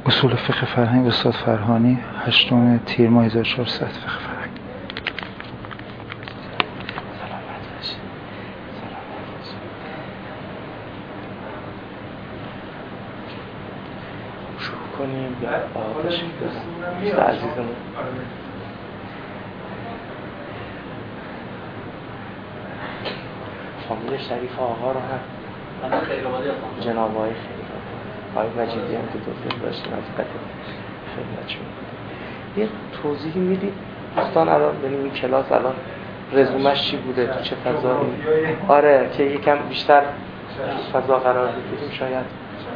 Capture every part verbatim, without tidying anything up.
اصول فقه فرهنگ استاد فرهانی، هشتم تیر ماه هزار و چهارصد. فقه فرهنگ. شروع کنیم یا آتش دوست عزیزمون فامیل شریف آقا رو هم جناب آقای خیلی آقای مجیدی هم که توفیق داشتیم از قدر خدمتشون. یه توضیحی میدید دوستان الان بریم این کلاس الان رزومش چی بوده، تو چه فضایی؟ آره که یکم بیشتر فضا قرار بگیریم شاید.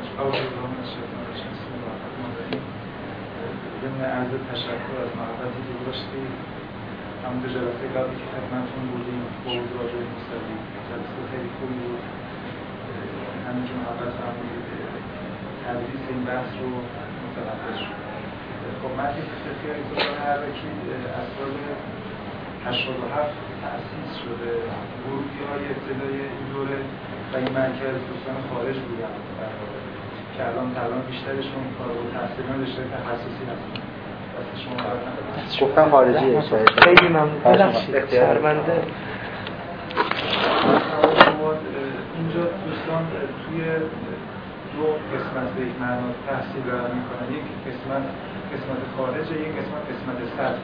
ضمن عرض تشکر از محبتی که داشتید، همون دو جلسه قبلی که خدمتتون بودیم با حضور آقای موسوی جلسه خیلی خوبی بود. همینجور محبت فرمودید تدریس این بحث رو متوجه شد. خب من که فقه اقتصاد حرکتی از سال هشتاد و هفت تأسیس شده، ورودی های ابتدای این دوره و این مرکز دوستان خارج بودن در واقع که الان الان بیشترشون کار و تحصیلان رشته تخصصی هستن. دست شما برکنم گفتم خارجیه شاید. خیلی ممنون. ببخشید شرمنده. اینجا دوستان توی دو قسمت به یک معنا تحصیل رو میکنن. یک قسمت قسمت خارجه، یک قسمت قسمت سطح.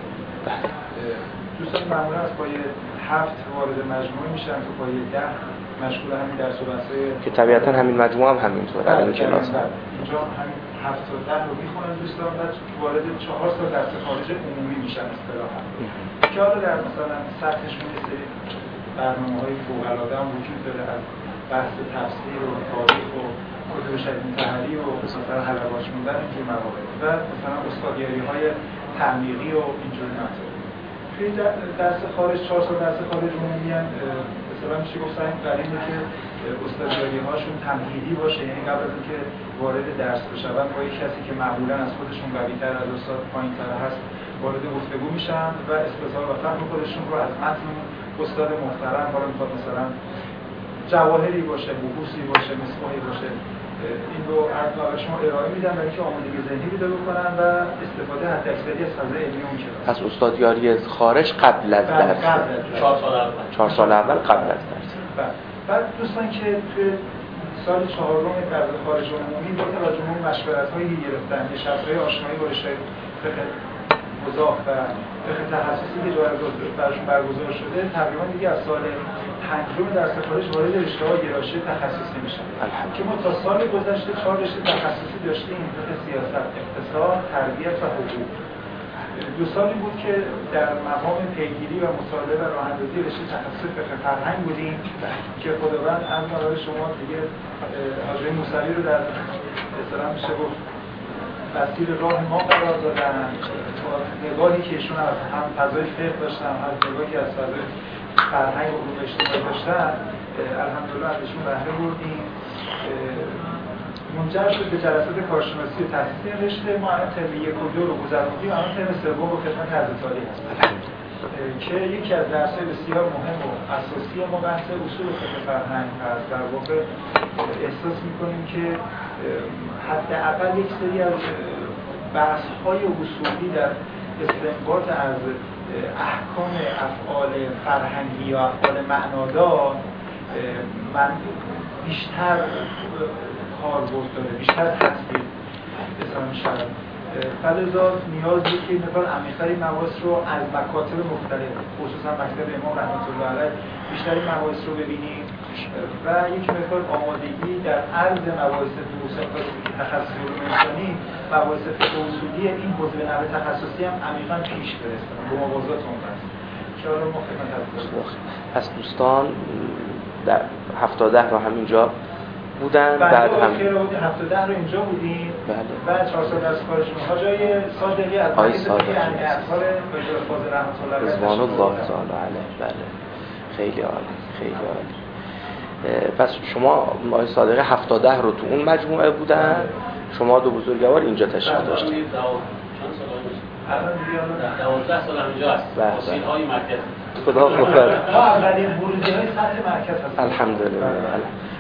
دوستان معمولا از پایه هفت وارد مجموعه میشن که پایه ده مشغول همین درس و بحث‌های که طبیعتاً همین مجموعه هم همینطوره الان کلاس هم اینجا همین هفت تا ده رو میخونن دوستان، بعد وارد چهار تا درس خارج عمومی میشن اصطلاحاً که حالا در مثلا سطحشون یه سری برنامه‌های فوق‌العاده هم وجود داره، از بحث تفسیر و تاریخ و کتب شریف طحری و مثلا حلقاش موندن اینجور موارد و مثلا استادیاری‌های تعمیقی و اینجور مطالب. توی درس خارج چهار تا درس خارج عمومی هم مثلا میشه گفت سعی کردیم که استادیاری هاشون تمهیدی باشه، یعنی قبل از اینکه وارد درس بشن با یک کسی که معمولا از خودشون قوی‌تر از استاد پایین‌تر هست وارد گفتگو میشن و استدلال و فهم خودشون رو از متن استاد محترم حالا میخواد مثلا جواهری باشه، بحوثی باشه، مصباحی باشه، این رو از شما ارائه میدن برای اینکه آمادگی ذهنی پیدا بکنن و استفاده حداکثری از فضای علمی اون کلاس. پس استادیاری خارج قبل از درس چهار سال اول چهار سال اول قبل از درس. بعد دوستان که توی سال چهارم درس خارج عمومی با توجه به مشورت‌هایی که گرفتن، نشست‌های آشنایی با رشته فقه مضاف و فقه تخصصی که براشون برگزار شده، تقریبا دیگه از سال پنجم درس خارج وارد رشته‌های گرایشی تخصصی میشن که ما تا سال گذشته چهار رشته تخصصی داشتیم: فقه سیاست، اقتصاد، تربیت و حقوق. دو سالی بود که در مقام پیگیری و مطالعه و راه‌اندازی رشته تخصصی فقه فرهنگ بودیم که خداوند از برای شما دیگه حاجی موسوی رو در اصطلاح میشه گفت مسیر راه ما قرار دادن. نگاهی که ایشون از هم فضای فقه داشتن، از نگاهی که از فضای فرهنگ و علوم اجتماعی داشتن، الحمدلله ازشون بهره بردیم. منجر شد به جلسات کارشناسی و تحصیلی رشته. ما الان ترم یک و دو رو گذروندیم، الان ترم سوم رو خدمت حضرت عالی هستیم که یکی از درس‌های بسیار مهم و اساسی ما بحث اصول فقه فرهنگ هست. در واقع احساس می‌کنیم که حداقل یک سری از بحث‌های اصولی در استنباط از احکام افعال فرهنگی یا افعال معنادار من بیشتر کاربرد داره، بیشتر تصویر بسان شد. فلذا نیازی که مثلا عمیق‌تر این مباحث رو از مکاتب مختلف، خصوصا مکتب امام رحمت الله علیه، بیشتر این مباحث رو ببینیم و یک مقدار آمادگی در عرض مباحث دروس تخصصی علوم انسانی، مباحث فقه اصولی این حوزه به نحو تخصصی هم عمیقاً پیش برسن با موازات اون بحث که حالا ما خدمت هستیم. پس دوستان در هفتاد ده رو همینجا بودن، بعد هم هفتاد ده رو اینجا بودیم. بله. بعد چهار سال درس کارشون ها جای صادقی از آقای صادقی یعنی اطفال بجای فاضل رحمت الله علیه رضوان الله تعالی علیه. بله خیلی عالی، خیلی عالی. پس شما آقای صادقی هفتاد ده رو تو اون مجموعه بودن، شما دو بزرگوار اینجا تشریف داشتید. چند سال الان دیگه دوازده سال اینجا هست. وسیله‌های مرکز. خدا خبر. ما اولین ورودی‌های سطح مرکز هستیم. الحمدلله.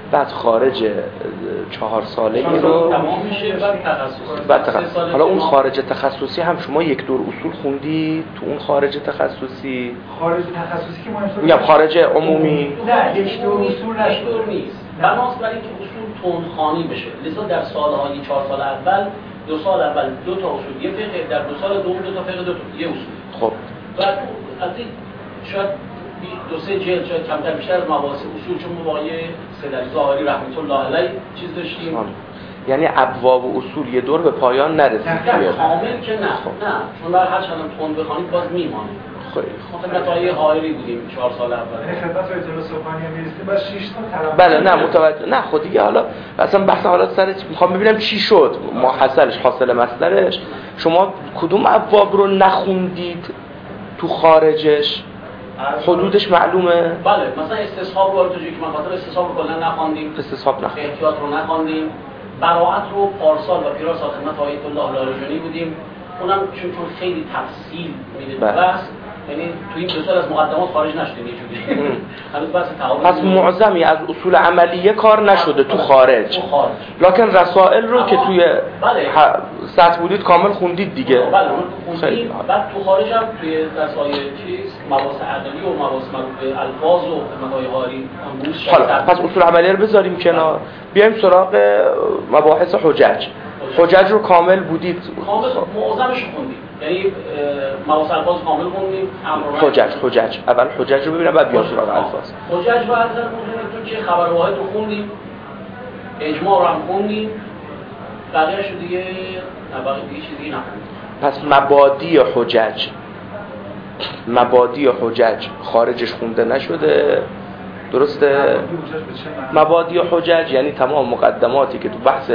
بعد خارج چهار سالگی رو تمام میشه بعد تخصصی. بعد تخصصی. حالا اون خارج تخصصی هم شما یک دور اصول خوندی تو اون خارج تخصصی؟ خارج تخصصی که مهم میگم خارج عمومی نه یک دور اصول یک دور نیست. بناست برای اینکه اصول تندخوانی بشه. لذا در سالهای چهار سال اول دو سال اول دو تا اصول یه فقه، در دو سال دوم دو تا فقه دو تا یه اصول. خب بعد از این شاید دو سه جلد شاید کمتر بیشتر از مباحث اصول چون ما با یه سیدعلی ظاهری رحمت الله علیه چیز داشتیم. یعنی ابواب و اصول یه دور به پایان نرسید. نه کامل که نه. نه چون در هر چقدر تند بخوانید باز میمونه. خیلی ما خدمت یه حائری بودیم چهار سال اول. یعنی خدمت آیت الله سبحانی میرسید بعد شش تا تلمبه. بله نه متوجه نه خود دیگه حالا اصلا بحث حالا سر میخوام ببینم چی شد محصلش حاصل مصدرش. شما کدوم ابواب رو نخوندید تو خارجش؟ حدودش معلومه؟ بله مثلا استصحاب رو تو که من خاطر استصحاب رو کلا نخواندیم. استصحاب نخواندیم. احتیاط رو نخواندیم. براءت رو پارسال و پیرار سال خدمت آیت الله لاریجانی بودیم. اونم چون چون خیلی تفصیل میده بس یعنی تو این دو سال از مقدمات خارج نشدیم یه جوری. هنوز بحث تعامل. پس معظمی از اصول عملیه کار نشده تو خارج. تو خارج. لکن رسائل رو که توی بله. سطح بودید کامل خوندید دیگه. بله اون خوندیم. بعد تو خارج هم توی رسائل چیز مباحث عقلی و مباحث مربوط به الفاظ و خدمت‌های حاری امروز حالا پس اصول عملیه رو بذاریم کنار. بیایم سراغ مباحث حجج. حجج رو کامل بودید؟ کامل معظمش خوندیم. یعنی مباحث الفاظ کامل خوندیم. حجج حجج اول حجج رو ببینم بعد بیام سراغ الفاظ. حجج رو اصلا تو که خبر واحد رو خوندیم. اجماع رو هم خوندیم. بقیه‌اش دیگه نباقی دیگه چیزی نخوندیم. پس مبادی حجج مبادی حجج خارجش خونده نشده درسته؟ مبادی حجج یعنی تمام مقدماتی که تو بحث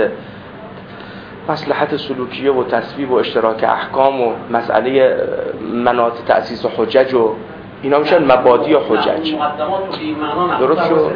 مصلحت سلوکیه و تصویب و اشتراک احکام و مسئله مناط تأسیس حجج و اینا میشن مبادی حجج. درست شد؟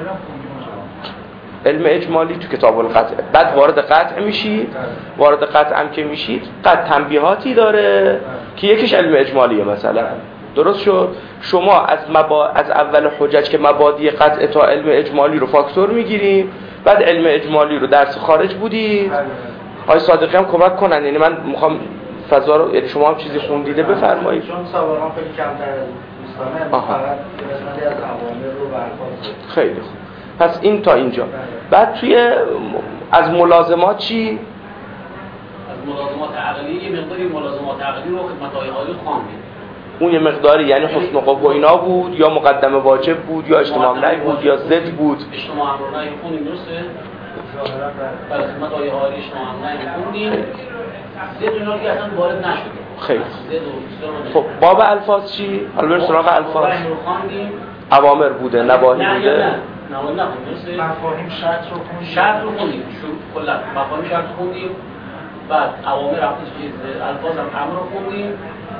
علم اجمالی تو کتاب القطع. بعد وارد قطع میشید. وارد قطع هم که میشید قطع تنبیهاتی داره که یکیش علم اجمالیه مثلا. درست شد؟ شما از مبا... از اول حجج که مبادی قطع تا علم اجمالی رو فاکتور میگیریم. بعد علم اجمالی رو درس خارج بودید. آقای صادقی هم کمک کنن. یعنی من میخوام فضا رو یعنی شما هم چیزی خوندیده بفرمایید. چون سواران خیلی کمتر از دوستانه فقط قسمتی از عوامل رو برخواست. خیلی خوب. پس این تا اینجا. بعد توی از ملازمات چی؟ از ملازمات عقلی یه مقداری ملازمات عقلی رو خدمت آقای حالی خواندیم. اون یه مقداری یعنی حسن قبح و اینا بود یا مقدمه واجب بود یا اجتماع نهی بود یا ضد بود؟ اجتماع امر نهی خوندیم درسته؟ بله خدمت آقای حالی اجتماع امر نهی خوندیم. ضد اینا دیگه اصلا وارد نشده. خیلی. خب باب الفاظ چی؟ حالا بریم سراغ الفاظ. اوامر بوده، نواهی نه بوده. نه نه نواهی نخوندیم درسته؟ مفاهیم شرط رو خوندیم. شرط رو خوندیم. شروع کلا مفاهیم شرط رو خوندیم. بعد اوامر رفتش چیز الفاظ هم امر رو خوندیم.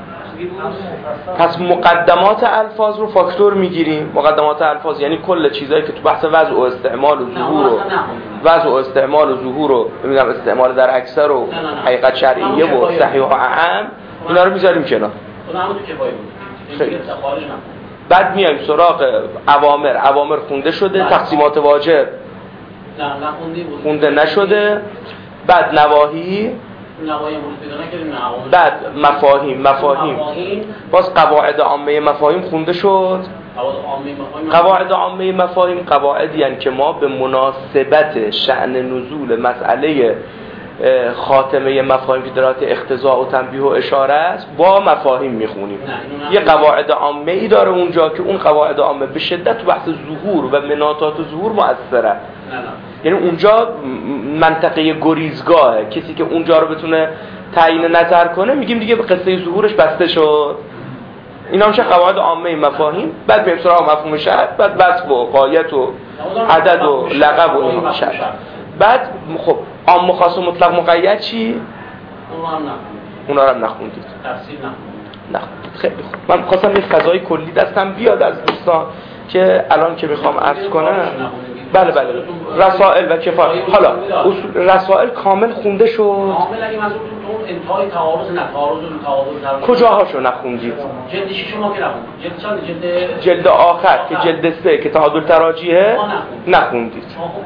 پس مقدمات الفاظ رو فاکتور میگیریم. مقدمات الفاظ یعنی کل چیزایی که تو بحث وضع و استعمال و ظهور و وضع و استعمال و ظهور و نمیدونم استعمال در اکثر و حقیقت شرعیه و صحیح و اعم اینا رو میذاریم کنار. اون هم تو کفایه بود. خیلی خارج نمیشه. بعد میایم سراغ اوامر. اوامر خونده شده. تقسیمات واجب نه نخوندیم. خونده نشده. بعد نواهی نواهی مورد پیدا نکردیم. بعد مفاهیم مفاهیم باز قواعد عامه مفاهیم خونده شد. قواعد عامه مفاهیم قواعدی هستند که ما به مناسبت شأن نزول مسئله خاتمه مفاهیم که درات اقتضاء و تنبیه و اشاره است با مفاهیم میخونیم. یه قواعد عامه ای داره اونجا که اون قواعد عامه به شدت تو بحث ظهور و مناطات ظهور مؤثره. یعنی اونجا منطقه گریزگاهه. کسی که اونجا رو بتونه تعیین نظر کنه میگیم دیگه به قصه ظهورش بسته شد. اینا میشه قواعد عامه مفاهیم. بعد میریم سراغ مفهوم شرط. بعد وصف و غایت و عدد و لقب و این شرط. بعد خب عام خاص و مطلق مقید چی؟ اونا هم نه. اونا هم نخوندید. تفسیر نه. نخوندید. خیلی خوب. من خواستم یه فضای کلی دستم بیاد از دوستان که الان که میخوام عرض کنم بله بله رسائل و کفایه. حالا اصول رسائل کامل خونده شد؟ کامل اگه منظور تو انتهای تعارض نه تعارض و تعارض کجاهاشو نخوندید؟ جلد شش ما که نخوندید. جلد چند؟ جلد جلد آخر که جلد سه که تعادل تراجیحه نخوندید.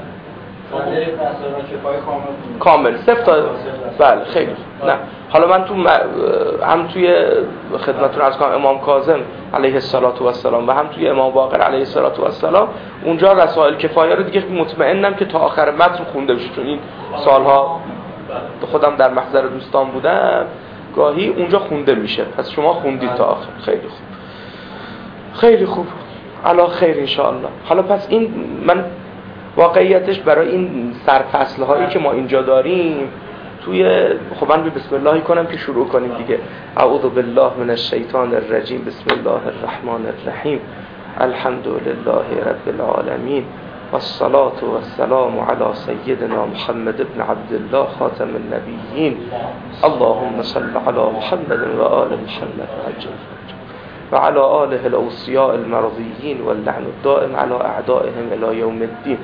کامل صفر تا بله خیلی نه. حالا من تو هم توی خدمتتون عرض کنم امام کاظم علیه السلام و هم توی امام باقر علیه السلام اونجا رسائل کفایه رو دیگه مطمئنم که تا آخر متن خونده بشه، چون این سالها خودم در محضر دوستان بودم گاهی اونجا خونده میشه. پس شما خوندید تا آخر. خیلی خوب خیلی خوب علا خیر ان شاء الله. حالا پس این من واقعیتش برای این سرفصل هایی که ما اینجا داریم توی خب من بسم الله کنم که شروع کنیم دیگه. اعوذ بالله من الشیطان الرجیم. بسم الله الرحمن الرحیم. الحمد لله رب العالمین والصلاة والسلام علی سیدنا محمد بن عبد الله خاتم النبیین. اللهم صل علی محمد و آل محمد عجل و علی آله الاوصیاء المرضیین واللعن الدائم علی اعدائهم الی یوم الدین.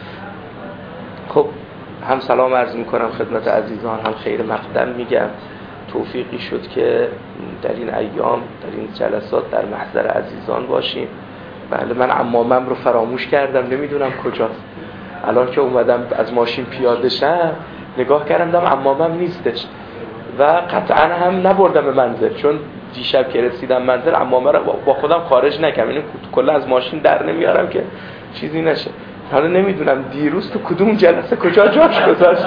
خب هم سلام عرض میکنم خدمت عزیزان، هم خیر مقدم میگم. توفیقی شد که در این ایام در این جلسات در محضر عزیزان باشیم. بله من عمامم رو فراموش کردم، نمیدونم کجاست. الان که اومدم از ماشین پیاده شم نگاه کردم دم عمامم نیستش و قطعا هم نبردم به منزل، چون دیشب که رسیدم منزل عمامه رو با خودم خارج نکردم، یعنی کلا از ماشین در نمیارم که چیزی نشه. حالا نمیدونم دیروز تو کدوم جلسه کجا جاش گذاشت.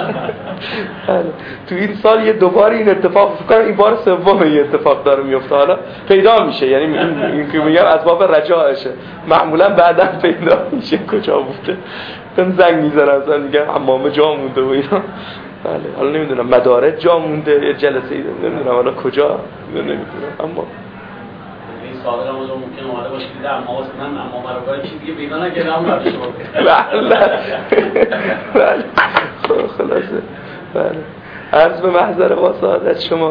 تو این سال یه دوبار این اتفاق فکر کنم این بار سوم این اتفاق داره میفته. حالا پیدا میشه، یعنی این این که میگم از باب رجاعشه، معمولا بعدا پیدا میشه کجا بوده. من زنگ میزنم مثلا میگم عمامه جا مونده و اینا. بله حالا نمیدونم مدارج جا مونده یه جلسه نمیدونم حالا کجا نمیدونم. اما سابقا موضوع ممکن اومده باشه که در مواز کنم اما مرگاه چیز دیگه پیدا نکردم برای شما. بله بله خلاصه بله عرض به محضر با سعادت شما.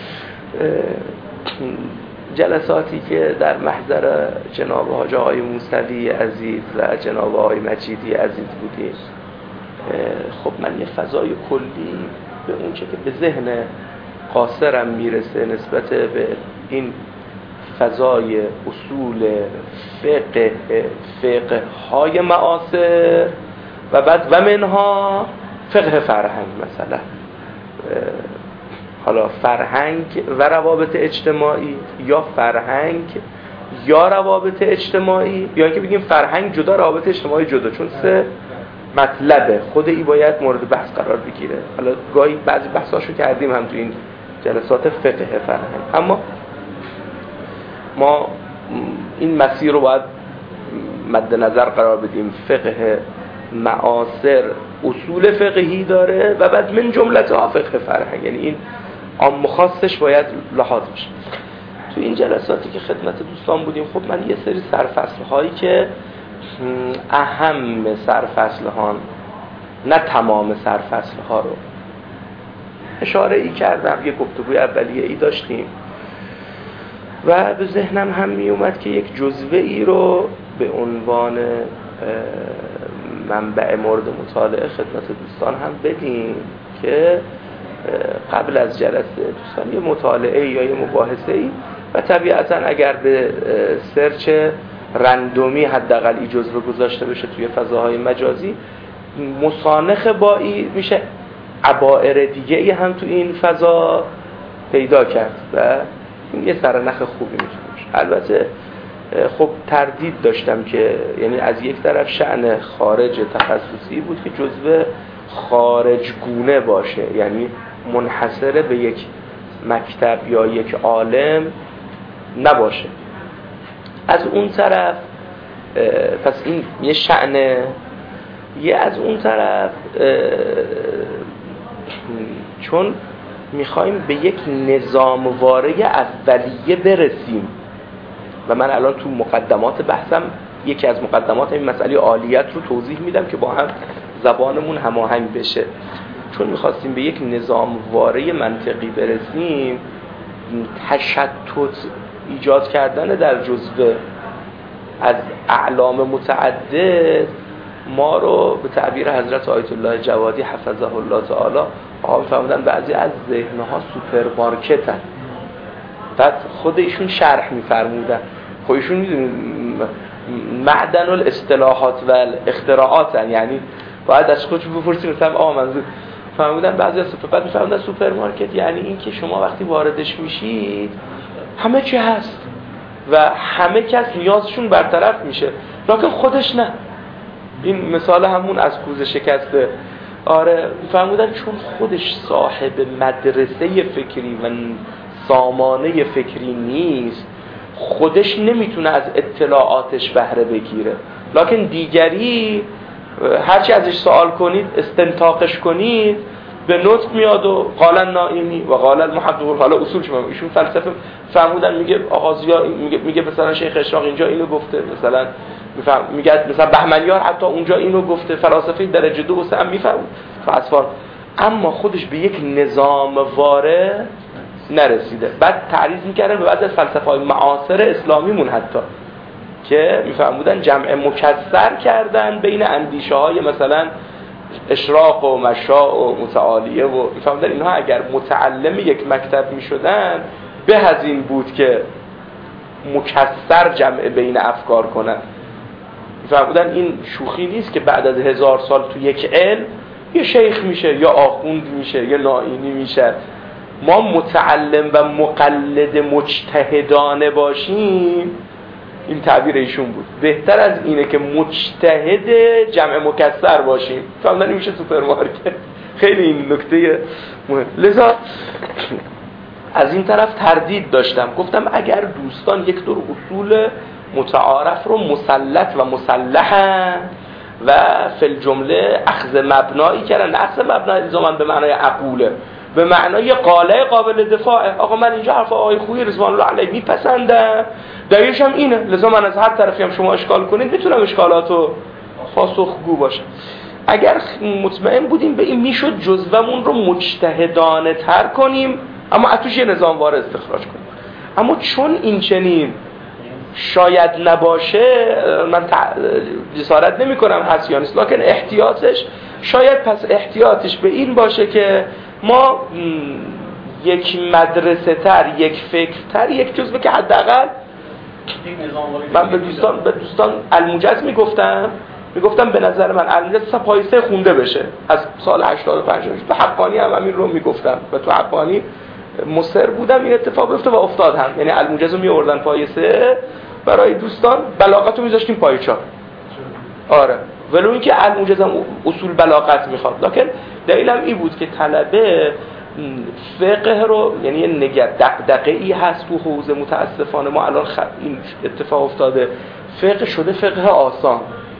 جلساتی که در محضر جناب حاج آقای موسوی عزیز و جناب آقای مجیدی عزیز بودیم، خب من یه فضای کلی به اون چه که به ذهن قاصرم میرسه نسبت به این فضای اصول فقه فقه های معاصر و بعد و منها فقه فرهنگ، مثلا حالا فرهنگ و روابط اجتماعی یا فرهنگ یا روابط اجتماعی، یا اینکه بگیم فرهنگ جدا روابط اجتماعی جدا، چون سه مطلبه خود ای باید مورد بحث قرار بگیره. حالا گاهی بعضی بحثاشو کردیم هم تو این جلسات فقه فرهنگ، اما ما این مسیر رو باید مد نظر قرار بدیم. فقه معاصر اصول فقهی داره و بعد من جملتها فقه فرهنگ، یعنی این عام خاصش باید لحاظ بشه. تو این جلساتی که خدمت دوستان بودیم خب من یه سری سرفصل هایی که اهم سرفصل ها نه تمام سرفصل ها رو اشاره ای کردم، یه گفتگوی اولیه ای داشتیم و به ذهنم هم می اومد که یک جزوه ای رو به عنوان منبع مورد مطالعه خدمت دوستان هم بدیم که قبل از جلسه دوستان یه مطالعه یا یه مباحثه ای و طبیعتا اگر به سرچ رندومی حداقل این جزوه گذاشته بشه توی فضاهای مجازی مسانخ با این میشه عبائر دیگه ای هم تو این فضا پیدا کرد و این یه سرنخ خوبی میتونه باشه. البته خب تردید داشتم که یعنی از یک طرف شأن خارج تخصصی بود که جزوه خارج گونه باشه، یعنی منحصر به یک مکتب یا یک عالم نباشه. از اون طرف پس این یه شأنه، یه از اون طرف چون میخوایم به یک نظام واره اولیه برسیم و من الان تو مقدمات بحثم یکی از مقدمات این مسئله عالیت رو توضیح میدم که با هم زبانمون هماهنگ بشه. چون میخواستیم به یک نظام واره منطقی برسیم، تشتت ایجاد کردن در جزوه از اعلام متعدد ما رو به تعبیر حضرت آیت الله جوادی حفظه الله تعالی آقا می‌فرمودن بعضی از ذهن‌ها سوپرمارکتن. بعد خود ایشون شرح می‌فرمودن خب ایشون می‌دونید معدن الاصطلاحات و الاختراعاتن، یعنی باید از خودش بپرسید مثلا آقا منظور فرمودن بعضی از سوپر بعد می‌فرمودن سوپرمارکت یعنی این که شما وقتی واردش میشید همه چی هست و همه کس نیازشون برطرف میشه، لکن خودش نه. این مثال همون از کوزه شکسته. آره فرمودن چون خودش صاحب مدرسه فکری و سامانه فکری نیست، خودش نمیتونه از اطلاعاتش بهره بگیره، لکن دیگری هرچی ازش سوال کنید استنتاقش کنید به نطق میاد و قال نائمی و قال المحقق. حالا اصول شما ایشون فلسفه فرمودن میگه آغازیا میگه میگه مثلا شیخ اشراق اینجا اینو گفته، مثلا میگه مثلا بهمنیار حتی اونجا اینو گفته، فلاسفه درجه دو و سه هم میفهمون فلسفه، اما خودش به یک نظام واره نرسیده. بعد تعریض میکردن به بعضی از فلسفه‌های معاصر اسلامیمون حتی که میفهمودن جمع مکسر کردن بین اندیشه‌های مثلا اشراق و مشاع و متعالیه و میفهمودن اینها اگر متعلم یک مکتب میشدن به از این بود که مکسر جمع بین افکار کنن. میفهمودن این شوخی نیست که بعد از هزار سال تو یک علم یه شیخ میشه یا آخوند میشه یا نائینی میشه. ما متعلم و مقلد مجتهدانه باشیم، این تعبیر ایشون بود، بهتر از اینه که مجتهد جمع مکسر باشیم. فهمدن میشه سوپرمارکت. خیلی این نکته مهم. لذا از این طرف تردید داشتم، گفتم اگر دوستان یک دور اصول متعارف رو مسلط و مسلحن و فی الجمله اخذ مبنایی کردن، اخذ مبنایی الزاماً به معنای عقوله، به معنای قاله قابل دفاعه. آقا من اینجا حرف آقای خویی رضوان الله علیه میپسندم، دلیلش هم اینه، لذا من از هر طرفی هم شما اشکال کنید میتونم اشکالاتو پاسخگو باشم. اگر مطمئن بودیم به این میشد جزومون رو مجتهدانه تر کنیم اما اتوش یه نظام واره استخراج کنیم، اما چون این چنین شاید نباشه من جسارت نمی کنم هست یا نیست، لکن احتیاطش شاید پس احتیاطش به این باشه که ما یک مدرسه تر، یک فکر تر، یک جزوه که حداقل من به دوستان به دوستان الموجز میگفتم میگفتم به نظر من الموجز پایسه خونده بشه از سال هشتاد و پنج. تو حقانی هم همین رو میگفتم و تو حقانی مصر بودم این اتفاق بیفته و افتاد هم، یعنی الموجز رو میوردن پایسه برای دوستان، بلاغت رو میذاشتیم پای چهار. آره ولو اینکه الموجز هم اصول بلاغت میخواد، لکن دلیلم این بود که طلبه فقه رو، یعنی یه نگر دقدقه‌ای هست تو حوزه، متاسفانه ما الان خ... این اتفاق افتاده فقه شده فقه آسان.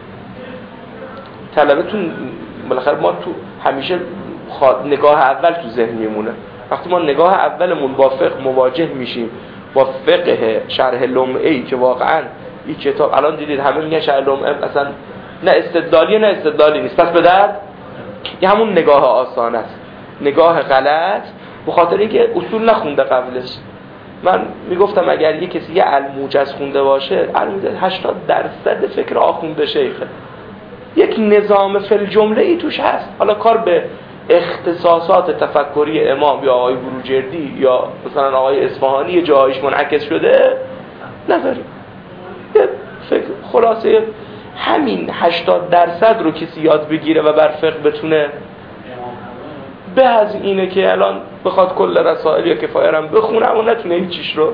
طلبه تو بالاخره ما تو همیشه خوا... نگاه اول تو ذهن میمونه، وقتی ما نگاه اولمون با فقه مواجه میشیم با فقه شرح لمعی که واقعا این کتاب الان دیدید همه میگن شرح لمعی اصلا نه استدلالی نه استدلالی نیست، پس به درد یه همون نگاه آسان است، نگاه غلط، به خاطر اینکه اصول نخونده قبلش. من میگفتم اگر یه کسی یه الموجز خونده باشه، الموجز هشتاد درصد فکر آخونده شیخه، یک نظام فی الجمله ای توش هست. حالا کار به اختصاصات تفکری امام یا آقای بروجردی یا مثلا آقای اصفهانی جایش منعکس شده نداریم. یه فکر خلاصه همین هشتاد درصد رو کسی یاد بگیره و بر فقه بتونه، به از اینه که الان بخواد کل رسائل یا کفایه هم بخونه اما نتونه این چیش رو.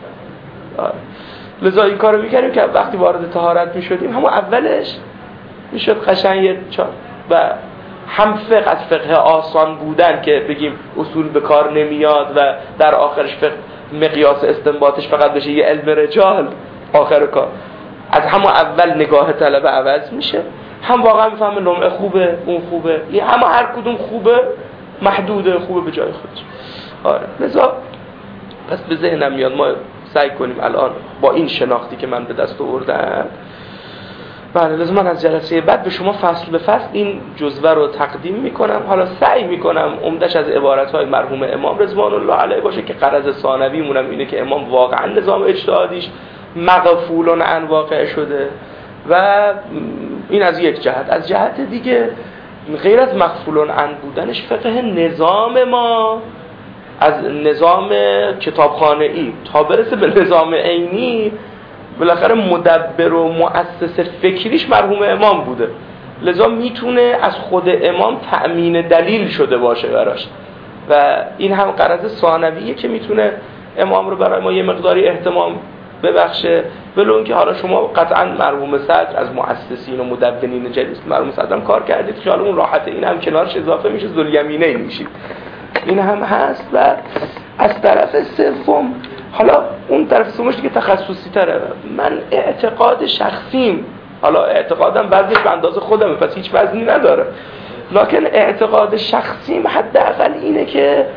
لذا این کارو میکردیم که وقتی وارد طهارت میشدیم همون اولش میشد قشنگ چا و هم فقه از فقه آسان بودن که بگیم اصول به کار نمیاد و در آخرش فقه مقیاس استنباطش فقط بشه یه علم رجال آخر کار، از همون اول نگاه طلبه عوض میشه، هم واقعا میفهمه لمعه خوبه اون خوبه، این اما هر کدوم خوبه محدوده، خوبه به جای خودش. آره لذا پس به ذهنم میاد ما سعی کنیم الان با این شناختی که من به دست آوردم، بله لازم من از جلسه بعد به شما فصل به فصل این جزوه رو تقدیم میکنم. حالا سعی میکنم عمدش از عبارتهای مرحوم امام رضوان الله علیه باشه که غرض ثانوی مونم اینه که امام واقعا نظام اجتهادیش مغفول عن واقع شده و این از یک جهت. از جهت دیگه غیر از مغفولون عن بودنش، فقه نظام ما از نظام کتابخانه‌ای تا برسه به نظام عینی بالاخره مدبر و مؤسس فکریش مرحوم امام بوده، لذا میتونه از خود امام تأمین دلیل شده باشه براش و این هم غرض ثانویه که میتونه امام رو برای ما یه مقداری اهتمام ببخشه، ولو اینکه حالا شما قطعا مرحوم صدر از مؤسسین و مدونین جدید مرحوم صدر هم کار کردید، خیالمون راحته، این هم کنارش اضافه میشه، ذوالیمینه میشید، این هم هست. و از طرف سوم، حالا اون طرف سومش دیگه تخصصی تره، من اعتقاد شخصیم، حالا اعتقادم وزنش به اندازه خودمه پس هیچ وزنی نداره، لکن اعتقاد شخصیم حداقل اینه که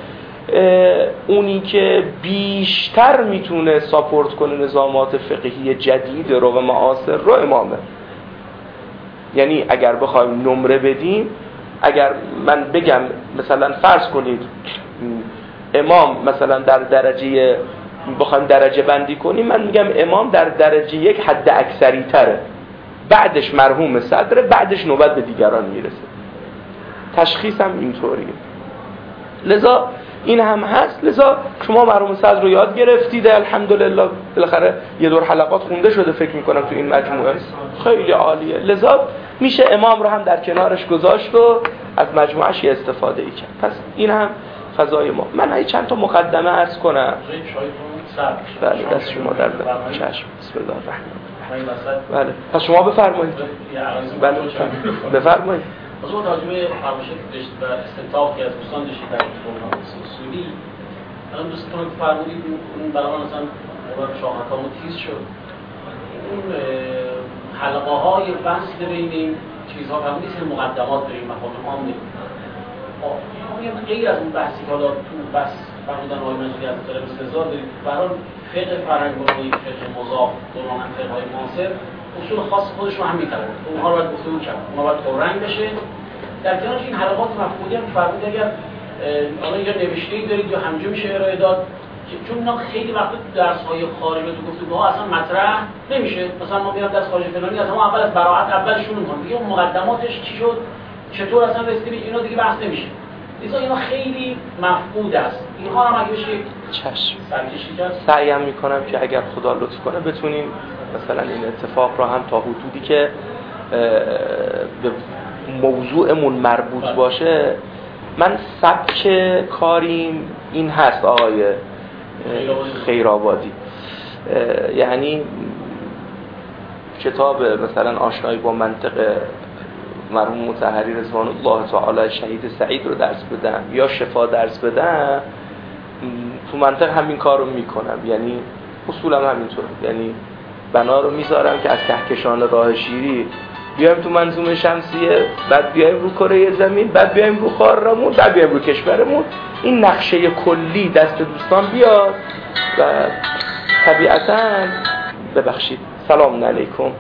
اونی که بیشتر میتونه ساپورت کنه نظامات فقهی جدید رو و معاصر رو امامه. یعنی اگر بخوایم نمره بدیم، اگر من بگم مثلا فرض کنید امام مثلا در درجه، بخوایم درجه بندی کنیم، من میگم امام در درجه یک حد اکثری تره، بعدش مرحوم صدره، بعدش نوبت به دیگران میرسه. تشخیص هم اینطوریه. لذا این هم هست. لذا شما مرحوم صدر رو یاد گرفتید الحمدلله، بالاخره یه دور حلقات خونده شده فکر میکنم تو این مجموعه، خیلی عالیه. لذا میشه امام رو هم در کنارش گذاشت و از مجموعهش یه استفاده ای کرد. پس این هم فضای ما. من هی چند تا مقدمه عرض کنم. بله دست شما در چشم. بسم الله الرحمن الرحیم. بله پس شما بفرمایید. بله بفرمایید. از اون راجبه فرمایشات داشت و استنتاقی از دوستان داشتید در فرمان اصولی، الان دوستان که فرمودید اون برای من اصلا برای شاهرکامو تیز شد، اون حلقه های بحث بین این چیزها فرمودید که مقدمات داریم مفاهیم عام داریم، غیر از اون بحثی که حالا تو بحث فرمودن آقای منصوری از طرف استدلال داریم، برای فقه فرهنگ‌های فقه مضاف دوران فقه‌های معاصر اصول خاص خودش رو هم می‌طلبه، اونها رو باید گفتگو کرد، اونها باید پررنگ بشه. در کنارش این حلقات مفهومی هم فرمود اگر حالا اینجا نوشته‌ای دارید یا همینجا میشه ارائه داد، چون اینا خیلی وقت درس‌های خارج تو گفتگوها اصلا مطرح نمیشه. مثلا ما میرم درس خارج فلانی از ما اول از براءت اول شروع می‌کنیم، دیگه اون مقدماتش چی شد، چطور اصلا رسیدیم، اینا دیگه بحث نمیشه. لذا اینا خیلی مفقود است. اینها هم اگه بشه چشم سرکشی کرد، سعیم می‌کنم که اگر خدا لطف کنه بتونیم مثلا این اتفاق را هم تا حدودی که به موضوعمون مربوط باشه. من سبک کاریم این هست آقای خیرآبادی، یعنی کتاب مثلا آشنایی با منطق مرحوم مطهری رضوان الله تعالی شهید سعید رو درس بدم یا شفا درس بدم، تو منطق همین کار رو میکنم، یعنی اصولم همینطور، یعنی بنا رو میذارم که از کهکشان راه شیری بیایم تو منظومه شمسیه، بعد بیایم رو کره زمین، بعد بیایم رو خارمون، بعد بیایم رو کشورمون. این نقشه کلی دست دوستان بیاد و طبیعتاً ببخشید سلام علیکم،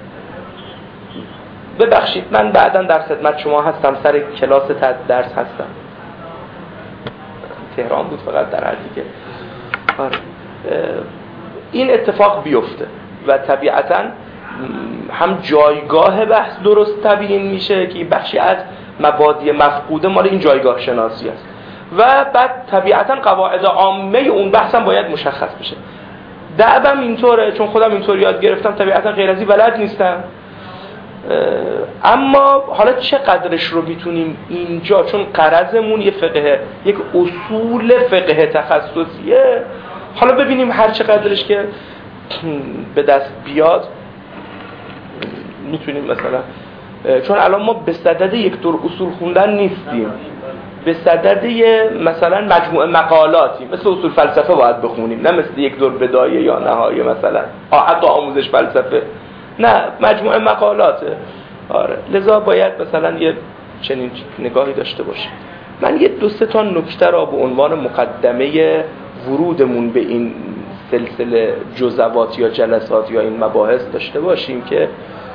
ببخشید من بعداً در خدمت شما هستم، سر کلاس درس هستم، تهران بود فقط در حدی که این اتفاق بیفته و طبیعتاً هم جایگاه بحث درست تبیین میشه که بخشی از مبادی مفقوده مال این جایگاه شناسی است و بعد طبیعتاً قواعد عامه اون بحث هم باید مشخص بشه. دعوام اینطوره، چون خودم اینطور یاد گرفتم، طبیعتاً غیر از این بلد نیستم، اما حالا چه قدرش رو میتونیم اینجا، چون غرضمون یه فقه، یک اصول فقه تخصصیه، حالا ببینیم هر چه قدرش که به دست بیاد میتونیم مثلا، چون الان ما به صدد یک دور اصول خوندن نیستیم، به صدد مثلا مجموعه مقالاتی مثل اصول فلسفه باید بخونیم، نه مثل یک دور بدایه یا نهایه مثلا حتی آموزش فلسفه، نه مجموعه مقالاته. آره لذا باید مثلا یه چنین نگاهی داشته باشیم. من یه دو سه تا نکته را به عنوان مقدمه ورودمون به این سلسله جزوات یا جلسات یا این مباحث داشته باشیم که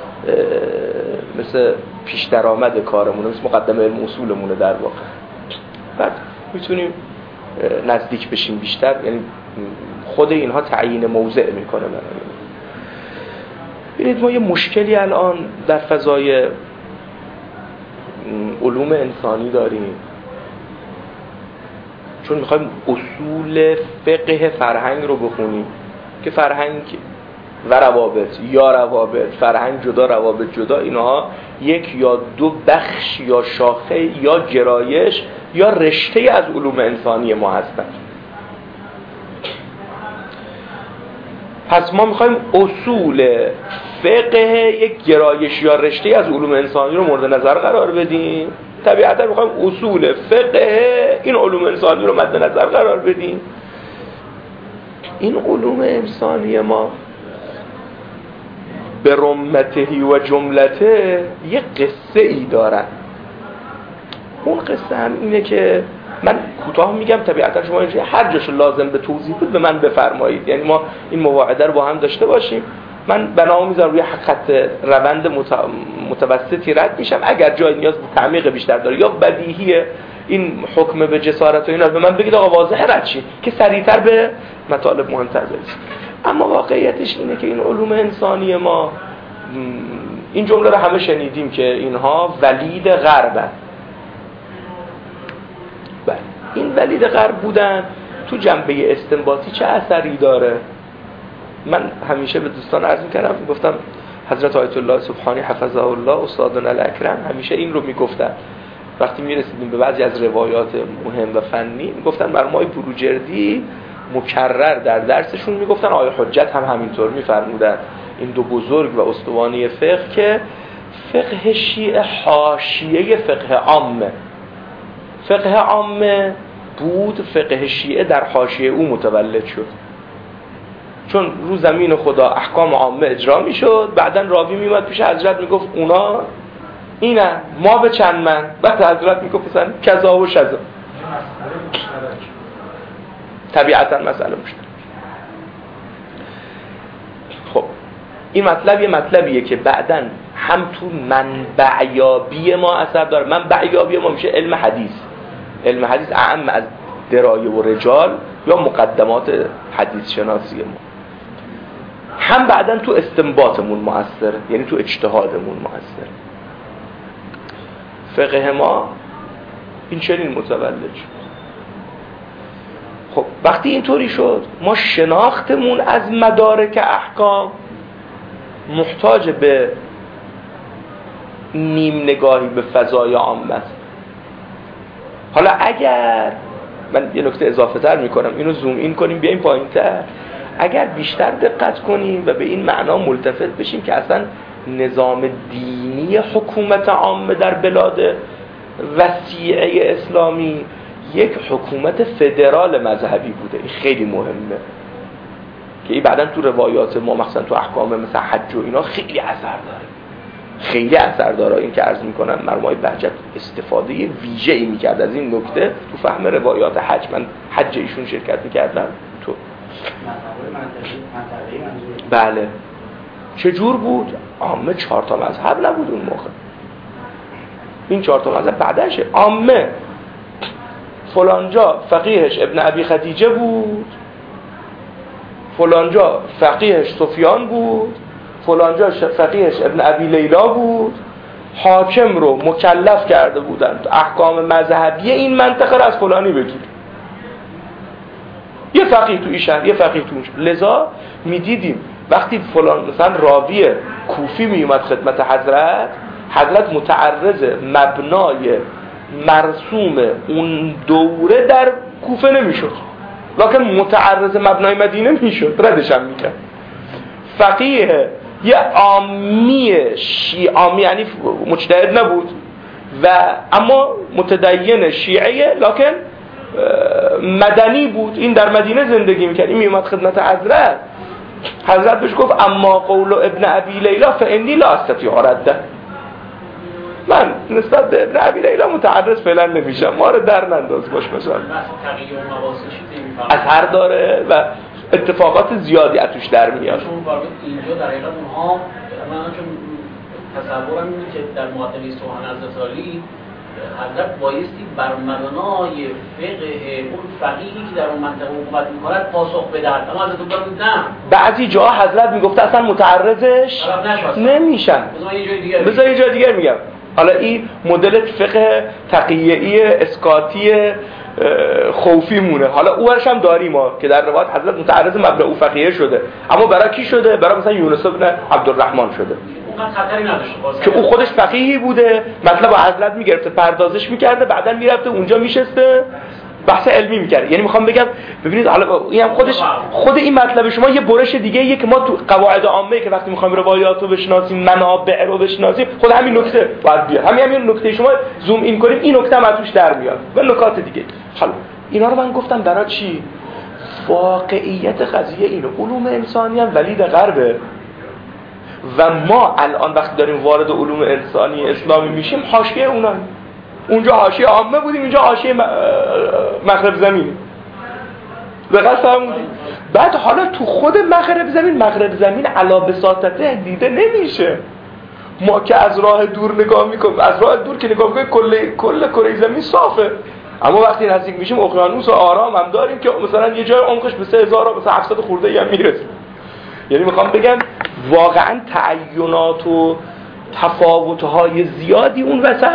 مثل پیش درآمد کارمونه، مثل مقدمه علم اصولمونه در واقع، بعد میتونیم نزدیک بشیم بیشتر، یعنی خود اینها تعیین موضع میکنه. من ببینید ما یه مشکلی الان در فضای علوم انسانی داریم، چون میخوایم اصول فقه فرهنگ رو بخونیم که فرهنگ و روابط یا روابط، فرهنگ جدا روابط جدا، اینها یک یا دو بخش یا شاخه یا گرایش یا رشته از علوم انسانی ما هستند. پس ما میخوایم اصول فقه یک گرایش یا رشته از علوم انسانی رو مورد نظر قرار بدیم. طبیعتا میخوایم اصول فقه این علوم انسانی رو مد نظر قرار بدیم. این علوم انسانی ما به رمتهی و جملته یه قصه ای دارن. اون قصه هم اینه که من کوتاه میگم، طبیعتا شما هر جاش لازم به توضیح بود به من بفرمایید، یعنی ما این مواعده رو با هم داشته باشیم. من بنابراین میذارم روی خط روند متوسطی رد میشم، اگر جای نیاز به تعمیق بیشتر داره یا بدیهیه این حکم به جسارت و اینا به من بگید آقا واضحه رد شید که سریعتر به مطالب مهمتر برسیم. اما واقعیتش اینه که این علوم انسانی ما، این جمله رو همه شنیدیم که اینها ولید غربن. بله، این ولید غرب بودن تو جنبه استنباطی چه اثری داره؟ من همیشه به دوستان عرض می‌کردم، گفتم حضرت آیت الله سبحانی حفظه الله استادنا الاکرم همیشه این رو میگفتن وقتی میرسیدیم به بعضی از روایات مهم و فنی، میگفتن مرحوم بروجردی مکرر در درسشون میگفتن، آیه حجت هم همینطور میفرمودن، این دو بزرگ و استوانی فقه، که فقه شیعه حاشیه فقه عامه. فقه عامه بود، فقه شیعه در حاشیه او متولد شد، چون رو زمین خدا احکام عامه اجرا میشد. بعدن راوی میومد پیش حضرت میگفت اونا اینه، ما به چند من؟ بعد حضرت میگفت مثلا کذا و شذا. طبیعتا مسئله مشترک. خب این مطلب یه مطلبیه که بعدن هم تو منبعیابی ما اثر داره. منبعیابی ما میشه علم حدیث. علم حدیث اعم از درایه و رجال یا مقدمات حدیث شناسی ما، هم بعدن تو استنباطمون مؤثر، یعنی تو اجتهادمون مؤثر. فقه ما این چنین متولد شد. خب وقتی اینطوری شد، ما شناختمون از مدارک احکام محتاج به نیم نگاهی به فضای عامه است. حالا اگر من یه نکته اضافه تر میکنم، اینو زوم این کنیم بیایم پایین تر، اگر بیشتر دقت کنیم و به این معنا ملتفت بشیم که اصلا نظام دینی حکومت عامه در بلاد وسیعه اسلامی یک حکومت فدرال مذهبی بوده. این خیلی مهمه که این بعداً تو روایات ما مثلا تو احکام مثل حج و اینا خیلی اثر داره، خیلی اثر داره. این که عرض میکنم مرحوم بهجت استفاده ویژه‌ای میکرد از این نکته تو فهم روایات حج. من حج ایشون شرکت میکردم تو بله. چجور بود؟ عامه چهار تا مذهب نبود اون موقع، این چهار تا مذهب بعدشه. عامه فلانجا فقیهش ابن ابی خدیجه بود، فلانجا فقیهش سفیان بود، فلانجا فقیهش ابن ابی لیلا بود. حاکم رو مکلف کرده بودند احکام مذهبی این منطقه رو از فلانی بگیر. یه فقیه تو این شهر، یه فقیه تو اون شهر. لذا میدیدیم وقتی فلان مثلا راوی کوفی میومد خدمت حضرت، حضرت متعرض مبنای مرسوم اون دوره در کوفه نمیشد، لکن متعرض مبنای مدینه میشد، ردش هم میکرد. فقیه یه عامی شیعه، عامی یعنی مجتهد نبود و اما متدین شیعه لکن مدنی بود، این در مدینه زندگی میکرد. این میومد خدمت حضرت، حضرت بهش گفت اما قول ابن ابی لیلا فانی لا استطیع رده، من نسبت به ابن ابی لیلا متعرض فعلا نمیشم، ما رو در ننداز باش مثلا. اثر داره و اتفاقات زیادی اتوش در میاد. چون اینجا در حقیقت اونها، من چون تصورم اینه که در مقدمه سوهان الزسالی حضرت بایستی بر مبنای فقه اون فقیهی که در اون منطقه حکومت می‌کند پاسخ بدهد. اما حضرت گفتن نه. بعضی جاها حضرت میگفته اصلا متعرضش نمیشن. بذار یه جای دیگه میگم. حالا این مدل فقه تقیه‌ای اسکاتی خوفی مونه. حالا اونش هم داریم ما که در روایت حضرت متعرض مبنای او فقیه شده، اما برای کی شده؟ برای مثلا یونس بن عبدالرحمن شده خطری نداشته که او خودش فقیهی بوده، مطلب با حضرت میگرفته پردازش میکرده، بعدا میرفته اونجا میشسته بحث علمی میکرده. یعنی میخوام بگم ببینید حالا این هم خودش خود این مطلب شما یه برش دیگه ایه که ما تو قواعد عامه که وقتی میخوایم روایات رو بشناسیم، منابع رو بشناسیم، خود همین نکته باید بیاد. همین همین نکته شما زوم این کنیم، این نکته هم توش در میاد و نکات دیگه. حالا اینا رو من گفتم برای چی؟ واقعیت قضیه اینه، علوم انسانی هم ولید غربه و ما الان وقتی داریم وارد علوم انسانی اسلامی میشیم حاشیه اونا، اونجا حاشیه عامه بودیم، اینجا حاشیه مغرب زمین. دقیقاً فهمیدید؟ بعد حالا تو خود مغرب زمین، مغرب زمین علا بساطته دیده نمیشه. ما که از راه دور نگاه میکنیم، از راه دور که نگاه میکنیم کل کل کره زمین صافه، اما وقتی نزدیک میشیم اقیانوس و آرام هم داریم که مثلا یه جای عمقش به سه هزار مثلا هفتصد خورده هم میرسه. یعنی میخوام بگم واقعا تعینات و تفاوت‌های زیادی اون وسط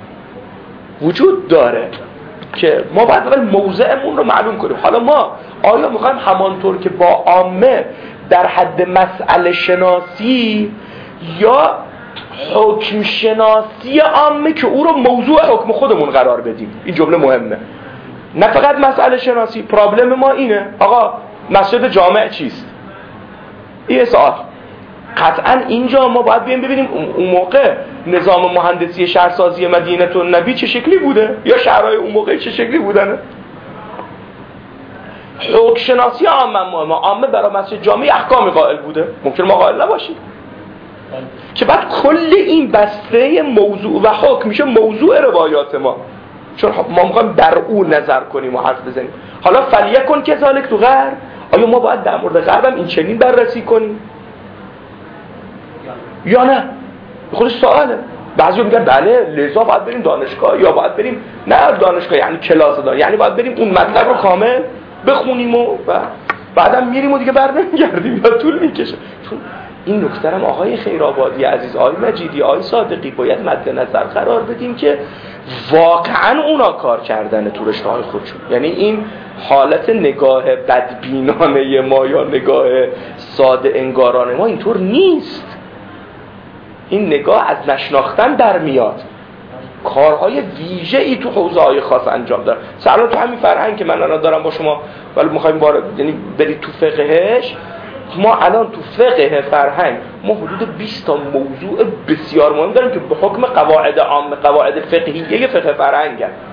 وجود داره که ما باید اول موضعمون رو معلوم کنیم. حالا ما آیا میخوایم همانطور که با عامه در حد مسئله شناسی یا حکم شناسی عامه که او رو موضوع حکم خودمون قرار بدیم؟ این جمله مهمه. نه فقط مسئله شناسی. پرابلم ما اینه آقا مسجد جامع چیست؟ این سوال. قطعا اینجا ما باید بیایم ببینیم اون موقع نظام مهندسی شهرسازی مدینه النبی چه شکلی بوده یا شهرهای اون موقع چه شکلی بودن. حکم شناسی عامه ما عامه برای مسجد جامع احکامی قائل بوده، ممکن ما قائل نباشیم، که بعد کل این بسته موضوع و حکم میشه موضوع روایات ما، چون ما میخوایم در اون نظر کنیم و حرف بزنیم. حالا فلیکن کذالک تو غرب، آیا ما باید در مورد غرب هم این چنین بررسی کنیم یا نه؟ خودش سواله. بعضی میگن بله لذا باید بریم دانشگاه یا باید بریم نه دانشگاه یعنی کلاس دار، یعنی باید بریم اون مطلب رو کامل بخونیم و بعدم میریم و دیگه بر نمیگردیم یا طول میکشه. چون این نکته هم آقای خیرآبادی عزیز، آقای مجیدی، آقای صادقی باید مد نظر قرار بدیم که واقعا اونا کار کردن تو رشته‌های خودشون. یعنی این حالت نگاه بدبینانه ما یا نگاه ساده انگارانه ما اینطور نیست. این نگاه از نشناختن در میاد، کارهای ویژه‌ای تو حوزه‌های خاص انجام داره. مثلا تو همین فرهنگ که من الان دارم با شما ولی می‌خوایم وارد یعنی برید تو فقهش، ما الان تو فقه فرهنگ ما حدود بیست تا موضوع بسیار مهم داریم که به حکم قواعد عامه، قواعد فقهیه فقه فرهنگ هست.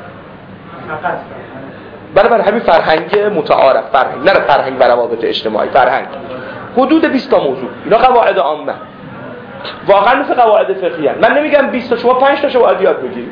برای برای همین فرهنگ متعارف، فرهنگ نه فرهنگ و روابط اجتماعی، فرهنگ حدود بیست تا موضوع، اینا قواعد عامه واقعا مثل قواعد فقهی هست. من نمیگم بیست تا، شما پنج تا شو باید یاد بگیرید.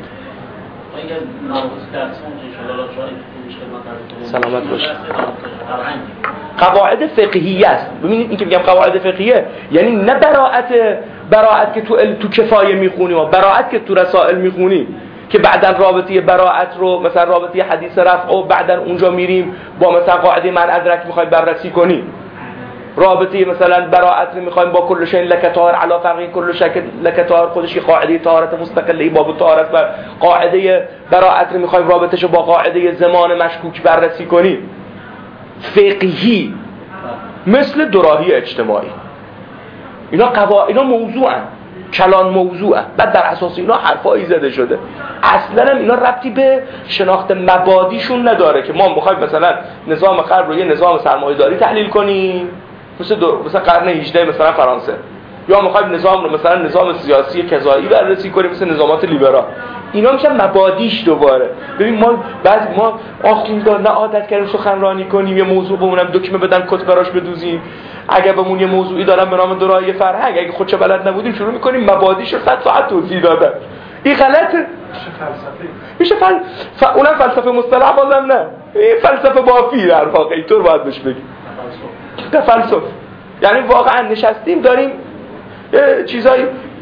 سلامت باشه. قواعد فقهیه است. ببینید این که میگم قواعد فقهیه یعنی نه براءت براءت که تو تو کفایه میخونیم و براءت که تو رسائل میخونیم که بعدن رابطه براءت رو مثلا رابطه حدیث رفع و بعدن اونجا میریم با مثلا قاعده من ادرک میخوایم بررسی کنیم، رابطه مثلا براءت رو میخوایم با کل شیء لک طاهر علی فرقی کل شک لک طاهر، خودش یه قاعده طهارت مستقله باب طهارت و قاعده براءت رو میخوایم رابطه‌ش با قاعده زمان مشکوک بررسی کنیم. فقهی مثل دراهی اجتماعی، اینا قواعد، اینا موضوعن، کلان موضوعن، بعد در اساس اینا حرفایی زده شده. اصلا هم اینا ربطی به شناخت مبادیشون نداره که ما میخوایم مثلا نظام غرب رو یه نظام سرمایه‌داری تحلیل کنیم مثل دو... مثلا قرن هجدهم مثلا فرانسه، یا میخوایم نظام رو مثلا نظام سیاسی کذایی بررسی کنیم مثل نظامات لیبرال. اینا میشن مبادیش. دوباره ببین ما بعد ما آخوندا نه عادت کردیم سخنرانی کنیم یه موضوع بمونم دکمه بدن کت براش بدوزیم، اگه بمون یه موضوعی دارم به نام دراهی فرهنگ اگه خودش بلد نبودیم شروع میکنیم مبادیش رو صد ساعت توضیح دادن. این غلطه. میشه فل... ف... اونم فلسفه مصطلح بازم نه، این فلسفه بافی در واقع اینطور باید بهش بگیم. تفلسف یعنی واقعا نشستیم داریم یه چیزای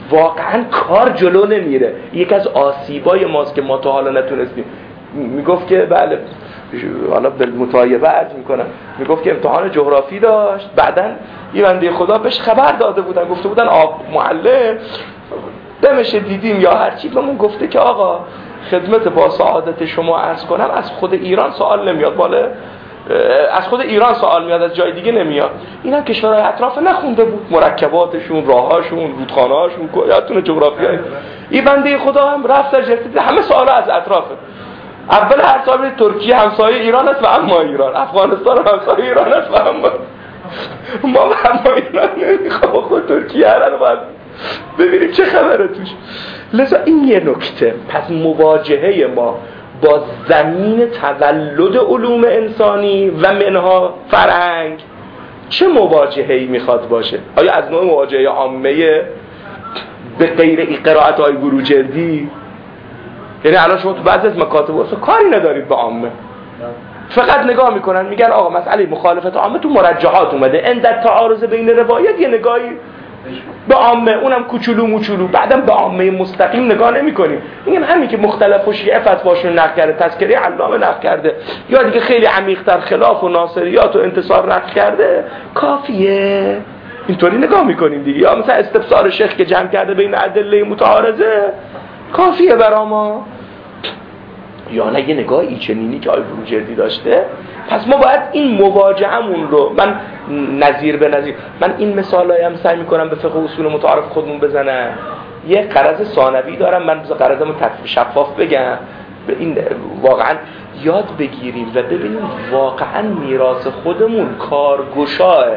واقعا کار جلو نمیره. یکی از آسیبای ماست که ما تا حالا نتونستیم. میگفت که بله حالا بالمطایبه عرض میکنم، میگفت که امتحان جغرافی داشت، بعدن یه بنده خدا بهش خبر داده بودن، گفته بودن آقا معلم دمش دیدیم یا هر چی، بهمون گفته که آقا خدمت با سعادت شما عرض کنم از خود ایران سوال نمیاد، بالا از خود ایران سوال میاد، از جای دیگه نمیاد. اینا کشورهای اطراف نخونده بود، مرکباتشون، راهاشون، رودخانه‌هاشون، یادتونه جغرافی های. این بنده خدا هم رفت در جلسه همه سوالا از اطرافه. اول هر سال ترکیه همسایه ایران است و اما ایران، افغانستان همسایه ایران است و اما ما اما ایران نمیخوام، خود ترکیه هر رو باید ببینیم چه خبره توش. لذا این یه نکته. پس مواجهه ما با زمین تولد علوم انسانی و منها فرهنگ چه مواجهه‌ای میخواد باشه؟ آیا از نوع مواجهه عامه به غیر این قرائت های بروجردی؟ یعنی الان شما تو بعضی از مکاتب اصلا کاری ندارید به عامه، فقط نگاه میکنن میگن آقا مسئله مخالفت عامه تو مرجحات اومده، اندر تعارض بین روایت یه نگاهی به عامه، اونم کوچولو موچولو، بعدم به عامه مستقیم نگاه نمی‌کنیم. میگم همین که مختلف و شیعه فتواشون نقل کرده، تذکره علامه نقل کرده، یا دیگه خیلی عمیق‌تر خلاف و ناصریات و انتصار نقل کرده کافیه، اینطوری نگاه می‌کنیم دیگه. یا مثلا استفسار شیخ که جمع کرده بین ادله متعارضه کافیه برای ما، یا نه یه نگاه ایچنینی که آی بروجردی داشته. پس ما باید این مواجهمون رو، من نظیر به نظیر، من این مثالایی هم سعی میکنم به فقه اصول متعارف خودمون بزنم. یه غرض ثانوی دارم من، بذار غرضمو تفصیل شفاف بگم، به این واقعا یاد بگیریم و ببینیم واقعا میراث خودمون کارگشاه.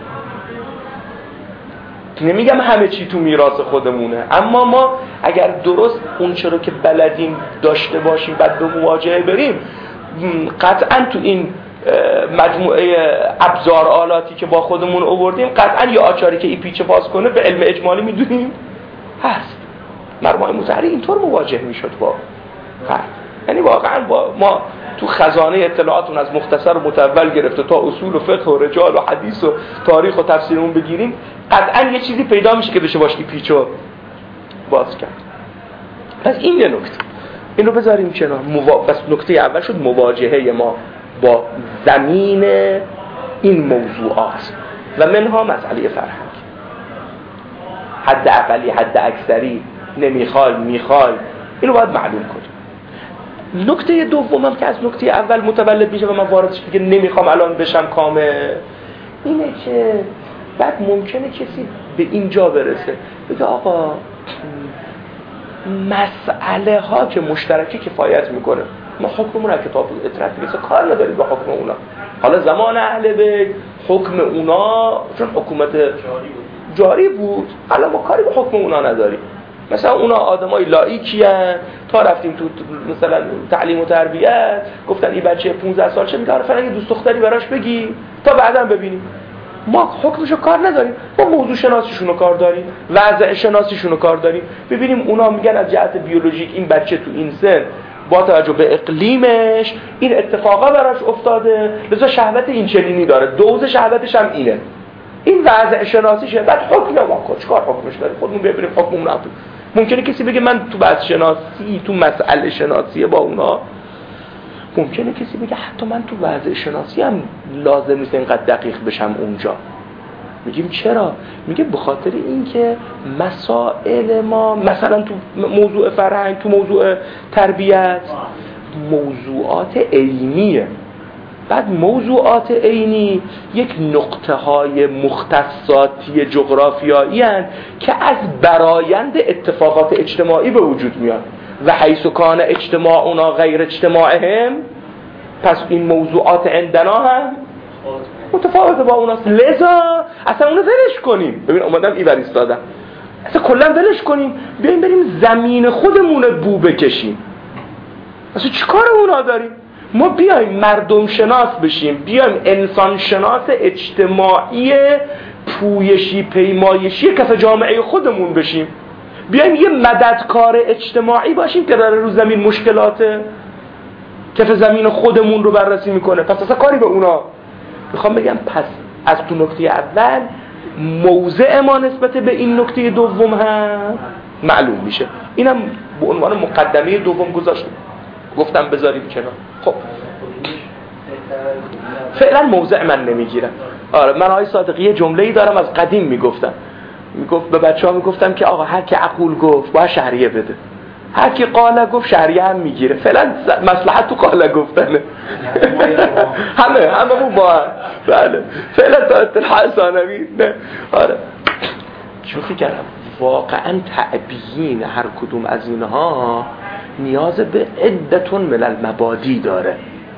نمیگم همه چی تو میراث خودمونه، اما ما اگر درست اون چرا که بلدیم داشته باشیم بعد به مواجهه بریم، قطعا تو این مجموعه ابزار آلاتی که با خودمون آوردیم قطعا یه آچاری که این پیچه باز کنه به علم اجمالی میدونیم هست. مرمای مطهری اینطور مواجه میشد با فرد، یعنی واقعا با ما تو خزانه اطلاعاتون از مختصر و متول گرفته تا اصول و فقه و رجال و حدیث و تاریخ و تفسیرمون بگیریم، قطعا یه چیزی پیدا میشه که بشه باش این پیچو باز کرد. پس این یه نکته، این رو بذاریم کنار. موا... پس نکته اول شد مواجهه ما با زمین این موضوعات و منها مسئله فرهنگ. حد اقلی حد اکثری، نمیخوای میخوای، اینو باید معلوم کنیم. نکته دومم که از نکته اول متولد میشه و من واردش دیگه نمیخوام الان بشم کامل، اینه که بعد ممکنه کسی به اینجا برسه بگه آقا مسئله ها که مشترکی کفایت میکنه، ما حکممون از کتاب اطرت میگه کار نداریم با حکم اونا. حالا زمان اهل بیت حکم اونا چون حکومت جاری بود، حالا ما کاری به حکم اونا نداریم. مثلا اونا آدمای لایکی ان، تا رفتیم تو مثلا تعلیم و تربیت گفتن این بچه پانزده سال چه میگه فلان یه دوست دختری براش بگی تا بعداً ببینیم. ما حکمشو کار نداریم، ما موضوع شناسیشونو کار داریم، وضع شناسیشونو کار داریم. ببینیم اونا میگن از جهت بیولوژیک این بچه تو این سن با توجه به اقلیمش این اتفاقا براش افتاده، لذا شهوت این چنینی داره، دوز شهوتش هم اینه، این وضع شناسیشه. بعد حکم ما چیکار حکمش داریم، خودمون ببینیم حکممون رو. ممکنه کسی بگه من تو وضع شناسی تو مسئله شناسی با اونا، ممکنه کسی بگه حتی من تو وضع شناسی هم لازم نیست اینقدر دقیق بشم اونجا. میگیم چرا؟ میگه به خاطر اینکه مسائل ما مثلا تو موضوع فرهنگ، تو موضوع تربیت موضوعات عینیه. بعد موضوعات عینی یک نقطه های مختصاتی جغرافیایی هستند که از برایند اتفاقات اجتماعی به وجود میاد و حیث کان اجتماعنا غیر اجتماعهم، پس این موضوعات عندنا هم متفاوت با اوناست. لذا اصلا اونو ولش کنیم. ببین اومدم ایور ایستادم، اصلا کلا ولش کنیم، بیایم بریم زمین خودمون بو بکشیم. اصلا چیکار اونا داریم؟ ما بیایم مردم شناس بشیم، بیایم انسان شناس اجتماعی پویشی پیمایشی کف جامعه خودمون بشیم، بیایم یه مددکار اجتماعی باشیم که داره رو زمین مشکلات کف زمین خودمون رو بررسی میکنه. پس اصلا کاری به اونا. میخوام بگم پس از تو نکته اول موضع ما نسبت به این نکته دوم هم معلوم میشه. اینم به عنوان مقدمه دوم گذاشتم، گفتم بذاریم کنار. خب فعلا موضع من نمیگیرم. آره من آقای صادقی یه جمله‌ای دارم از قدیم میگفتم، میگفت به بچه‌ها میگفتم که آقا هر کی عقول گفت باید شهریه بده، هر کی قاله گفت شهریه هم میگیره. فعلا مصلحت تو قاله گفتنه. همه هممون با هم. بله فعلا تا اطلاع ثانوی نه. آره چون فکر کردم واقعا تعبیین هر کدوم از اینها نیاز به عدتون من المبادی داره،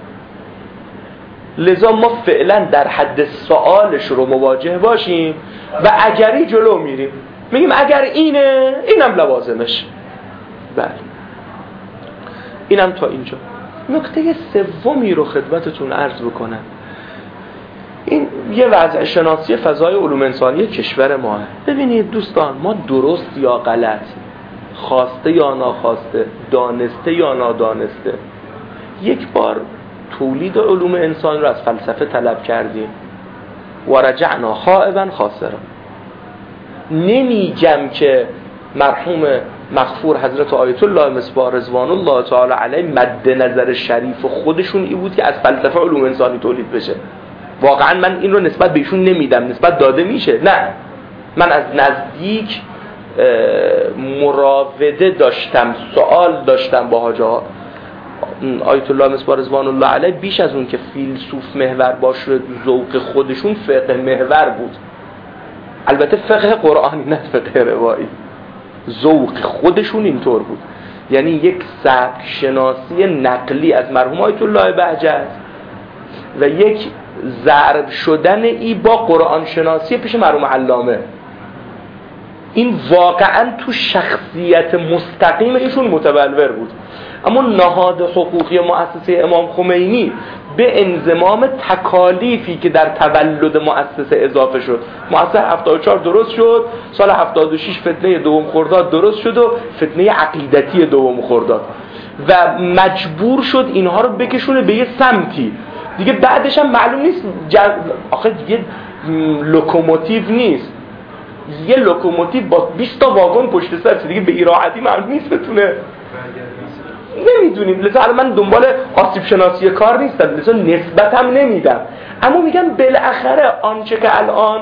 لذا ما فعلا در حد سوالش رو مواجه باشیم و اگری جلو میریم، میگیم اگر اینه اینم لوازمش. بله اینم تا اینجا. نکته سومی رو خدمتتون عرض بکنم، این یه وضع شناسی فضای علوم انسانی کشور ماه. ببینید دوستان، ما درست یا غلط، خواسته یا ناخواسته، دانسته یا نادانسته، یک بار تولید علوم انسانی رو از فلسفه طلب کردیم و رجعنا خائبا خاسرا. نمیگم که مرحوم مغفور حضرت آیت الله مصباح رضوان الله تعالی علیه مد نظر شریف خودشون ای بود که از فلسفه علوم انسانی تولید بشه. واقعا من این رو نسبت به ایشون نمیدم، نسبت داده میشه. نه، من از نزدیک مراوده داشتم، سوال داشتم با حاجی آیت الله مصباح رضوان الله علیه، بیش از اون که فیلسوف محور باشه ذوق خودشون فقه محور بود. البته فقه قرآنی نه فقه روایی، ذوق خودشون اینطور بود. یعنی یک سبک شناسی نقلی از مرحوم آیت الله بهجت و یک ضرب شدن ای با قرآن شناسی پیش مرحوم علامه. این واقعا تو شخصیت مستقیم ایشون متبلور بود. اما نهاد حقوقی مؤسسه امام خمینی به انضمام تکالیفی که در تولد مؤسسه اضافه شد، مؤسسه هفتاد و چهار درست شد، سال هفتاد و شش فتنه دوم خرداد درست شد و فتنه عقیدتی دوم خرداد، و مجبور شد اینها رو بکشونه به یه سمتی دیگه. بعدش هم معلوم نیست جر... آخه دیگه لوکوموتیو نیست، یه لوکوموتیو با بیست تا واگن پشت سر دیگه به ایراحتی معلوم نیست بتونه، نمیدونیم. لذا من دنبال آسیب شناسی کار نیستم، لذا نسبت هم نمیدم. اما میگم بالاخره آنچه که الان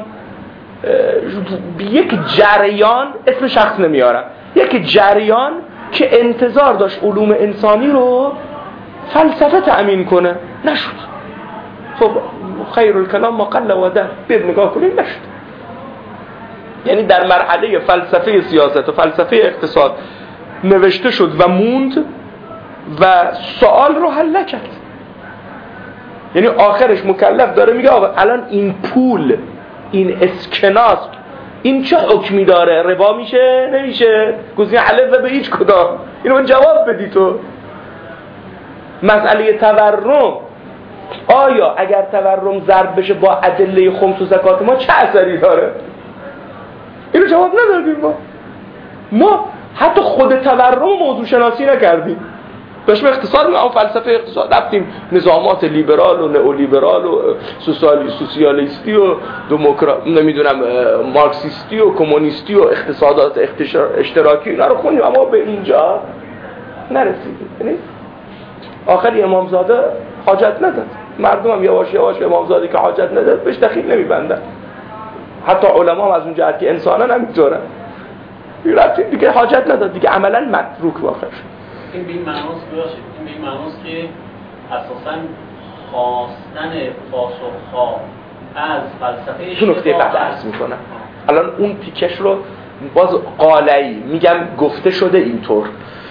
یک جریان، اسم شخص نمیارم، یک جریان که انتظار داشت علوم انسانی رو فلسفه تأمین کنه، نشد. خب خیر الکلام ما قل و دل، بید نگاه کنید، نشد. یعنی در مرحله فلسفه سیاست و فلسفه اقتصاد نوشته شد و موند و سوال رو حل نکرد. یعنی آخرش مکلف داره میگه آقا الان این پول، این اسکناس، این چه حکمی داره؟ ربا میشه؟ نمیشه؟ گزینه الف به هیچ کدام. اینو جواب بدی تو. مسئله تورم، آیا اگر تورم ضرب بشه با ادله خمس و زکات ما چه اثری داره؟ اینو جواب ندادیم. ما ما حتی خود تورم موضوع شناسی نکردیم. داشتیم اقتصاد میگم، فلسفه اقتصاد رفتیم نظامات لیبرال و نئولیبرال و سوسیال سوسیالیستی و دموکرات، نمیدونم مارکسیستی و کمونیستی و اقتصادات اشتراکی، اینا رو خوندیم، اما به اینجا نرسیدیم. یعنی آخر امامزاده حاجت نداد، مردم هم یواش یواش به امامزاده که حاجت نداد بهش دخیل نمیبندن. حتی علما هم از اون جهت که انسانن همینطورن، رفتیم دیگه حاجت نداد دیگه، عملا متروک واقع شد. این به این معناست باشه، این به این معناست که اساساً خواستن پاسخ‌ها از فلسفه تو نکته بعد عرض میکنم. الان اون پیکش رو باز قاله‌ای میگم گفته شده اینطور.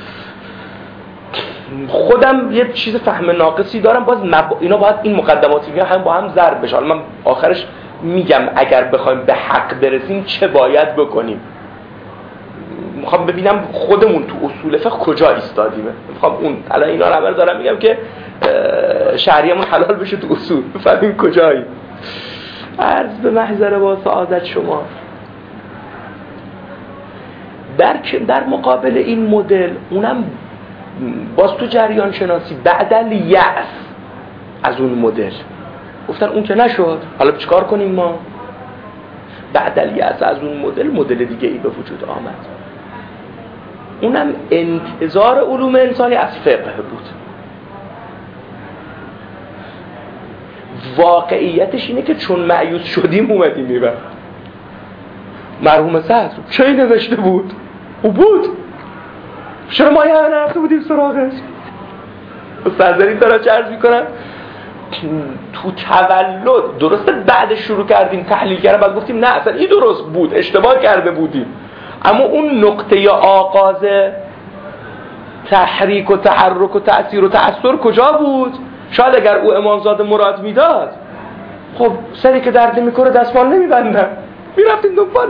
خودم یه چیز فهم ناقصی دارم، باز مب... اینا باید این مقدماتی که هم با هم ضرب بشه. من آخرش میگم اگر بخوایم به حق برسیم چه باید بکنیم. میخوام ببینم خودمون تو اصول فقه کجا ایستادیم. میخوام اون الان اینا رو همه دارم میگم که شهریه‌مون حلال بشه تو اصول، بفهمیم کجاییم. عرض به محضر با سعادت شما، در در مقابل این مدل، اونم باز تو جریان شناسی بعدل یأس از اون مدل گفتن اون که نشد، حالا چیکار کنیم ما؟ بعد الیأس از اون مدل مدل دیگه ای به وجود آمد. اونم انتظار علوم انسانی از فقه بود. واقعیتش اینه که چون مایوس شدیم اومدیم میبرد. مرحوم صدر چه نوشته بود؟ او بود. چرا ما یه نرفته بودیم سراغش؟ استاذری دارا چه عرض میکنم؟ تو تولد درسته بعد شروع کردیم تحلیل کردن بعد گفتیم نه اصلا این درست بود اشتباه کرده بودیم، اما اون نقطه آغاز تحریک و تحرک و تأثیر و تأثیر کجا بود؟ شاید اگر او امامزاده مراد میداد خب سری که درد میکنه دستمال نمیبندن میرفتیم دنبالش.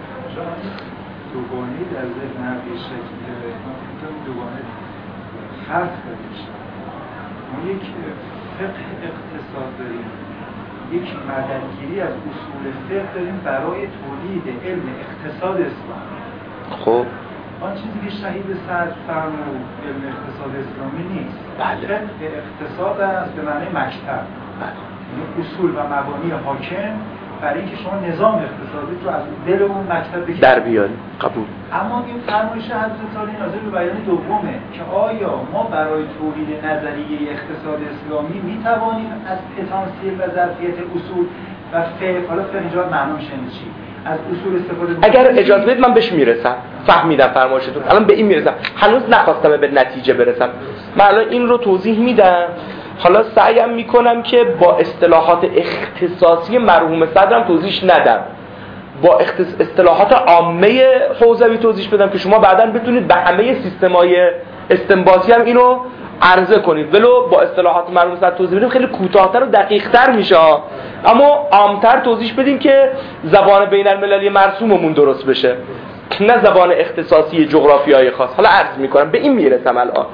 دوگانه‌ای در ذهن هر یه شکلی که ما دوگانه فرق داریم. ما یک فقه اقتصاد داریم، یک مددگیری از اصول فقه داریم برای تولید علم اقتصاد اسلامی. خب آن چیزی که شهید صدر فرمود علم اقتصاد اسلامی نیست. بله. فقه اقتصاد است به معنی مکتب. بله. اصول و مبانی حاکم برای اینکه شما نظام اقتصادی رو از دل اون مکتب بگیرید در بیارید. قبول. اما این فرمایش حضرت عالی ناظر به بیان دومه که آیا ما برای تولید نظریه اقتصاد اسلامی می توانیم از پتانسیل و ظرفیت اصول و فقه، حالا فقه اینجا معلوم شنید چی، از اصول استفاده کنیم؟ اگر اجازه بدید من بهش میرسم. فهمیدم فرمایشتون. الان به این میرسم. هنوز نخواستم به نتیجه برسم. من الان این رو توضیح میدم. حالا سعیم میکنم که با اصطلاحات اختصاصی مرحوم صدرم توضیح ندم، با اصطلاحات عامه حوزوی توضیح بدم که شما بعداً بتونید به همه سیستم‌های استنباطی هم اینو عرضه کنید. ولو با اصطلاحات مرحوم صدر توضیح بدیم خیلی کوتاه‌تر و دقیق‌تر میشه، اما عام‌تر توضیح بدیم که زبان بین المللی مرسوممون درست بشه، نه زبان اختصاصی جغرافیایی خاص. حالا عرض میکنم به این میرسم. الان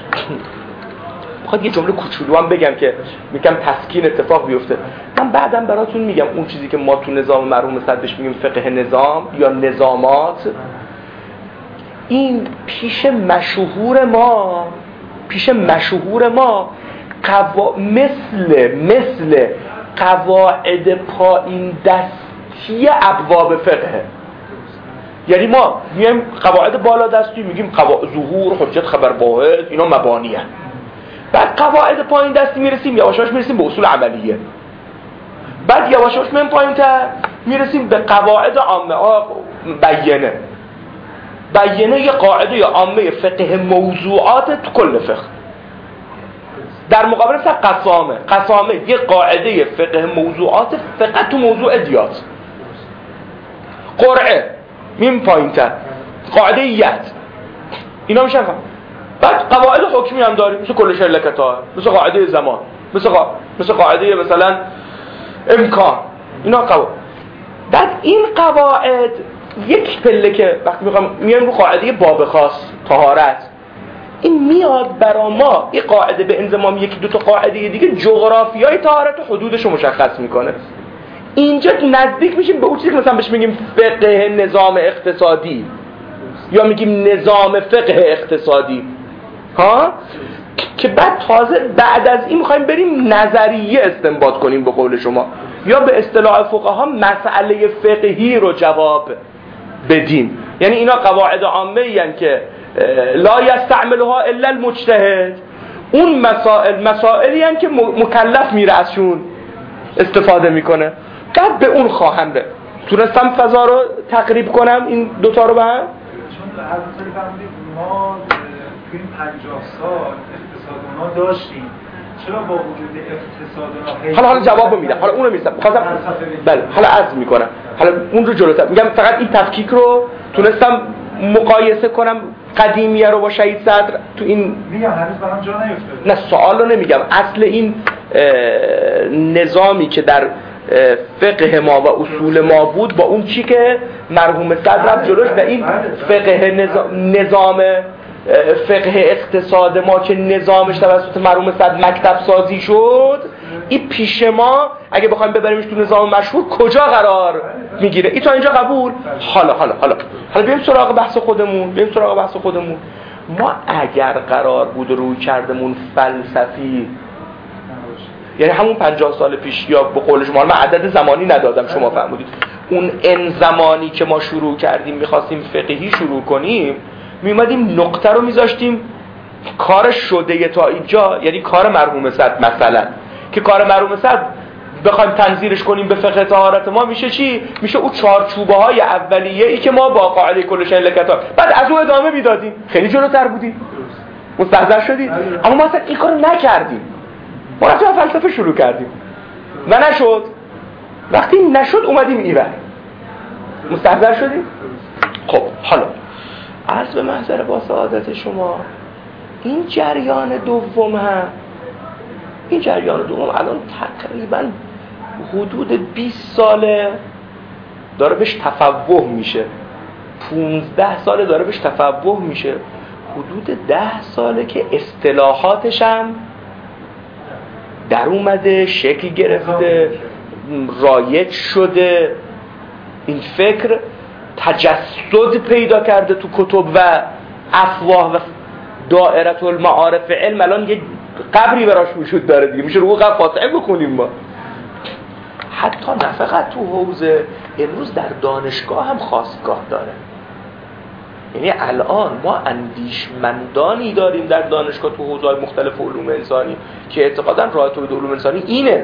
خواهد یه جمله کوچولو هم بگم که میگم تسکین اتفاق بیفته. من بعدم براتون میگم اون چیزی که ما تو نظام مرحوم صدر بهش میگیم فقه نظام یا نظامات، این پیش مشهور ما پیش مشهور ما قوا... مثل مثل قواعد پایین دستی ابواب فقه. یعنی ما میگیم قواعد بالا دستی میگیم قوا... ظهور، حجت، خبر واحد، اینا مبانی هست. بعد قواعد پایین دستی میرسیم یواش یواش میرسیم به اصول عملیه. بعد یواش یواش من پایین‌تر میرسیم به قواعد عامه. بیانه بیانه یه قاعده عامه فقه موضوعات تو کل فقه. در مقابل مثلا قسامه قسامه یه قاعده فقه موضوعات فقط تو موضوع دیات. قرعه میم پایین‌تر قاعده ید. اینا میشن فهم. بعد قواعد حکمی هم داریم مثل کل شرکت‌ها، مثل قاعده زمان، مثل قا... مثل قاعده مثلا امکان. اینا قواعد. بعد این قواعد یک پله که وقتی میخوام میایم رو قاعده باب خاص طهارت، این میاد برا ما این قاعده به انضمام یکی دو تا قاعده دیگه جغرافیای طهارت و حدودش رو مشخص میکنه. اینجا نزدیک میشیم به اون چیزی که مثلا بهش میگیم فقه نظام اقتصادی یا میگیم نظام فقه اقتصادی ها، که بعد تازه بعد از این میخوایم بریم نظریه استنباط کنیم به قول شما، یا به اصطلاح فقها مسئله فقهی رو جواب بدیم. یعنی اینا قواعد عامه این که لا یستعملها الا المجتهد. اون مسائل مسائلی ان که مکلف میره ازشون استفاده میکنه. بعد به اون خواهم به تونستم فضا رو تقریب کنم این دوتا رو به هم. چون حضرت فرمودید ما تو این پنجاه سال اقتصاد اونا داشتیم، چرا با وجود اقتصاد اونا حالا حالا جوابو میدم، حالا اونو میرسم خواستم بله حالا عرض میکنم، حالا اون رو جلوتر میگم. فقط این تفکیک رو تونستم مقایسه کنم قدیمیه رو با شهید صدر تو این میگم هنوز برام جا نیفتاد. نه سوال رو نمیگم، اصل این نظامی که در فقه ما و اصول ما بود با اون چی که مرحوم صدر رفت جلوش و این فقه نظام, نظام فقه اقتصاد ما که نظامش توسط مرحوم صدر مکتب سازی شد، این پیش ما اگه بخوایم ببریمش تو نظام مشهور کجا قرار میگیره؟ این تا اینجا قبول. حالا حالا حالا حالا بیایم سراغ بحث خودمون بیایم سراغ بحث خودمون ما اگر قرار بود روی کردمون فلسفی، یعنی همون پنجاه سال پیش یا به قول شما، من عدد زمانی ندادم شما فهمیدید، اون ان زمانی که ما شروع کردیم میخواستیم فقهی شروع کنیم، میومدیم نقطه رو میذاشتیم کار شده تا اینجا، یعنی کار مرحوم صد مثلا، که کار مرحوم صد بخوایم تنظیرش کنیم به فقه طهارت ما میشه چی؟ میشه اون چارچوبه های اولیه ای که ما با قاعده کل شیء لکتاب بعد از اون ادامه میدادیم. خیلی جلوتر بودیم، مستحضر شدید. اما ما اصلا این کارو نکردیم، ما رفتیم فلسفه شروع کردیم و نشد. وقتی نشد اومدیم اینور، مستحضر شدید. خب حالا عرض به محضر با سعادت شما این جریان دوم هم این جریان دوم الان تقریبا حدود بیست ساله داره بهش تفوه میشه، پونزده ساله داره بهش تفوه میشه، حدود ده ساله که اصطلاحاتش هم در اومده، شکل گرفته، رایج شده، این فکر تجسد پیدا کرده تو کتب و افواه و دائره المعارف علم. الان یه قبری براش وجود داره دیگه، میشه رو قبر فاتحه بخونیم ما. حتی نه فقط تو حوزه، امروز در دانشگاه هم خاستگاه داره. یعنی الان ما اندیشمندانی داریم در دانشگاه تو حوزه‌های مختلف علوم انسانی که اعتقاداً راه توحید علوم انسانی اینه.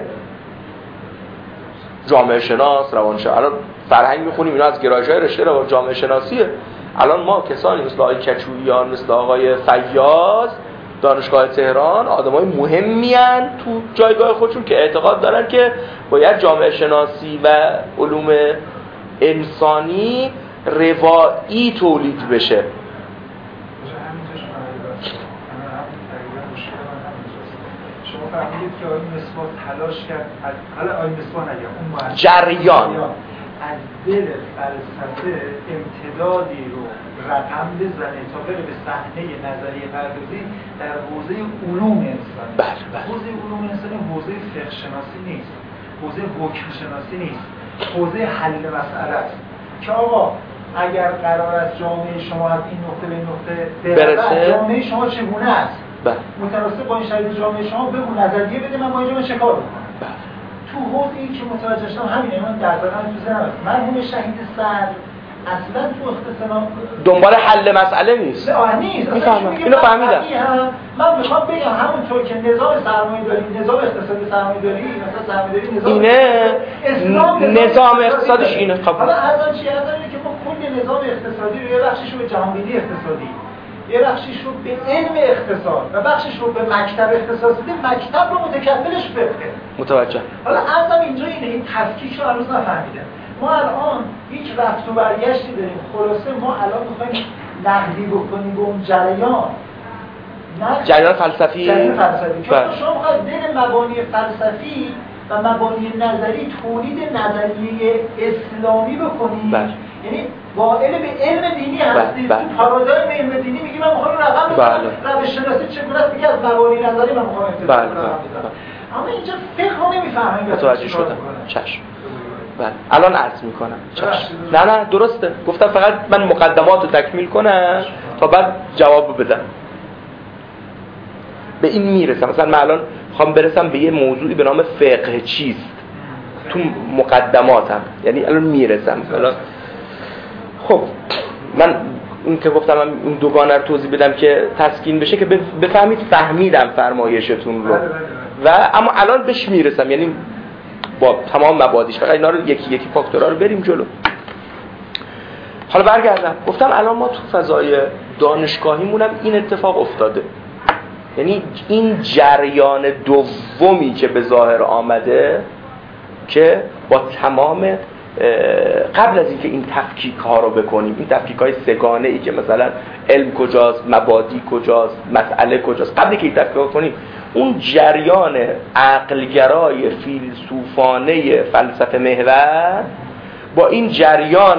جامعه شناس، روانشناس، الان فرهنگ میخونیم اینا از گرایش‌های رشته روان جامعه شناسیه. الان ما کسانی مثل آقای کچویان، مثل آقای فیاض دانشگاه تهران آدمای مهمی ان تو جایگاه خودشون که اعتقاد دارن که باید جامعه شناسی و علوم انسانی روایی تولید بشه. شما فهمیدید که آقای مصباح تلاش کرد، حالا آقای مصباح نگم، اون جریان از دل فلسفه امتدادی رو رقم بزنه تا بره به صحنه نظریه پردازی در حوزه علوم انسانی. بله بله. حوزه علوم انسانی حوزه فقه شناسی نیست، حوزه حکم شناسی نیست، حوزه حل مسئله است که آقا اگر قرار است جامعه شما از این نقطه به این نقطه برسه، جامعه شما چگونه است؟ بله. متناسب با این شرایط جامعه شما بگو، نظریه بده، من با اینجا چه کار بکنم؟ بله. تو حوزه این که متوجه شدم همینه، من در واقع تو ذهنم است. مرحوم شهید صدر اصلا تو اختصاص دنبال حل مسئله نیست. نه نیست. میفهمم. اینو فهمیدم. من میخوام بگم همونطور که نظام سرمایه‌داری، نظام اقتصادی سرمایه‌داری، مثلا سرمایه‌داری نظام اینه نظام, نظام اقتصادیش اینه. خب حالا ارزان چیه؟ ارزان اینه که ما کل نظام اقتصادی رو یه بخشش رو به جهانبینی اقتصادی، یه بخشش رو به علم اقتصاد و بخشش رو به مکتب اختصاصی دادیم. مکتب رو متکفلش فقه. متوجه. حالا ارزم اینجا اینه، این تفکیک رو هنوز نفهمیدم. ما الان هیچ رفت و برگشتی داریم. خلاصه ما الان میخوایم نقدی بکنیم به اون جریان، جریان فلسفی. جریان فلسفی که شما میخواید دل مبانی فلسفی و مبانی نظری تولید نظریه اسلامی بکنید. بله. یعنی قائل به علم دینی هستید. تو پارادایم علم دینی میگی من میخوام رقم بزنم، روش شناسی چگونه است میگه از مبانی نظری من میخوام انتظار بله. بله. اما اینجا فقه رو نمیفهمیم. متوجه شدم. چشم. بله. الان عرض میکنم. چشم. نه نه درسته. گفتم فقط من مقدمات رو تکمیل کنم تا بعد جواب بدم. به این میرسم. مثلا من الان میخوام برسم به یه موضوعی به نام فقه چیست تو مقدماتم، یعنی الان میرسم. الان خب من این که گفتم من اون دوگانه رو توضیح بدم که تسکین بشه که بفهمید فهمیدم فرمایشتون رو و اما الان بهش میرسم، یعنی با تمام مبادیش. فقط اینا رو یکی یکی فاکتورها رو بریم جلو. حالا برگردم گفتم الان ما تو فضای دانشگاهیمون هم این اتفاق افتاده، یعنی این جریان دومی که به ظاهر آمده که با تمام قبل از اینکه این تفکیک ها رو بکنیم، این تفکیک های سگانه ای که مثلا علم کجاست، مبادی کجاست، مسئله کجاست، قبل که این تفکیک ها کنیم اون جریان عقلگرای فیلسوفانه فلسفه محور با این جریان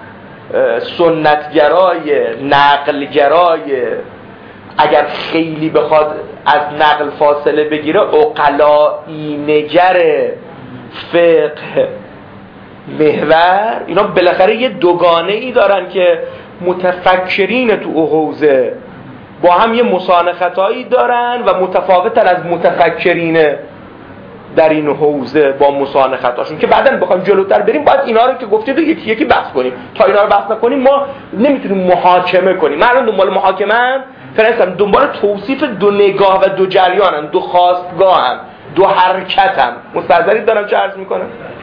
سنتگرای نقلگرای اگر خیلی بخواد از نقل فاصله بگیره عقلائی نگر فقه محور، اینا بالاخره یه دوگانه ای دارن که متفکرین تو حوزه با هم یه مسانختایی دارن و متفاوتن از متفکرین در این حوزه با مسان خطاشون که بعداً بخوایم جلوتر بریم باید اینا رو که گفتید یکی یکی بحث کنیم. تا اینا رو بحث نکنیم ما نمیتونیم محاکمه کنیم. من الان دنبال محاکمه ام، فرستم دنبال توصیف دو نگاه و دو جریانم، دو خواستگاهم، دو حرکتم. مستحضرید دارم چه عرض میکنم؟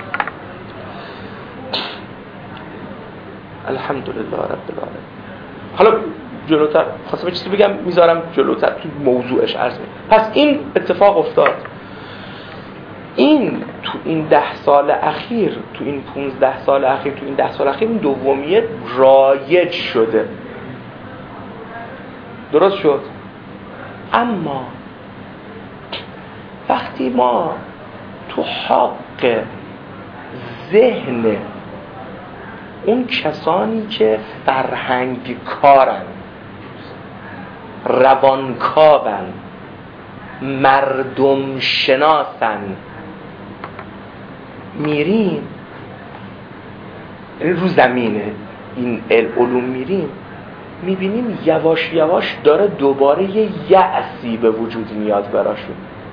الحمدلله رب العالمین. حالا جلوتر خواستم چیزی بگم میذارم جلوتر تو موضوعش عرض میکنم. پس این اتفاق افتاد. این تو این ده سال اخیر، تو این پونزده سال اخیر، تو این ده سال اخیر این دومیه رایج شده. درست شد. اما وقتی ما تو حق ذهن اون کسانی که فرهنگ کارن، روانکاون، مردم شناسن میریم، یعنی رو زمینه این علوم میریم، میبینیم یواش یواش داره دوباره یه یأسی به وجود میاد براشون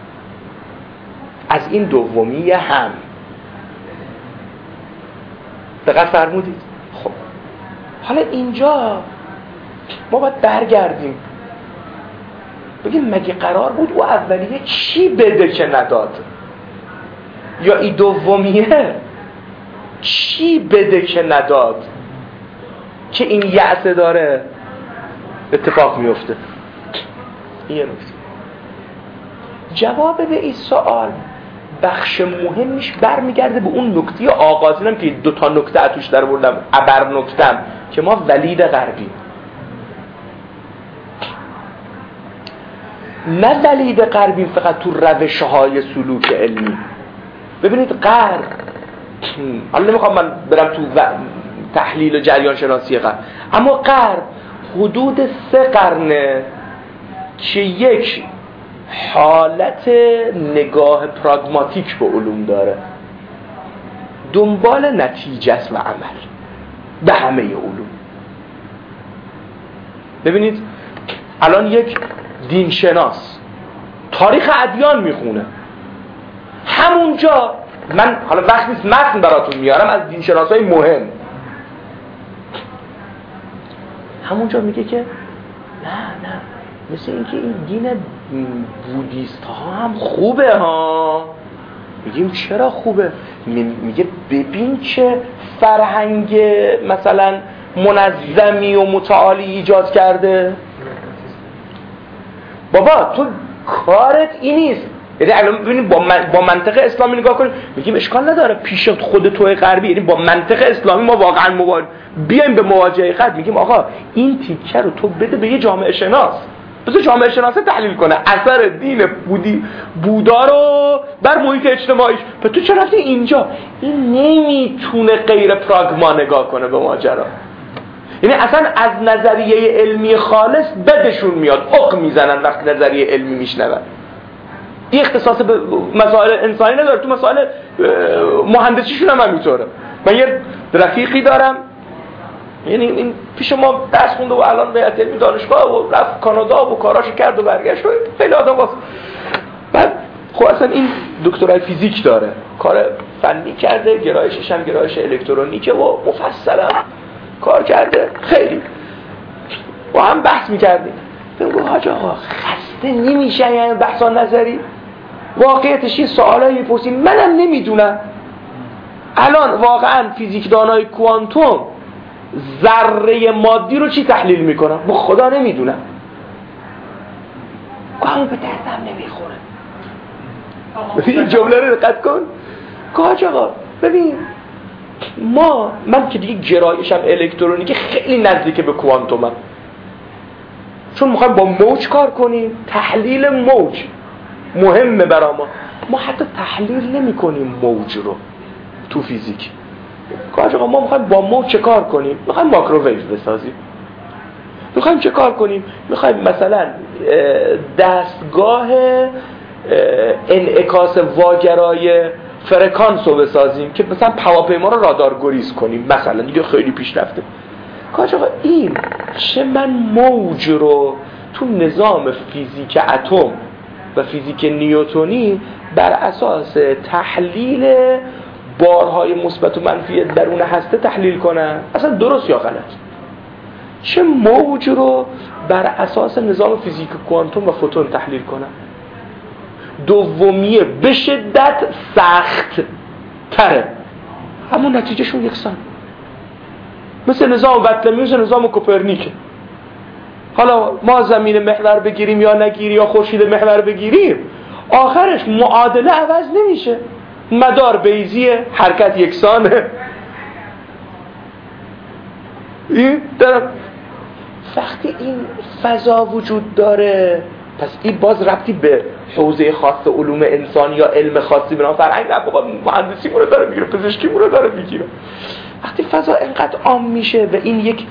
از این دومیه هم. دقت فرمودید؟ خب حالا اینجا ما باید برگردیم بگیم مگه قرار بود او اولیه چی بده که نداد؟ یا این دومیه چی بده که نداد که این یأس داره اتفاق میفته؟ این یه نکته. جواب به این سوال بخش مهمش برمیگرده به اون نکته آغازینم که دو تا نکته اتوش در بردم، ابر نکتم که ما ولید غربی، نه ولید غربی فقط تو روش‌های سلوک علمی. ببینید غرب، حالا نمیخوام من برم تو تحلیل و جریان شناسی غرب، اما غرب حدود سه قرنه که یک حالت نگاه پراگماتیک به علوم داره، دنبال نتیجه و عمل به همه علوم. ببینید الان یک دینشناس تاریخ ادیان میخونه، همونجا من حالا وقت نیست متن براتون میارم از دینشناسای مهم، همونجا میگه که نه نه مثل اینکه این دین بودیست ها هم خوبه ها. میگیم چرا خوبه؟ میگه ببین چه فرهنگ مثلا منظمی و متعالی ایجاد کرده. بابا تو کارت این نیست. یعنی الان ببینید با من با منطق اسلامی نگاه کنیم، میگیم اشکال نداره پیش خود توی غربی، یعنی با منطق اسلامی ما واقعا مواجه بیایم به مواجهه غرب، میگیم آقا این تیکه رو تو بده به یه جامعه شناس، بذار جامعه شناسه تحلیل کنه اثر دین بودی بودا رو بر محیط اجتماعیش. پس تو چرا رفتی اینجا؟ این نمیتونه غیر پراگما نگاه کنه به ماجرا. یعنی اصلا از نظریه علمی خالص بدشون میاد، عق میزنن وقتی نظریه علمی میشنون. این اختصاص به مسائل انسانی نداره، تو مسائل مهندسیشون هم همینطوره. من یه رفیقی دارم، یعنی این پیش ما درس خونده و الان به علمی دانشگاه و رفت کانادا و کاراشو کرد و برگشت و خیلی آدم واسه. بعد خب اصلا این دکترای فیزیک داره، کار فنی کرده، گرایشش هم گرایش الکترونیکه و مفصلا کار کرده، خیلی با هم بحث میکردیم. بگو حاج آقا خسته نمیشه یعنی بحثا نظری؟ واقعیتش این سوالایی میپرسیم منم نمیدونم. الان واقعا فیزیکدانای کوانتوم ذره مادی رو چی تحلیل میکنن؟ با خدا نمیدونم. قام به دردم نمیخوره. ببین جمله رو دقت کن. حاج آقا ببین ما من که دیگه گرایشم الکترونیکی خیلی نزدیک به کوانتومم، چون میخوایم با موج کار کنیم. تحلیل موج مهمه برای ما. ما حتی تحلیل نمی کنیم موج رو تو فیزیک. کاج آقا ما میخوایم با موج چه کار کنیم؟ میخوایم ماکروویو بسازیم. میخوایم چه کار کنیم؟ میخوایم مثلا دستگاه انعکاس واگرای فرکانس رو بسازیم که مثلا هواپیما رو رادار گریز کنیم مثلا. دیگه خیلی پیشرفته. کاج آقا این چه من موج رو تو نظام فیزیک اتم و فیزیک نیوتنی بر اساس تحلیل بارهای مثبت و منفی درون هسته تحلیل کنن، اصلا درست یا غلط. چه موج رو بر اساس نظام فیزیک کوانتوم و فوتون تحلیل کنن. دومیه به شدت سخت تره، همون نتیجهشون یکسان، مثل نظام بطلمیوس و نظام کوپرنیک. حالا ما زمین محور بگیریم یا نگیریم یا خورشید محور بگیریم، آخرش معادله عوض نمیشه، مدار بیضیه، حرکت یکسانه. این در وقتی این فضا وجود داره، پس این باز ربطی به حوزه خاص علوم انسان یا علم خاصی بنا فرهنگ نه، بابا مهندسی مورد داره میگیره، پزشکی مورد داره میگیره. وقتی فضا اینقدر عام میشه و این یک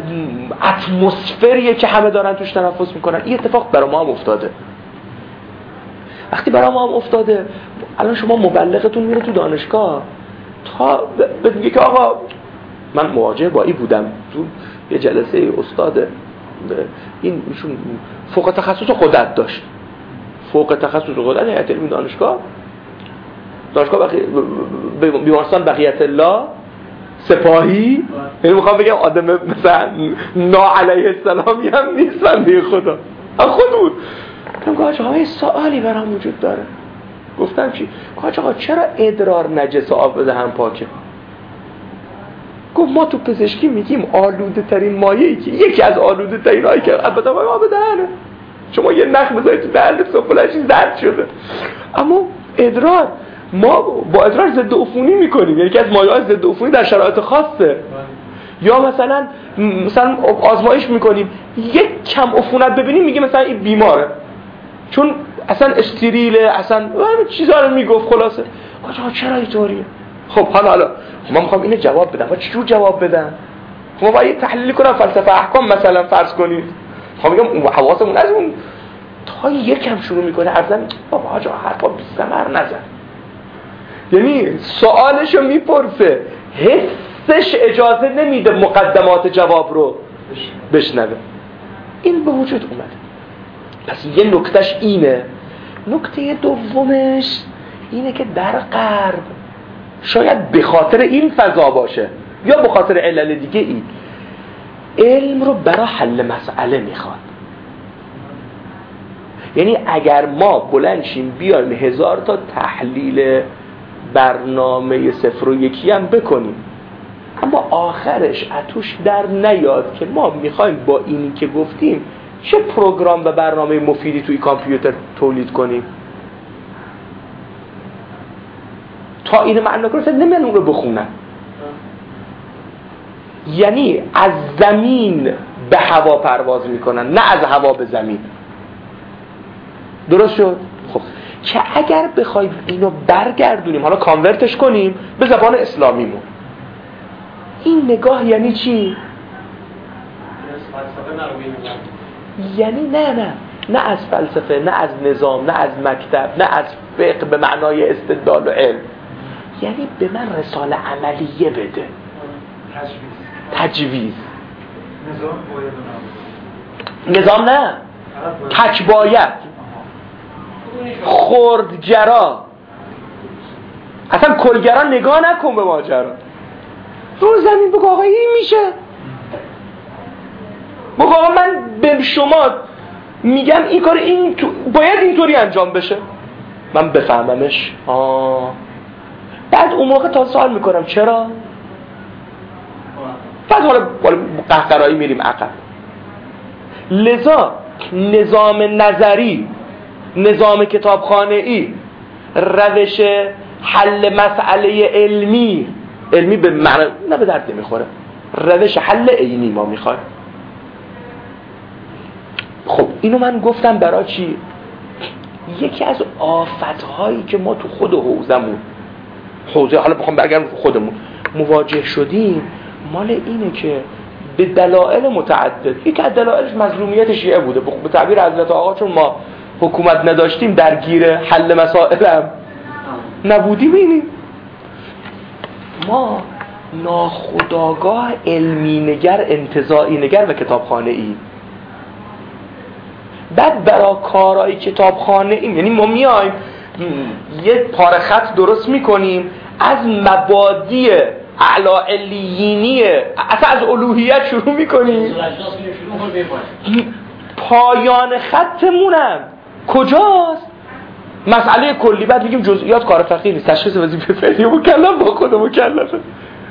اتمسفریه که همه دارن توش تنفس میکنن، این اتفاق برای ما هم افتاده. وقتی برای ما هم افتاده، الان شما مبلغتون میره تو دانشگاه تا بهت میگه که آقا من مواجه با این بودم تو یه جلسه استاد، این ایشون فوق تخصص خودت داشت، فوق تخصص خودت هیئت علمی دانشگاه دانشگاه بقی... بیمارستان بقیت الله سپاهی، یعنی میخوام بگم آدم مثلا نا علیه السلامی هم نیستن دیگه، خدا هم خود بود. گفتم آقا آقا یه سوالی برام وجود داره. گفتم چی؟ گفتم آقا چرا ادرار نجس آب بده هم پاکه؟ گفت ما تو پزشکی میگیم آلوده ترین مایعی که یکی از آلوده ترین هایی که البته آب دهنه، شما یه نخ بذارید تو دهن سفالش زرد شده، اما ادرار ما با ادرار ضد عفونی میکنیم، یعنی یکی از مایعات ضد عفونی در شرایط خاصه. یا مثلا مثلا آزمایش میکنیم یک کم عفونت ببینیم میگه مثلا این بیماره، چون اصلا استریله، اصلا همه چیزا رو میگفت. خلاصه آقا چرا اینطوریه؟ خب حالا حالا من میخوام اینو جواب بدم، چه جور جواب بدم؟ ما باید تحلیل کنم فلسفه احکام مثلا فرض کنید، خب میگم اون حواسمون از اون تا یکم شروع میکنه ارزم بابا آقا حرفا بی ثمر نزن، یعنی سوالشو میپرسه، حسش اجازه نمیده مقدمات جواب رو بشنوه. این به وجود اومده. پس یه نکتهش اینه. نکته دومش اینه که در غرب شاید به خاطر این فضا باشه یا به خاطر علل دیگه ای، علم رو برای حل مسئله میخواد. یعنی اگر ما بلند شیم بیایم هزار تا تحلیل برنامه صفر و یکی هم بکنیم، اما آخرش اتوش در نیاد که ما میخوایم با اینی که گفتیم چه پروگرام و برنامه مفیدی توی کامپیوتر تولید کنیم، تا این معنی کنه نمیان اون رو بخونن. یعنی از زمین به هوا پرواز میکنن، نه از هوا به زمین. درست شد؟ خب که اگر بخوایم اینو برگردونیم، حالا کانورتش کنیم به زبان اسلامیمون، این نگاه یعنی چی؟ یعنی نه نه نه از فلسفه، نه از نظام، نه از مکتب، نه از فقه به معنای استدلال و علم، یعنی به من رساله عملیه بده. تجویز. نظام باید نظام نه، تک باید، خردگرا، اصلا کلگرا نگاه نکن به ماجرا، رو زمین بگو آقا این میشه، بگو آقا من به شما میگم این کار این تو... باید اینطوری انجام بشه، من بفهممش. آه. بعد اون موقع تا سوال میکنم چرا؟ بعد حالا قهقرایی میریم عقب. لذا نظام نظری، نظام کتابخانه‌ای، روش حل مسئله علمی، علمی به معنی نه به درد نمیخوره، روش حل عینی ما میخوایم. خب اینو من گفتم برای چی؟ یکی از آفت‌هایی که ما تو خود حوزمون، حوزه حالا بخوام برگردم خودمون مواجه شدیم، مال اینه که به دلایل متعدد، یکی از دلایلش مظلومیت شیعه بوده، به تعبیر حضرت آقا چون ما حکومت نداشتیم درگیر حل مسائل هم نبودیم. اینی ما ناخودآگاه علمی نگر، انتزاعی نگر و کتابخانه ای. بعد برای کارهای کتابخانه ایم، یعنی ما میایم یه پاره خط درست میکنیم از مبادی اعلی علیینی اصلا از الوهیت شروع میکنیم، پایان خطمونم کجاست؟ مسئله کلی. بعد میگیم جزئیات کار فقیه نیست، تشخیص وظیفه فعلی مکلف با خود مکلفه.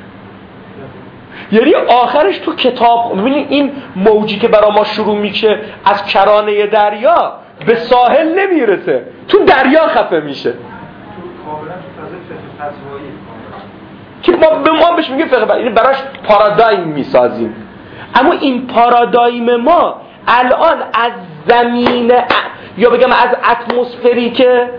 یعنی آخرش تو کتاب ببینید این موجی که برای ما شروع میشه از کرانه دریا به ساحل نمیرسه، تو دریا خفه میشه. تو کاملا تو فضای فقه فتوایی که ما به ما بهش میگه فقه، یعنی براش پارادایم میسازیم. اما این پارادایم ما الان از زمین یا بگم از اتمسفری که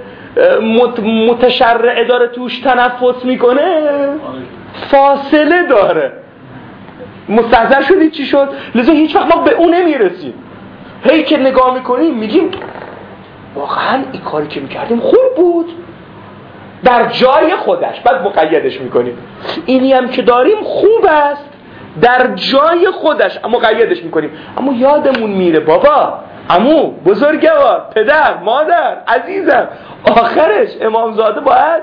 متشرع داره توش تنفس میکنه فاصله داره. مستحضر شدید چی شد؟ لذا هیچ وقت ما به اون نمیرسیم. هی که نگاه میکنیم میگیم واقعا این کاری که میکردیم خوب بود در جای خودش، بعد مقیدش میکنیم. اینی هم که داریم خوب است در جای خودش، اما مقیدش میکنیم. اما یادمون میره بابا، عمو، بزرگوار، پدر، مادر، عزیزم، آخرش امامزاده باید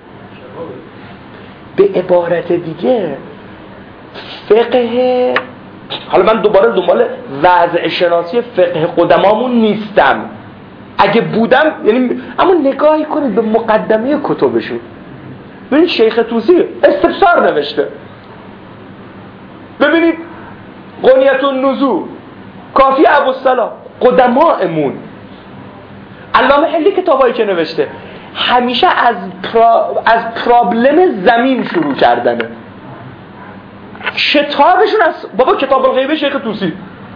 به عبارت دیگه فقه. حالا من دوباره دنبال وضع شناسی فقه قدمامون نیستم، اگه بودم یعنی، اما نگاهی کنید به مقدمه کتبشون. ببینید شیخ طوسی استفسار نوشته، ببینید غنیت النزول، کافی ابوالسلام، قدماءمون. علامه حلی کتابایی که نوشته همیشه از پرا... از پرابلم زمین شروع کردنه. کتابشون از بابا کتاب الغیبه شیخ طوسی،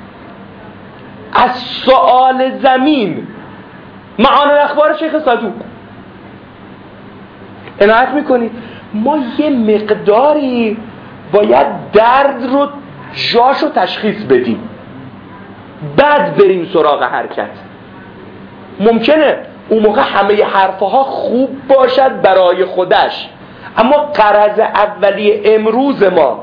از سؤال زمین، معانی اخبار شیخ صدوق. عنایت میکنید ما یه مقداری باید درد رو جاشو تشخیص بدیم، بعد بریم سراغ حرکت. ممکنه اون موقع همه حرفها خوب باشد برای خودش، اما غرض اولیه امروز ما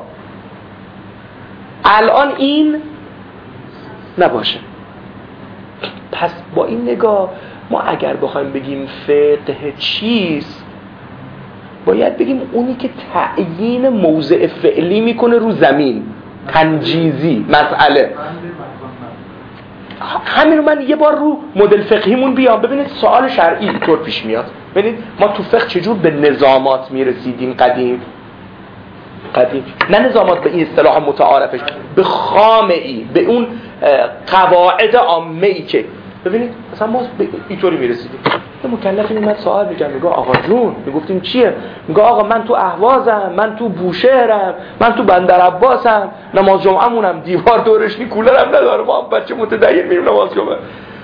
الان این نباشه. پس با این نگاه ما اگر بخوایم بگیم فقه چیست، باید بگیم اونی که تعیین موضع فعلی میکنه رو زمین، تنجیزی مسئله. همین رو من یه بار رو مدل فقهیمون بیام. ببینید سوال شرعی طور پیش میاد. ببینید ما تو فقه چجور به نظامات میرسیدیم قدیم قدیم نه نظامات به این اصطلاح متعارفش، به خامعی، به اون قواعد عامه‌ای که ببینید مثلا ما به اینطوری میرسیدیم. یه مکلفی میاد سوال میگه، میگه آقا جون، میگفتیم چیه؟ میگه آقا من تو اهوازم، من تو بوشهرم، من تو بندر عباسم، نماز جمعه مونم دیوار دورش نی، کولرم نداره، ما بچه متدین میریم نماز جمعه.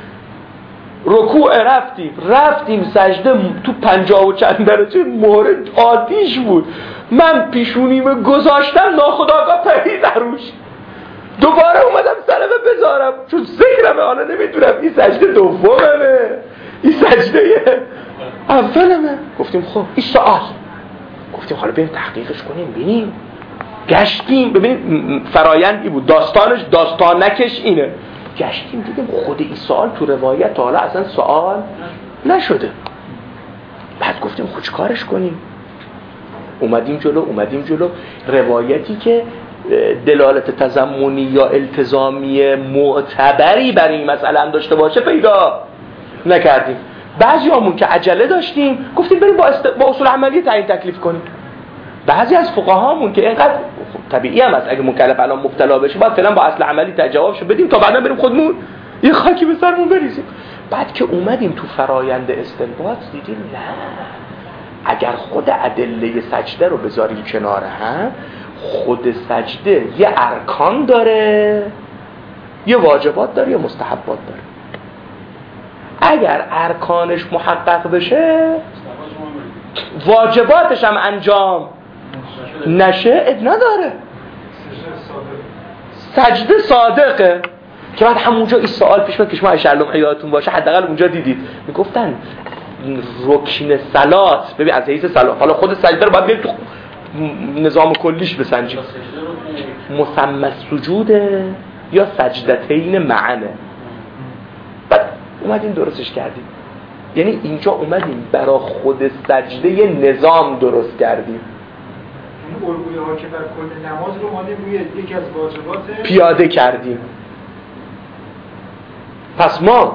رکوع رفتیم رفتیم سجده تو پنجاه و چند درجه مورد آتیش بود، من پیشونیم گذاشتم ناخودآگاه پرید روش، دوباره اومدم سلامه بذارم چون ذکرمه، حالا نمیدونم این سجده دوممه این سجده اولمه. گفتیم خب این سوال، گفتیم حالا بریم تحقیقش کنیم ببینیم. گشتیم، ببینید فرایندی بود، داستانش داستانکش اینه. گشتیم دیدیم خود این سوال تو روایت حالا اصلا سوال نشده. بعد گفتیم خود کارش کنیم. اومدیم جلو اومدیم جلو روایتی که دلالت تضمنی یا التزامی معتبری برای این مسئله هم داشته باشه پیدا نکردیم. بعضی همون که عجله داشتیم گفتیم بریم با, است... با اصول عملی تعیین تکلیف کنیم. بعضی از فقهامون که اینقدر طبیعی هم است اگه مکلف الان مبتلا بشه باید فعلا با اصل عملی جوابشو بدیم تا بعدا بریم خودمون یه خاکی به سرمون بریزیم. بعد که اومدیم تو فرایند استنباط دیدیم نه، اگر خود ادله سجده رو بذاریم کنار هم، خود سجده یه ارکان داره، یه واجبات داره، یه مستحبات داره. اگر ارکانش محقق بشه واجباتش هم انجام نشه اد نداره. سجده صادقه که بعد همونجا این سوال پیش میاد که شما اشعلم یادتون باشه حداقل اونجا دیدید میگفتن رکن صلات، ببین از حیث صلات، حالا خود سجده رو باید بریم تو نظام کلیش بسنجیم، مسمى سجوده یا سجدتین معنه. بعد اومدیم درستش کردیم. یعنی اینجا اومدیم برای خود سجده نظام درست کردیم. این الگوی ها که بر کل نماز رو اومدیم روی یکی از واجبات پیاده کردیم. پس ما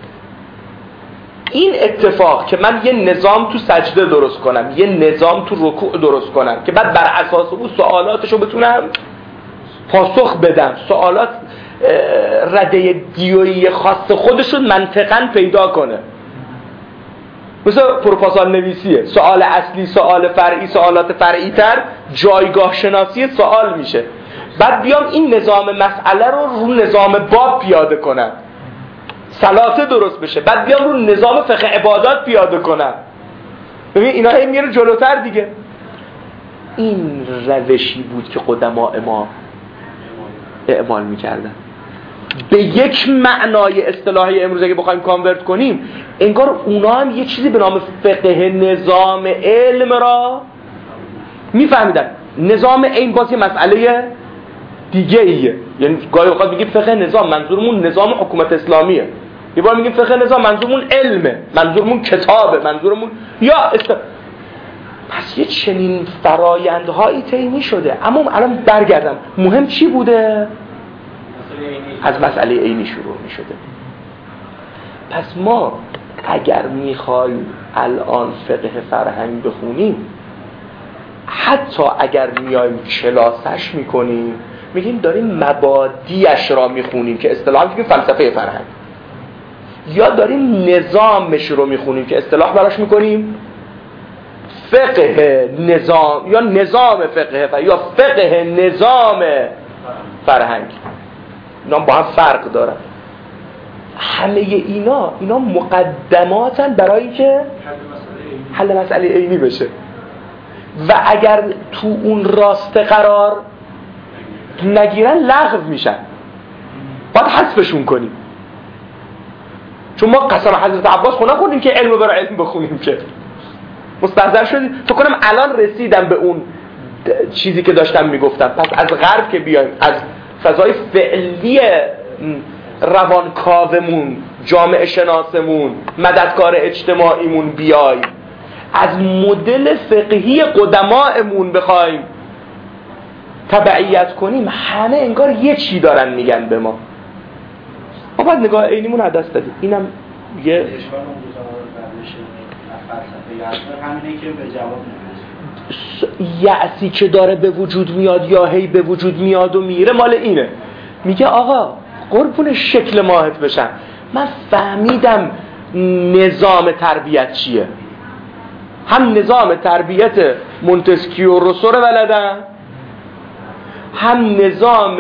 این اتفاق که من یه نظام تو سجده درست کنم، یه نظام تو رکوع درست کنم که بعد بر اساس اون سوالاتشو بتونم پاسخ بدم، سوالات رده دیویی خاص خودشون منطقاً پیدا کنه. مثل پروپوزال نویسیه، سوال اصلی، سوال فرعی، سوالات فرعی تر جایگاه شناسی سوال میشه. بعد بیام این نظام مسئله رو رو نظام باب پیاده کنم، صلاته درست بشه. بعد بیام رو نظام فقه عبادات پیاده کنم. ببین اینا هی میره جلوتر دیگه. این روشی بود که قدماء ما اعمال میکردن. به یک معنای اصطلاحی امروز اگه بخوایم کانورت کنیم، انگار اونا هم یه چیزی به نام فقه نظام علم را میفهمیدن. نظام این باز یه مسئله دیگه ایه. یعنی گاهی اوقات میگیم فقه نظام، منظورمون نظام حکومت اسلامیه. یه بار میگیم فقه نظام، منظورمون علمه، منظورمون کتابه، منظورمون یا است... پس یه چنین فرایندهایی طی میشده. اما الان برگردم، مهم چی بوده؟ از مسئله عینی شروع می شده. پس ما اگر می خواهیم الان فقه فرهنگ بخونیم، حتی اگر میایم کلاسش می کنیم، میگیم داریم مبادیش را می خونیم که اصطلاحا میگیم فلسفه فرهنگ، یا داریم نظامش رو می خونیم که اصطلاح براش می کنیم فقه نظام یا نظام فقه فرهنگ یا فقه نظام فرهنگ. اینا با هم فرق دارن. همه اینا اینا مقدماتن برای اینکه حل مسئله عینی بشه. و اگر تو اون راسته قرار نگیرن لغو میشن، باید حذفشون کنیم. چون ما قسم حضرت عباس خونه خوندیم که علم برای علم بخونیم، که مستحضر شدیم. فکر کنم الان رسیدم به اون چیزی که داشتم میگفتم. پس از غرب که بیایم، از فضای فعلی روانکاومون، جامعه شناسمون، مددکار اجتماعیمون بیایم، از مدل فقهی قدماءمون بخوایم تبعیت کنیم، همه انگار یه چی دارن میگن به ما. ما باید نگاه عینیمون رو دست دادیم. اینم یه همینه که به جواب یأسی که داره به وجود میاد یا هی به وجود میاد و میره، مال اینه. میگه آقا قربون شکل ماهت بشم، من فهمیدم نظام تربیت چیه. هم نظام تربیت مونتسکیو و روسو رو بلدم، هم نظام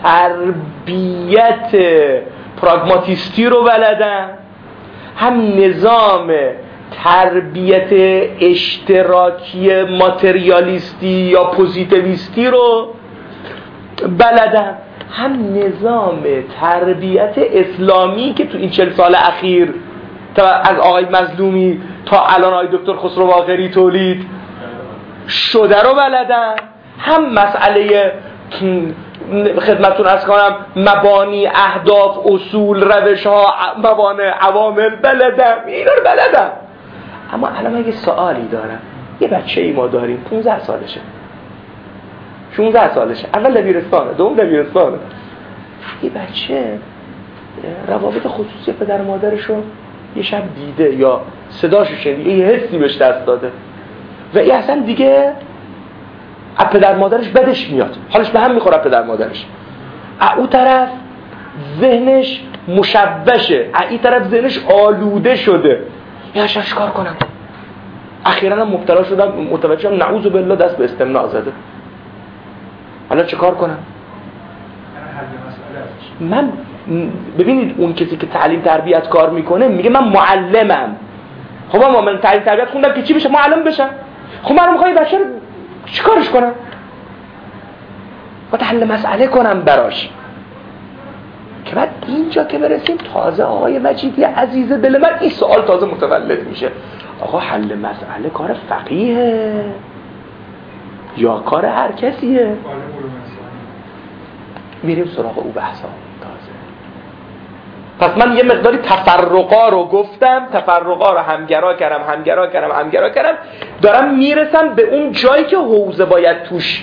تربیت پراگماتیستی رو بلدم، هم نظام تربیت اشتراکی ماتریالیستی یا پوزیتیویستی رو بلدم، هم نظام تربیت اسلامی که تو این چهل سال اخیر از آقای مظلومی تا الان آقای دکتر خسرو باقری تولید شده رو بلدم، هم مسئله خدمتون عرض کنم مبانی، اهداف، اصول، روش ها، موانع، عوامل بلدم، اینا رو بلدم. اما الان اگه سوالی دارم، یه بچه ای ما داریم پونزده سالشه، شانزده سالشه، اول دبیرستانه، دوم دبیرستانه، یه بچه روابط خصوصی پدر مادرشو یه شب دیده یا صداشو شنیده، یه حسی بهش دست داده و این اصلا دیگه از پدر مادرش بدش میاد، حالش به هم میخوره پدر مادرش. او طرف ذهنش مشوشه، این طرف ذهنش آلوده شده. یا شش کار کنم؟ اخیراً هم مبتلا شدم، متوجه شدم نعوذ بالله دست به استمناء زده. حالا چه کار کنم؟ من ببینید اون کسی که تعلیم تربیت کار میکنه میگه من معلمم. خب ما من تعلیم تربیت خوندم که چی بشه؟ معلم بشم. خب من میخوام بچه رو چیکارش کنم؟ باید حل مسئله کنم براش. که بعد اینجا که برسیم تازه آقای مجیدی عزیز دل من این سوال تازه متولد میشه. آقا حل مسئله کار فقیهه یا کار هر کسیه؟ میریم سراغ او بحثا تازه. پس من یه مقداری تفرقا رو گفتم، تفرقا رو همگرا کردم همگرا کردم همگرا کردم دارم میرسم به اون جایی که حوزه باید توش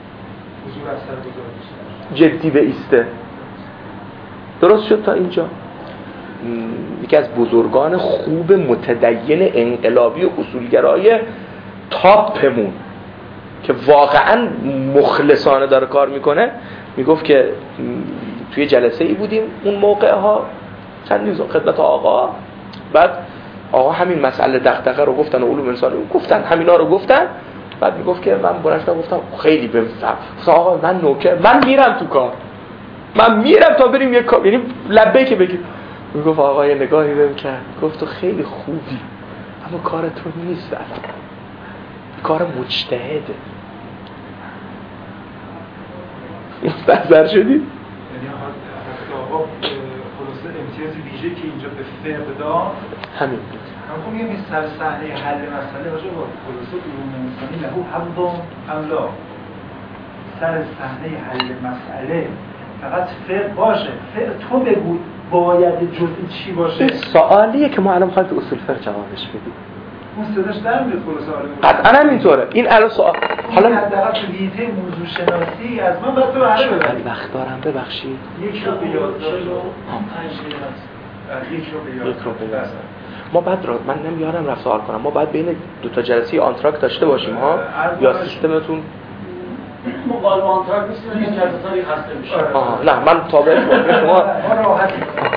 جدی بایسته. درست شد تا اینجا؟ یکی از بزرگان خوب متدین انقلابی و اصولگرای تاپمون که واقعا مخلصانه داره کار میکنه میگفت که توی جلسه ای بودیم اون موقع ها چند روز خدمت آقا، بعد آقا همین مسئله دغدغه رو گفتن و علوم انسانی گفتن همینا رو گفتن، بعد میگفت که من بلند شدم گفتم خیلی به آقا من نوکر، من میرم تو کار، من میرم تا بریم یه کار، یعنی لبه که بگیم. میگفت آقا یه نگاهی بهم کرد گفت تو خیلی خوبی اما کار تو نیست، کار مجتهده. مستحضر شدی؟ یعنی آقا خلاصه امتیاز ویژه که اینجا به فقه داد همین من خب میگم این سر صحنه حل مسئله باشه با خلاصه علوم انسانی لهو حظ ام لا، سر صحنه حل مسئله فقط فقه باشه، فقه تو بگو باید جزئی چی باشه. این سوالیه که ما الان می‌خوایم تو اصول فقه جوابش بدیم. اون صداش در میاد خلاصه آره قطعا هم اینطوره. این الان سوال حالا حداقل تو دیده موضوع شناسی از من باید تو حل ببری. وقت دارم ببخشید یک رو به یاد داشت و پنج دقیقه یک رو به یاد یک رو به یاد ما بعد را من نمیارم رفت سوال کنم، ما بعد بین دو تا جلسه آنتراک داشته باشیم ها یا سیستمتون مقالب آنتراک نیستیم این جلسه تاریخ هسته میشه. آها نه من تابع شما ما راحتی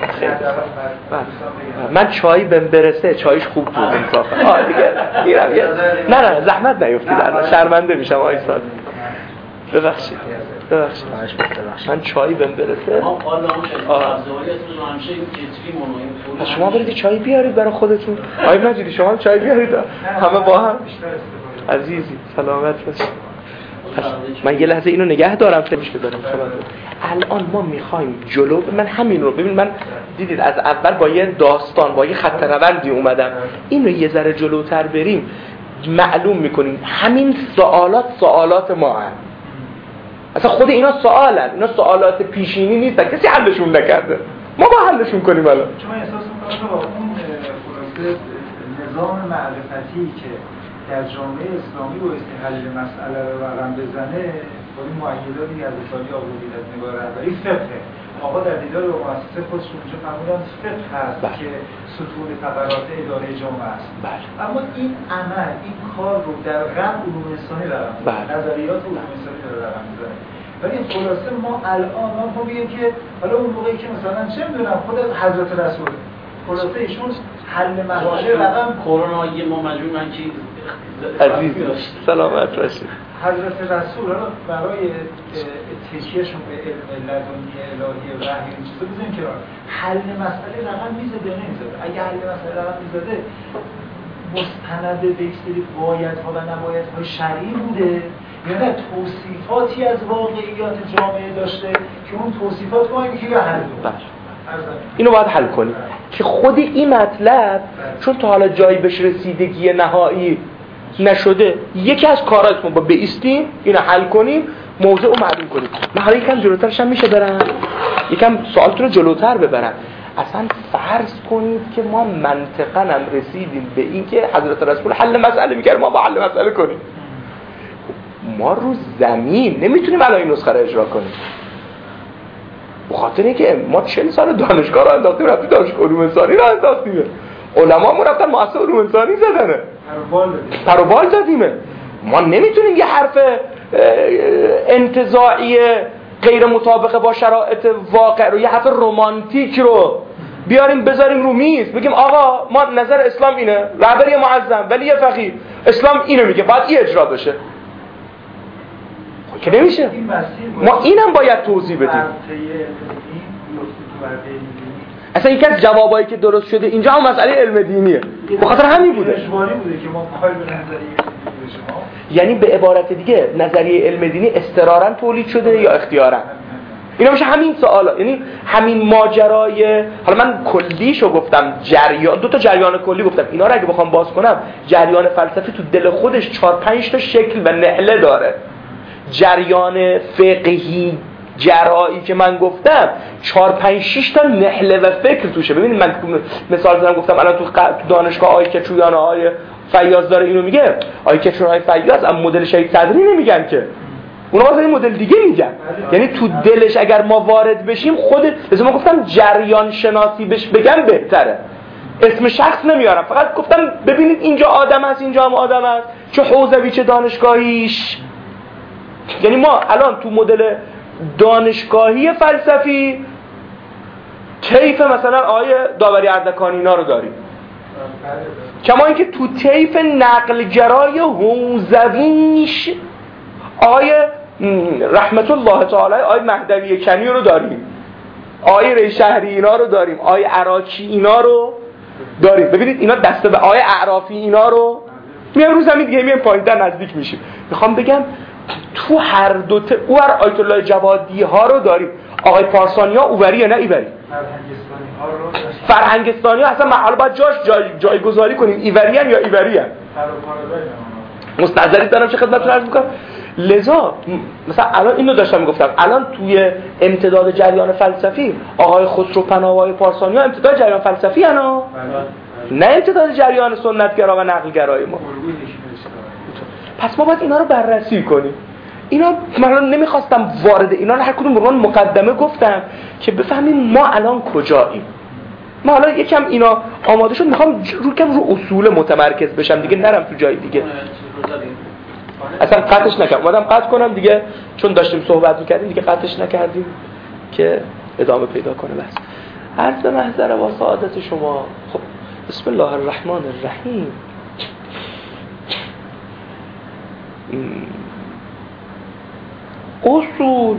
من چای بهم برسه چایش خوب بود انصافا. آ دیگه میرم نه نه زحمت نیفتید الان شرمنده میشم آقای استاد. ببخشید ببخشید من چای بهم برسه. ما قالمون شد افزاری اسمش همیشه این کتری مونو این شما برید چای بیارید برای خودتون. آقای مجیدی شما هم چای بیارید همه با هم. عزیزی سلامت باشید. من یه لحظه اینو نگه دارم تمیش بذارم. الان ما میخوایم جلو، من همین رو ببین، من دیدید از اول با یه داستان با یه خط روندی اومدم، اینو یه ذره جلوتر بریم معلوم میکنیم همین سوالات سوالات ما هم. اصلا خود اینا سوالن، اینا سوالات پیشینی نیستن، کسی حلشون نکرده، ما با حلشون کنیم الان. چون من احساس میکنم با اون خلاصه نظام معرفتی که در جامعه اسلامی و حل مسئله رو رقم بزنه با این معیداتی از اصالی آبودید از نگاه رهبری فقه. آقا در دیدار با مؤسسه خودشون اونجا فرمودن فقه هست بله. که ستون فقرات اداره جامعه است. بله. اما این عمل این کار رو در غرب علوم انسانی رقم میزنه، بله. نظریات علوم انسانی رو رقم میزنه. ولی خلاصه ما الان ما بگیم که حالا اون موقعی که مثلا چه میدونم خود حضرت رسول خلاصه ایشون حل مسئله رقم کرونا یه ما مجبور من چی عزیز سلامت باشید. حضرت رسول رو برای تکیهشون به علم لدنی الهی و وحی این چیزا بزنیم که حل مسئله رقم میزده یا نمیزده. اگه حل مسئله رقم میزده مستند به یک سری بایدها و نبایدهای شرعی بوده یا نه توصیفاتی از واقعیات جامعه داشته که اون توصیفات ما این که یا حل بود. اینو باید حل کنیم که خود این مطلب چون تا حالا جایی بهش رسیدگی نهایی نشده، یکی از کاراتون با بایستیم اینو حل کنیم، موضوع رو معلوم کنیم. من حالا یکم جلوترش هم میشه برم، یکم سوالتون رو جلوتر ببرم. اصلا فرض کنید که ما منطقاً هم رسیدیم به این که حضرت رسول حل مسئله میکرد، ما با حل مسئله کنیم. ما رو زمین نمیتونیم الان این نسخه رو اجرا کنیم، بخاطر اینکه ما چهل سال دانشگاه رو انداختیم، رفتیم دانشگاه علوم انسانی رو انداختیم، علماءمون رفتن مؤسسه علوم انسانی زدنه، پروبال دادیمه. ما نمیتونیم یه حرف انتزاعی غیر مطابق با شرایط واقع رو، یه حرف رمانتیک رو بیاریم بذاریم رو میز بگیم آقا ما نظر اسلام اینه، رهبری معظم ولی یه فقیه اسلام اینو میگه باید این اجرا بشه، که نمیشه. ما اینم باید توضیح بدیم. اصلا یکی از جوابایی که درست شده اینجا هم مسئله علم دینیه، بخاطر همین بوده. اجباری بوده که ما پای به نظریه شما، یعنی به عبارت دیگه نظریه علم دینی اضطرارا تولید شده یا اختیارا. اینا میشه همین سوالا، یعنی همین ماجرای، حالا من کلیشو گفتم، جریان دو تا جریان کلی گفتم، اینا رو اگه بخوام باز کنم جریان فلسفی تو دل خودش چهار پنج تا شکل و نحله داره. جریان فقهی جرایی که من گفتم چهار پنج شش تا نحله و فکر توشه. ببینید من مثال زدم گفتم الان تو دانشگاه آقای کچویان آقای فیاض داره اینو میگه، آقای کچویان آقای فیاض اما مدل شهید صدری نمیگن که، اونا واسه این مدل دیگه میگن. یعنی تو دلش اگر ما وارد بشیم خود مثلا من گفتم جریان شناسی بهش بگم بهتره، اسم شخص نمیارم، فقط گفتم ببینید اینجا آدم هست اینجا هم آدم هست، چه حوزوی چه دانشگاهیش. یعنی ما الان تو مدل دانشگاهی فلسفی طیف مثلا آقای داوری اردکانی اینا رو داریم، کما اینکه تو طیف نقلگرای حوزویش آقای رحمت الله تعالی آقای مهدوی کنی رو داریم، آقای ری شهری اینا رو داریم، آقای عراقی اینا رو داریم. ببینید اینا دسته به آقای اعرافی اینا رو میام رو زمین دیگه میام پایین‌تر نزدیک میشیم. میخوام بگم تو هر دو ت... او هر آیت الله جوادی ها رو داریم، آقای پارسانی ها اووریه نه ایوری، فرهنگستانی ها رو فرهنگستانی ها اصلا محل باید جاش جای... جایگذاری کنیم، ایوری هم یا ایوری هم مستحضری دارم چه خدمت رو عرض میکنم. لذا مثلا الان اینو داشتم میگفتم الان توی امتداد جریان فلسفی آقای خسرو پناهی پارسانی ها امتداد جریان فلسفی هستن، نه امتداد جریان سنتگرا و نقلگرای ما. پس ما باید اینا رو بررسی کنیم. اینا من نمیخواستم وارد اینا رو هر کدوم برون مقدمه گفتم که بفهمیم ما الان کجاییم. ما حالا یکم اینا آماده شد میخوام رو کم رو اصول متمرکز بشم دیگه، نرم تو جای دیگه. اصلا قطعش نکردم، اومدم قطع کنم دیگه، چون داشتیم صحبت میکردیم دیگه قطعش نکردیم که ادامه پیدا کنه. بس عرض محضر با سعادت شما. خب بسم الله الرحمن الرحیم. اصول،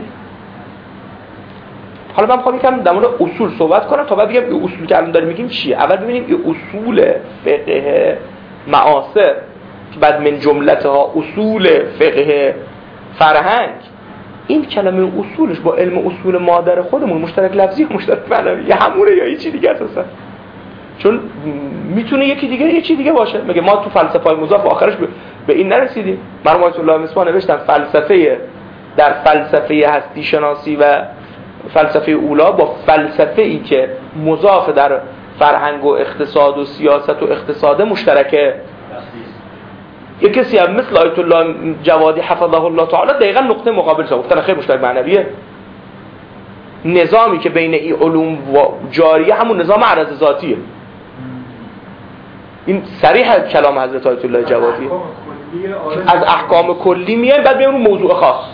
حالا من میخوام یکم در مورد اصول صحبت کنم تا بعد بگم این اصول که الان داریم میگیم چیه. اول ببینیم این اصول فقه معاصر که بعد من جملتها اصول فقه فرهنگ، این کلمه اصولش با علم اصول مادر خودمون مشترک لفظی و مشترک معنوی یه همونه یا یه چی دیگه اساسا، چون میتونه یکی دیگه یه چی دیگه باشه. مگه ما تو فلسفه های مضاف آخرش به این نرسیدیم؟ مرحوم آیت الله مصباح نوشتن فلسفه در فلسفه هستی شناسی و فلسفه اولا با فلسفه ای که مضاف در فرهنگ و اقتصاد و سیاست و اقتصاد مشترکه. یک کسی هم مثل آیت الله جوادی حفظه الله تعالی دقیقا نقطه مقابل شد، گفتن خیلی مشترک معنویه. نظامی که بین این علوم جاریه همون نظام عرض ذاتیه. این صریح کلام حضرت آیت الله جوادی. از احکام کلی میایم بعد میایم رو موضوع خاص.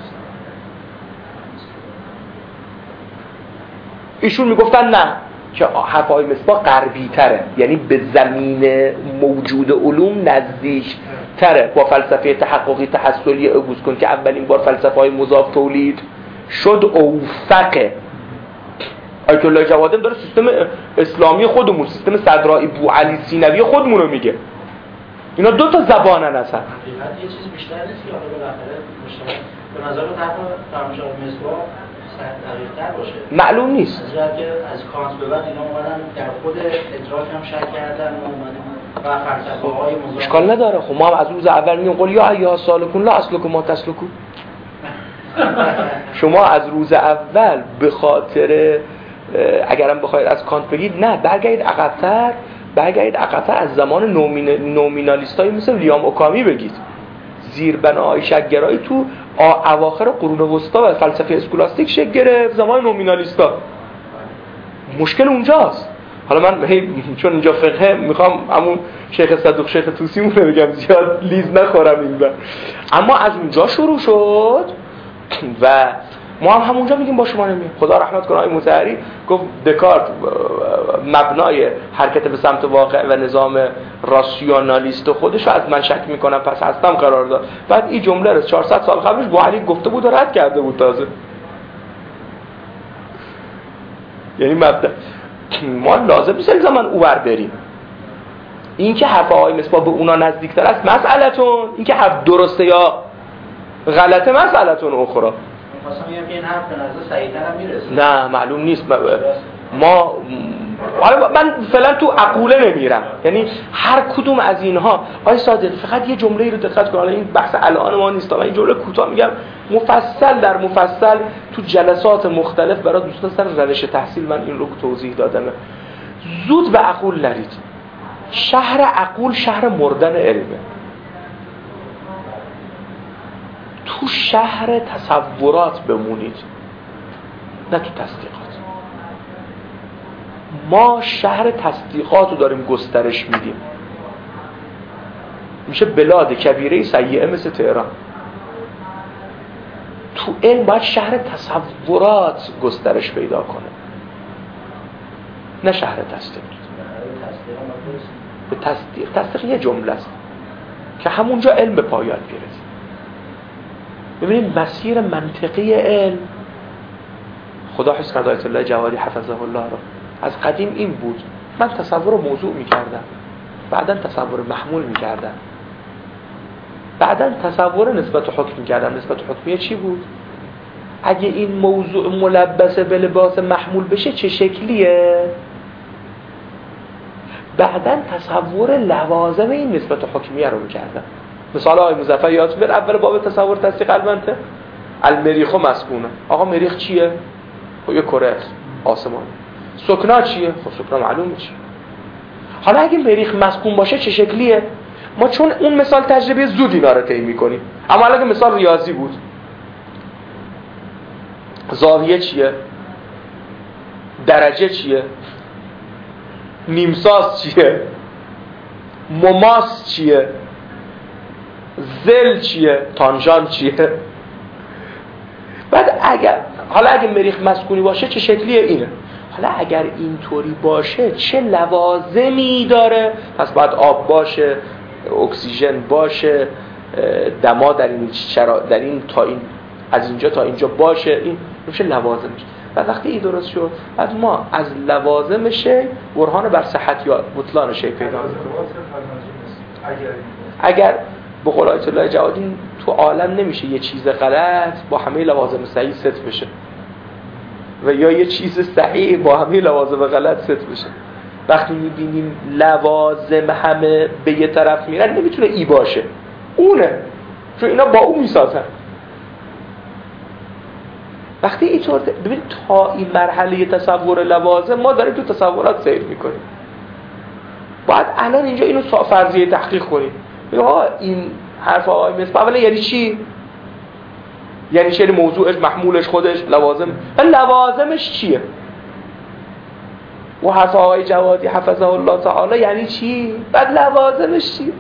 ایشون میگفتن نه که حرفای مصباح غربی تره، یعنی به زمین موجود علوم نزدیک تره. با فلسفه تحققی تحصلی اگوز کن که اولین بار فلسفه های مضاف تولید شد اوفقه. آیت الله جوادی داره سیستم اسلامی خودمون، سیستم صدرائی بوعلی سینوی خودمون رو میگه. اینا دو تا زبانن اصلا. یه چیز بیشتر نیست که حالا بالاخره مشترک به نظر من حرف فرمایشات مصباح دقیق‌تر باشه. معلوم نیست. از که از کانت به بعد اینا اومدن در خود ادراک هم شک کردن و اومدن و فلسفه‌های مضاف. اشکال نداره. خب ما هم از روز اول میگیم قول یا ایها سالکون لا اصلکم ما تسلکون. شما از روز اول به خاطر اگرم بخواید از کانت بگید نه برگردید عقب‌تر، برگردید عقب‌تر از زمان نومین... نومینالیستایی مثل لیام اوکامی بگید. زیربناهای شک‌گرایی تو اواخر قرون وسطا و فلسفه اسکولاستیک شکل گرفت، زمان نومینالیستا. مشکل اونجاست. حالا من چون اینجا فقه میخوام همون شیخ صدوق شیخ طوسی مونه بگم زیاد لیز نخورم این بر. اما از اونجا شروع شد و ما هم همونجا میگیم با شما نمیگیم. خدا رحمت کنه آقای مطهری گفت دکارت مبنای حرکت به سمت واقع و نظام راسیونالیست خودش رو از من شک میکنم پس هستم قرار داد. بعد این جمله رو چهارصد سال قبلش بوعلی گفته بود و رد کرده بود تازه. یعنی مبدا ما لازم نیست زمان اوور بریم. این که حرف آقای مصباح به اونا نزدیکتر است مسئله‌تون، این که حرف درسته یا غلطه مسئله‌تون اخرى. مثلا میگم که این حرف به نظر صحیح‌تر هم میرسه. نه معلوم نیست. ما حالا من فعلا تو عقوله نمیرم، یعنی هر کدوم از اینها آی صادق فقط یه جمله رو دقت کن، حالا این بحث الان ما نیست، من این جمله کوتاه میگم، مفصل در مفصل تو جلسات مختلف برای دوستان سر روش تحصیل من این رو توضیح دادم. زود به عقول نرید. شهر عقول شهر مردن علمه. تو شهر تصورات بمونید، نه تو تصدیقات. ما شهر تصدیقات رو داریم گسترش میدیم، میشه بلاد کبیره سیئه مثل تهران. تو علم باید شهر تصورات گسترش پیدا کنه، نه شهر تصدیق. به تصدیق تصدیق یه جمله است که همونجا علم به پایان میرسه. ببینید مسیر منطقی علم، خدا حفظ کرده آیت الله جوادی حفظه الله رو، از قدیم این بود. من تصور موضوع میکردم، بعداً تصور محمول میکردم، بعداً تصور نسبت حکم میکردم. نسبت حکمیه چی بود؟ اگه این موضوع ملبسه به لباس محمول بشه چه شکلیه؟ بعداً تصور لوازم این نسبت حکمیه رو میکردم. مثال آقای مظفر یادتون بر اول باب تصور تصدیق المنطق، المریخ مسکونه. آقا مریخ چیه؟ خب یه کره است آسمان. سکنا چیه؟ خب سکنا معلومه چیه. حالا اگه مریخ مسکون باشه چه شکلیه؟ ما چون اون مثال تجربی زود اینا رو طی می‌کنیم. اما اگه مثال ریاضی بود، زاویه چیه؟ درجه چیه؟ نیمساز چیه؟ مماس چیه؟ زل چیه؟ تانژان چیه؟ بعد اگر حالا اگه مریخ مسکونی باشه چه شکلیه؟ اینه. حالا اگر اینطوری باشه چه لوازمی داره؟ پس باید آب باشه، اکسیژن باشه، دما در این شرا... در این تا این از اینجا تا اینجا باشه. این میشه لوازمش. و وقتی این درست شد، بعد ما از لوازم شی برهان بر صحت یا بطلان شی پیدا می‌کنیم. اگر به قول آیت الله جوادی تو عالم نمیشه یه چیز غلط با همه لوازم صحیح ست بشه و یا یه چیز صحیح با همه لوازم غلط ست بشه. وقتی میبینیم لوازم همه به یه طرف میرن، نمیتونه ای باشه، اونه، چون اینا با اون میسازن. وقتی اینطور ببین تا این مرحله تصور لوازم ما داریم تو تصورات سیر میکنیم. باید الان اینجا اینو فرضیه تحقیق کنیم. یا این حرف آقای مصباح اولا یعنی چی؟ یعنی چه موضوعش، محمولش، خودش، لوازم، لوازمش چیه؟ و حرف آقای جوادی حفظه الله تعالی یعنی چی؟ بعد لوازمش چیه؟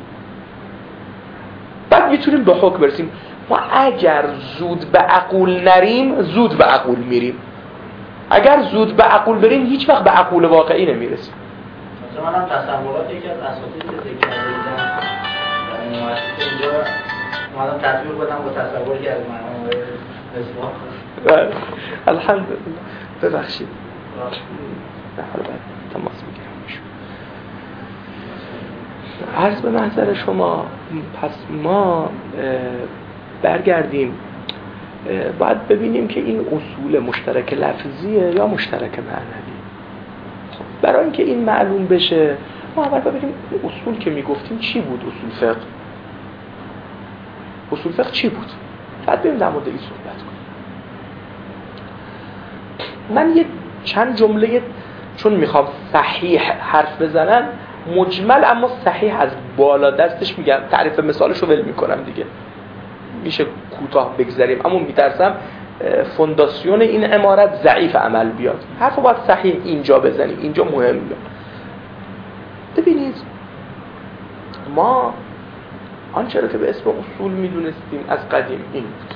بعد میتونیم به حکم برسیم. ما اگر زود به عقول نریم زود به عقول میریم، اگر زود به عقول بریم هیچ وقت به عقول واقعی نمیرسیم. مثلا من هم تصورات یکی از اساتید که ذکر کردم در این مؤسسه اینجا اومدم تطبیق بدم با تصوری که از من نسبت. الحمدلله. ببخشید. نه حالا باید تماس میگیرم میشون. عرض به محضر شما، پس ما برگردیم باید ببینیم که این اصول مشترک لفظیه یا مشترک معنوی. برای اینکه این معلوم بشه ما اول ببینیم اصول که میگفتیم چی بود. اصول فقه اصول فقه چی بود؟ بعد بریم در مورد این صحبت کنیم. من یه چند جمله چون میخوام صحیح حرف بزنم مجمل اما صحیح از بالا دستش میگم، تعریف مثالش رو ول میکنم دیگه، میشه کوتاه بگذاریم، اما میترسم فونداسیون این عمارت ضعیف عمل بیاد. حرف رو باید صحیح اینجا بزنیم، اینجا مهمه. ببینید ما آنچه رو که به اسم اصول میدونستیم از قدیم این بود،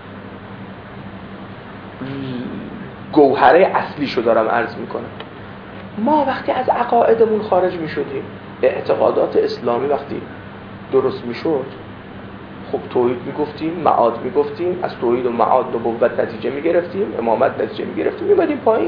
گوهره اصلی شو دارم عرض میکنم. ما وقتی از عقایدمون خارج میشدیم، اعتقادات اسلامی وقتی درست میشد، خب توحید میگفتیم، معاد میگفتیم، از توحید و معاد نبوت نتیجه میگرفتیم، امامت نتیجه میگرفتیم، میبادیم پایین.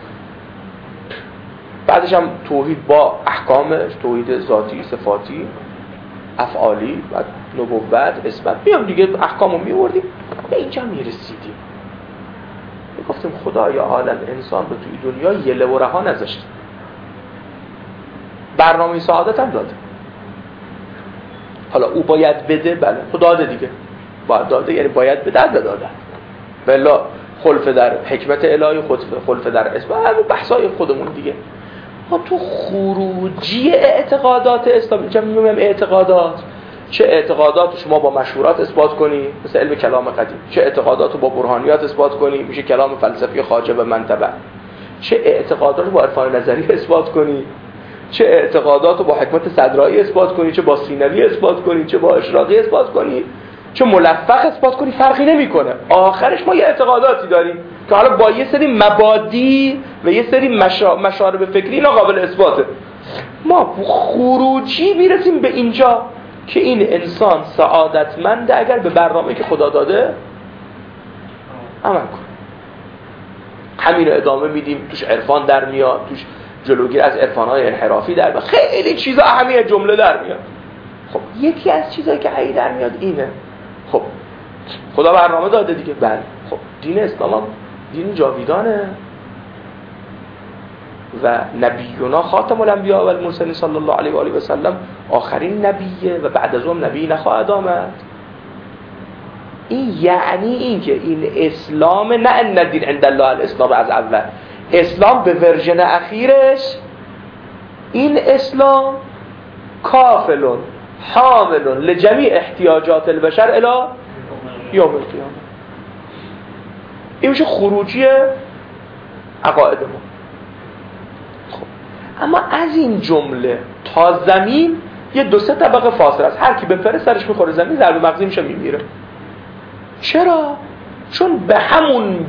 بعدش هم توحید با احکامش، توحید ذاتی، صفاتی، افعالی، بعد نبوت، اسمت، میام دیگه احکامو میوردیم، به اینجا میرسیدیم. میگفتیم خدایا عالم انسان رو توی دنیا یله و رها نذاشت. برنامه سعادت هم داده. حالا او باید بده، بله خود داده دیگه، باید داده، یعنی باید بده از داده. بلا خلف در حکمت الهی، خلف در اسم، همون بحثای خودمون دیگه. ما تو خروجی اعتقادات اسلامی، چه میگم اعتقادات، چه اعتقادات شما با مشهورات اثبات کنی مثل علم کلام قدیم، چه اعتقادات با برهانیات اثبات کنی میشه کلام فلسفی خواجه و منتبه، چه اعتقادات با عرفان نظری اثبات کنی، چه اعتقادات با حکمت صدرایی اثبات کنی، چه با سینوی اثبات کنی، چه با اشراقی اثبات کنی، چه ملفق اثبات کنی، فرقی نمیکنه. آخرش ما یه اعتقاداتی داریم که حالا با یه سری مبادی و یه سری مشا... مشارب فکری اینا قابل اثباته. ما خروجی میرسیم به اینجا که این انسان سعادتمنده اگر به برنامه‌ای که خدا داده عمل کنه. همین رو ادامه میدیم، توش عرفان در میاد، توش جلوگیری از عرفان‌های انحرافی در میاد، خیلی چیزا همین جمله در میاد. خب یکی از چیزایی که هی در میاد اینه، خب خدا برنامه داده دیگه، بله خب دین اسلام هم دین جاویدانه و نبینا خاتم الانبیاء و المرسلین صلی الله علیه و آله و سلم آخرین نبیه و بعد از اون نبی نخواهد آمد. این یعنی این که این اسلام نه ان الدین عند الله الاسلام از اول، اسلام به ورژن اخیرش این اسلام کافلون حاملون لجمیع احتیاجات البشر الی یوم القیامه. این میشه خروجی عقاید ما. خب اما از این جمله تا زمین یه دو سه طبقه فاصله است، هر کی بپره سرش میخوره زمین، ضربه مغزی میشه میمیره. چرا؟ چون به همون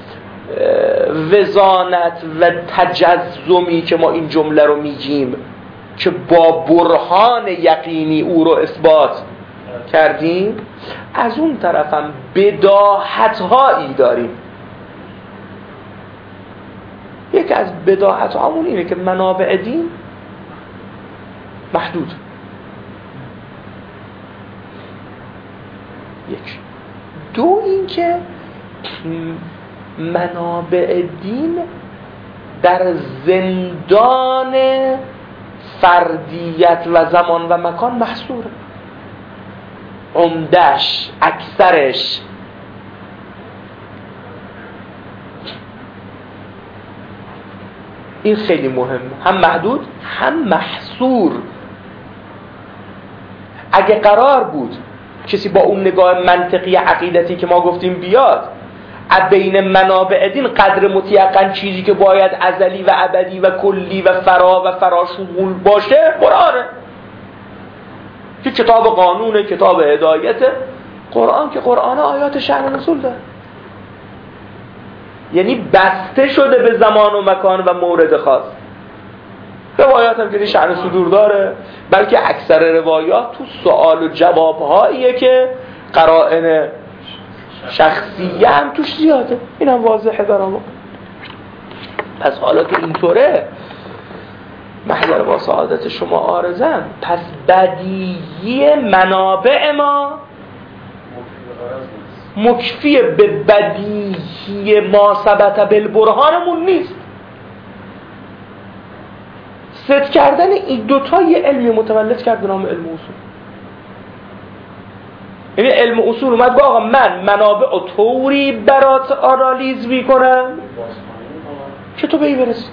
وزانت و تجزمی که ما این جمله رو میگیم که با برهان یقینی او رو اثبات کردیم، از اون طرف هم بداهت‌هایی داریم. یکی از بداهت‌هامون اینه که منابع دین محدود. یک دو این که منابع دین در زندان فردیت و زمان و مکان محصوره، عمدش اکثرش. این خیلی مهمه، هم محدود هم محصور. اگه قرار بود کسی با اون نگاه منطقی عقیدتی که ما گفتیم بیاد از بین منابع دین قدر متیقن چیزی که باید ازلی و ابدی و کلی و فرا و فراشمول باشه قرآنه، که کتاب قانونه، کتاب هدایته. قرآن که قرآن آیات شأن نزول داره، یعنی بسته شده به زمان و مکان و مورد خاص. روایات هم که شأن صدور داره، بلکه اکثر روایات تو سوال و جواب هاییه که قرائن شخصیه هم توش زیاده. این هم واضحه برامون. پس حالا که اینطوره محضر با سعادت شما آرزم، پس بدیهی منابع ما مکفی به بدیهی ما ثبت بالبرهانمون نیست. ست کردن این دوتا یه علمی متولد کرد به نام علم اصول. یعنی علم اصول اومد با آقا من منابع و طوری برات آنالیز میکنم که تو به این برسی.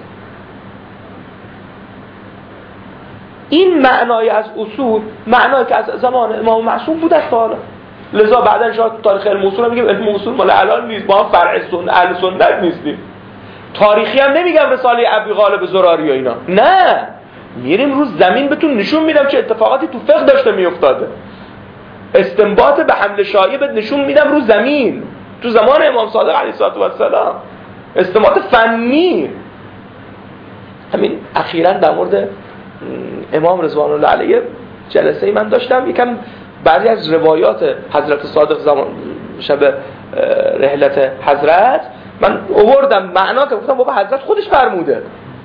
این معنای از اصول معنایی که از زمان امام معصوم بود است حالا. لذا بعدن شاید تو تاریخ علم اصول هم میگم علم اصول مال الان نیست، ما هم فرع سنت اهل سنت نیستیم. تاریخی هم نمیگم رساله ابی غالب زراری و اینا، نه، میریم رو زمین بهتون نشون میدم چه اتفاقاتی تو فقه داشته میافتاده. استنباط به حمل شایع بهت نشون میدم رو زمین تو زمان امام صادق علیه السلام، استنباط فنی. همین اخیراً در مورد امام رضوان الله علیه جلسه ای من داشتم، یکم بعضی از روایات حضرت صادق زمان شب رحلت حضرت من آوردم معنا که گفتم بابا حضرت خودش فرموده،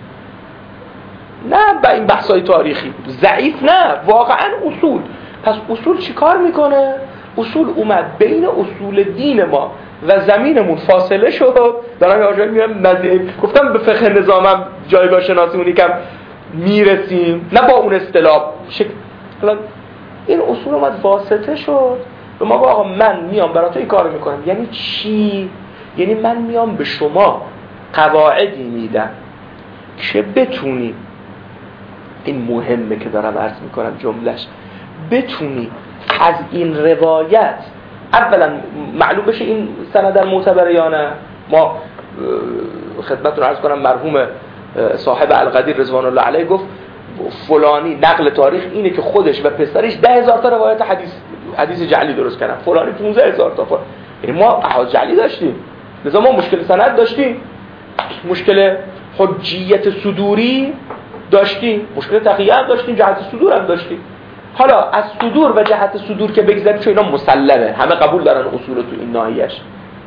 نه با این بحثای تاریخی ضعیف، نه واقعا اصول. پس اصول چی کار میکنه؟ اصول اومد بین اصول دین ما و زمینمون فاصله شد. دارم یه آجایی میرم نزدیک، گفتم به فقه نظامم جایگاه شناسی اونی کم میرسیم، نه با اون اصطلاح شکل. الان این اصول اومد واسطه شد به ما. آقا من میام برای تو این کارو میکنم. یعنی چی؟ یعنی من میام به شما قواعدی میدم که بتونی، این مهمه که دارم عرض میکنم جملهش، بتونی از این روایت اولا معلوم بشه این سند معتبره یا نه. ما خدمتتون عرض کنم مرحوم صاحب القدیر رضوان الله علیه گفت فلانی نقل تاریخ اینه که خودش و پسرش ده هزار تا روایت حدیث حدیث جعلی درست کردن، فلانی پانزده هزار تا. فلان. یعنی ما احاد جعلی داشتیم، لذا ما مشکل سند داشتیم، مشکل حجیت صدوری داشتیم، مشکل تقیه هم داشتیم، جهت صدور هم داشتیم. حالا از صدور و جهت صدور که بگذاریم چون اینا مسلمه، همه قبول دارن اصول تو این ناحیه‌اش.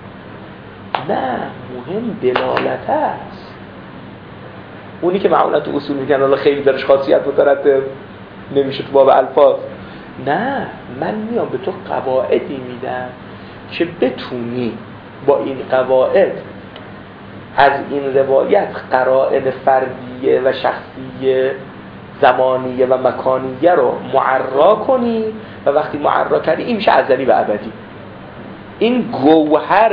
نه، مهم دلالت است. اونی که معمولا تو اصول میگن حالا خیلی درش خاصیت مترتب نمیشه تو باب الفاظ. نه، من میام به تو قواعدی میدم که بتونی با این قواعد از این روایت قرائن فردیه و شخصیه، زمانیه و مکانیه رو معرا کنی و وقتی معرا کردی این میشه ازلی و ابدی. این گوهر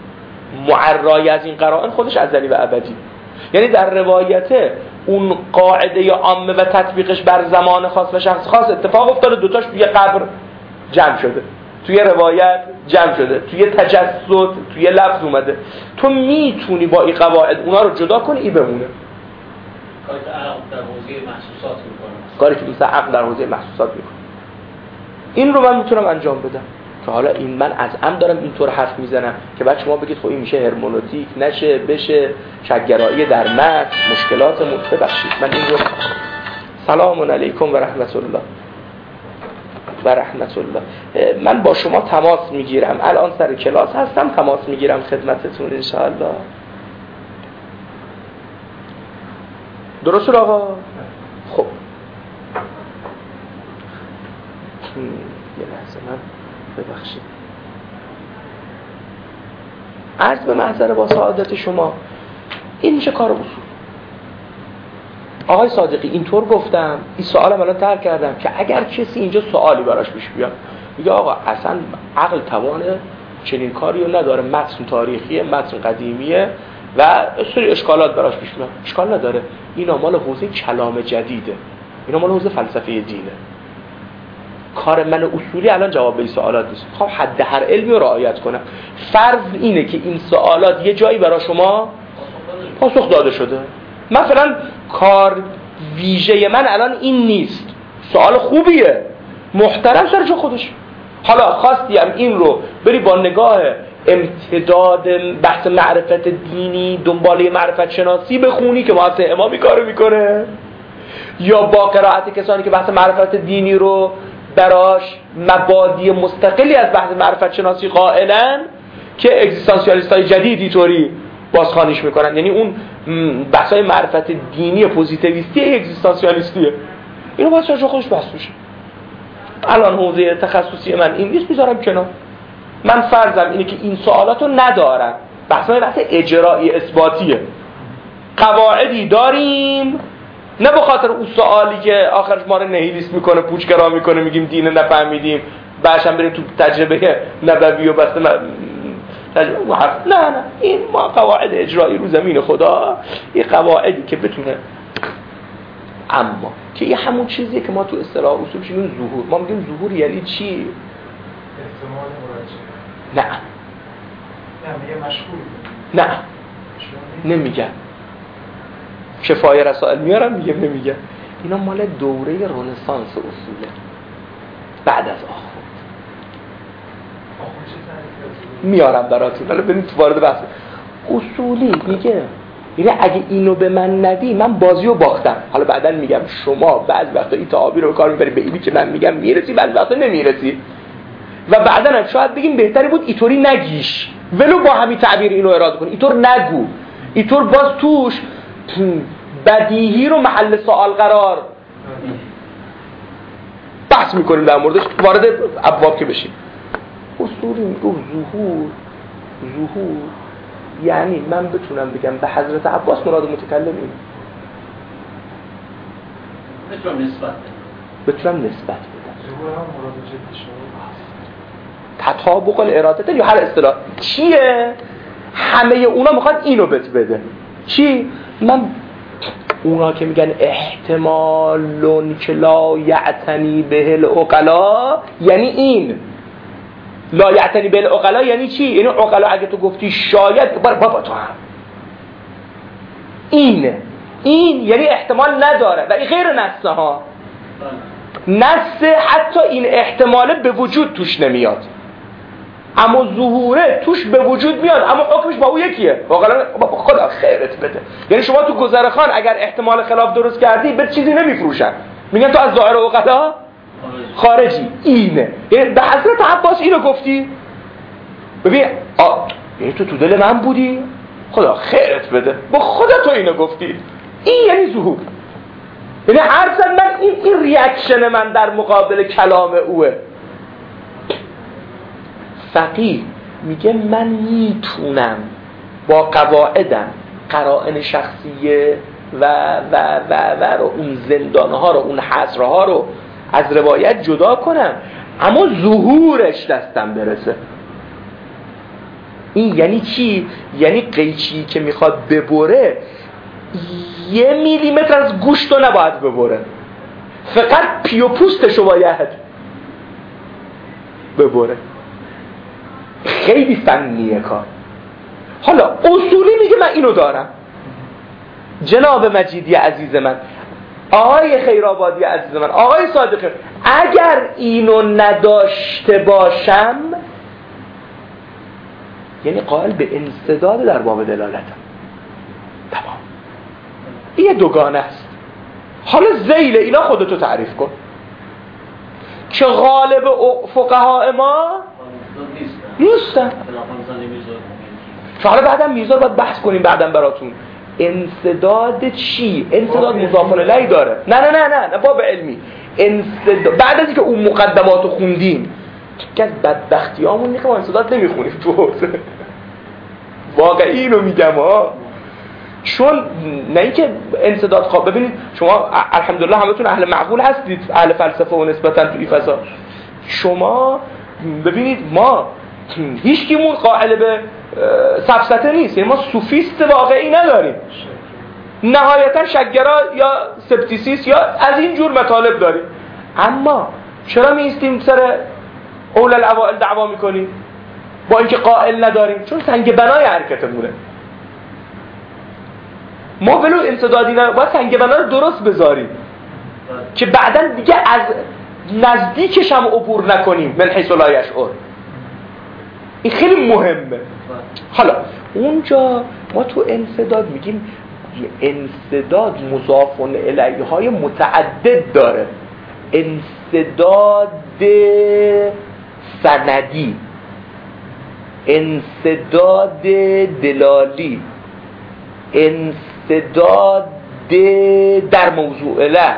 معرای از این قرائن خودش ازلی و ابدی. یعنی در روایته اون قاعده عامه و تطبیقش بر زمان خاص و شخص خاص اتفاق افتاده، دوتاش توی قبر جمع شده، توی روایت جمع شده، توی تجسد توی لفظ اومده. تو میتونی با این قواعد اونا رو جدا کنی، ای بمونه. کاری که عقل در حوزه محسوسات میکنه، کاری که مثلا عقل در حوزه محسوسات میکنه. این رو من میتونم انجام بدم که حالا این من از عمد دارم اینطور حرف میزنم که بعد شما بگید خب این میشه هرمنوتیک نشه، بشه شک‌گرایی در متن، مشکلات متفه. بخشید من این رو سلام علیکم و رحمت الله و رحمت الله. من با شما تماس میگیرم، الان سر کلاس هستم، تماس میگیرم خدمتتون انشاءالله. درست آقا؟ خب یه لحظه من ببخشید عرض به محضر با سعادت شما، این میشه کار اصول. آقای صادقی اینطور گفتم، این سوالم الان طرح کردم که اگر کسی اینجا سوالی براش پیش بیاد میگه آقا اصلا عقل توان چنین کاری رو نداره، متن تاریخیه، متن قدیمیه و سری اشکالات براش پیش میاد، اشکال نداره، اینا مال حوزه کلام جدیده، اینا مال حوزه فلسفه دینه. کار من اصولی الان جواب به این سوالات نیست، میخوام حد هر علمی رو رعایت کنم. فرض اینه که این سوالات یه جایی برای شما پاسخ داده شده. مثلا کار ویژه من الان این نیست، سوال خوبیه، محترم سر جا خودش. حالا خواستیم این رو بری با نگاه امتداد بحث معرفت دینی دنباله معرفت شناسی بخونی که مؤسسه امامی کارو میکنه، یا با قرائت کسانی که بحث معرفت دینی رو براش مبادی مستقلی از بحث معرفت شناسی قائلن که اگزیستانسیالیست های جدیدی طوری بازخوانیش میکنن. یعنی اون بحثای معرفت دینی پوزیتیویستی اگزیستانسیالیستیه، اینو باید سرجا خودش بحث بشه. الان حوزه تخصصی من این نیست، میذارم کنار. من فرضم اینه که این سوالاتو ندارم، بحثای بحث اجرایی اثباتیه. قواعدی داریم، نه به خاطر اون سوالی که آخرش ما رو نهیلیست میکنه، پوچگرا میکنه، میگیم دین نفهمیدیم، بعدش بریم تو تجربه نبوی و بس تجربه محرف. نه نه، این ما قواعد اجرایی رو زمین خدا، این قواعدی که بتونه، اما که یه همون چیزیه که ما تو اصطلاح اصول میگیم ظهور. ما میگیم ظهور یعنی چی؟ احتمال مراجعه. نه نه میگه مشغول. نه نمیگن. شفای رسائل میارم میگم نمیگن. اینا مال دوره رنسانس اصوله، بعد از آخوند. میارم براتون، حالا بریم تو وارد بحث. اصولی میگه میگه اگه اینو به من ندی من بازیو باختم. حالا بعدن میگم شما بعضی وقتا این تعابیر رو کار میبری به اینی که من میگم میرسی، بعضی وقتا نمیرسی و بعدن شاید بگیم بهتری بود اینطوری نگیش، ولو با همین تعبیر اینو اراده کنی، اینطور نگو، اینطور باز توش بدیهی رو محل سوال قرار بحث میکنیم در موردش، وارد ابواب که بشیم. اصولی میگه ظهور ظهور یعنی من بتونم بگم به حضرت عباس مراد متکلم اینه، بتونم نسبت بدم بتونم نسبت بدم. ظهور هم مراد جدی شما تطابق الاراده یا هر اصطلاح چیه؟ همه اونا میخوان اینو بهت بده. چی؟ من اونا که میگن احتمالون که لا یعتنی به العقلا، یعنی این لا یعتنی به العقلا یعنی چی؟ یعنی عقلا اگه تو گفتی شاید بار بابا تو هم این این یعنی احتمال نداره و این غیر نصه ها. نصه حتی این احتماله به وجود توش نمیاد، اما ظهوره توش به وجود میاد، اما حکمش با او یکیه. واقعا خدا خیرت بده. یعنی شما تو گذرخان اگر احتمال خلاف درست کردی به چیزی نمیفروشن، میگن تو از ظاهر عقلا خارجی. اینه یعنی به حضرت عباس اینو گفتی، ببین آه یعنی تو تو دل من بودی، خدا خیرت بده، با خدا تو اینو گفتی. این یعنی ظهور. یعنی حرف زد من این این ریاکشن من در مقابل کلام اوه. فقیه میگه من میتونم با قواعدم قرائن شخصیه و و و و رو اون زندانها رو اون حصرها رو از روایت جدا کنم، اما ظهورش دستم برسه. این یعنی چی؟ یعنی قیچی که میخواد ببره یه میلیمتر از گوشت رو نباید ببره، فقط پی و پوستشو باید ببره. خیلی فنیه کار. حالا اصولی میگه من اینو دارم. جناب مجیدی عزیز من، آقای خیرآبادی عزیز من، آقای صادقی، اگر اینو نداشته باشم یعنی قائل به انسداد در باب دلالتم. تمام. این دوگانه است. حالا ذیل اینا خودتو تعریف کن که غالب فقهای ما نیستن. حالا بعدم میرزا باید بحث کنیم بعدم براتون. انسداد چی؟ انسداد مضاف الیه داره. نه نه نه نه نه باب علمی. انسداد بعد از اینکه اون مقدماتو خوندیم که از بدبختیامون اینه که ما انسداد نمیخونیم تو حوزه. واقعی اینو میگم ها. چون نه اینکه انسداد خواب. ببینید شما الحمدلله همتون اهل معقول هستید، اهل فلسفه و نسبتا تو این فضا. شما ببینید ما هیچ کیمون قائل به سفسطه نیست، یعنی ما سوفیست واقعی نداریم، نهایتا شکگرا یا سپتیسیس یا از این جور مطالب داریم. اما چرا میستیم سر اول الاوائل دعوا میکنیم با اینکه قائل نداریم؟ چون سنگ بنای حرکتمونه. ما ولو انسدادی نه، باید سنگ بنا رو درست بذاریم که بعداً دیگه از نزدیکش هم عبور نکنیم من حیث لا یشعر. این خیلی مهمه. حالا اونجا ما تو انسداد میگیم انسداد مضاف الیه های متعدد داره. انسداد سندی، انسداد دلالی، انسداد در موضوع له،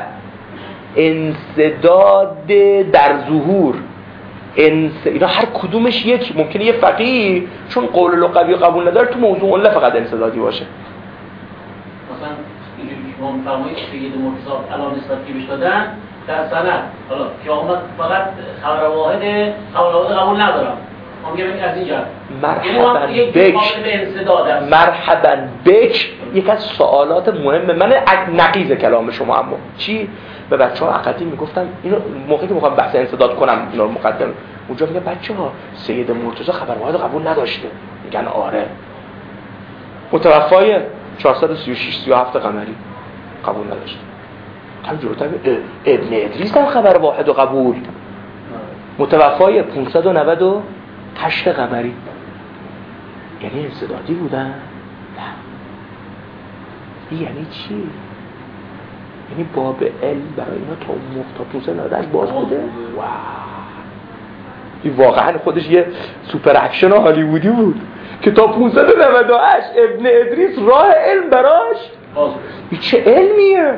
انسداد در ظهور. انس... اینا هر کدومش یک. ممکنه یه فقیه چون قول لغوی قبول نداره تو موضوع له فقط انسدادی باشه. مثلا اینجوری که شما فرمایید سید مرتضی الان نسبت که بهش دادن در سند، حالا که آمد فقط خبر واحد خبر واحد قبول ندارم، ما میگم از اینجا مرحبا بک مرحبا بک. یک از سوالات مهم من نقیض کلام شما. اما چی؟ به بچه ها عقدی میگفتم اینو موقعی که میخوام بحث انسداد کنم اینا رو مقدم اونجا میگه بچه ها سید مرتضی خبر واحد قبول نداشته. میگن آره، متوفای چهارصد و سی و شش سی و هفت قمری قبول نداشته. کم جلوتر ابن ادریس هم خبر واحد و قبول، متوفای پانصد و نود و هشت قمری. یعنی انسدادی بودن؟ نه. این یعنی چی؟ یعنی باب علم برای اینا تا اون موقع پونصد و نود باز بوده؟ واو. این واقعا خودش یه سوپر اکشن هالیوودی بود که تا پانصد و نود و هشت ابن ادریس راه علم براش این چه علمیه؟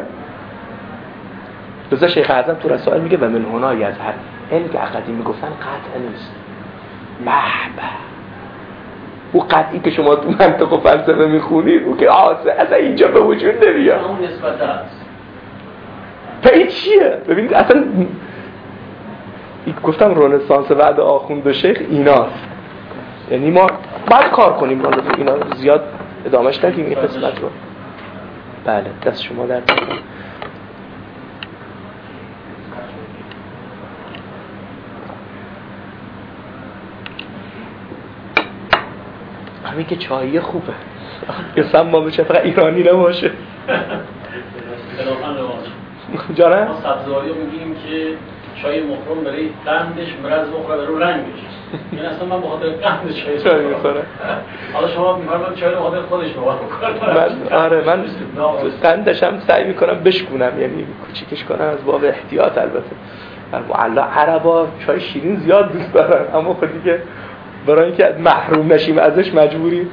لذا شیخ اعظم تو رسائل میگه و من هنا یظهر علم که عقدی میگفتن قطع نیست. محبه او قطعی که شما تو منطق و فلسفه میخونید او که آسه از اینجا به وجود نمیاد. اون نسبت هست این چیه؟ ببینید اصلا گفتم رنسانس بعد آخوند و شیخ ایناست. یعنی ما باید کار کنیم بالا اینا زیاد ادامهش ندیم این قسمت رو. بله دست شما در کنم. همین که چایی خوبه یه سم ما بشه فقط ایرانی نباشه. جانه؟ ما سبزواری رو میگیم که چای مخروم برای قندش مرز مخروم برای رنگش. یعنی اصلا من بخاطر قند چای چای میخوره. حالا شما میفرمایید چای رو بخاطر خودش نوبت بکنه. من آره من قندش هم سعی میکنم بشکونم، یعنی کوچیکش کنم از باب احتیاط. البته معلا عربا چای شیرین زیاد دوست دارن، اما خودی که برای اینکه محروم نشیم ازش مجبوری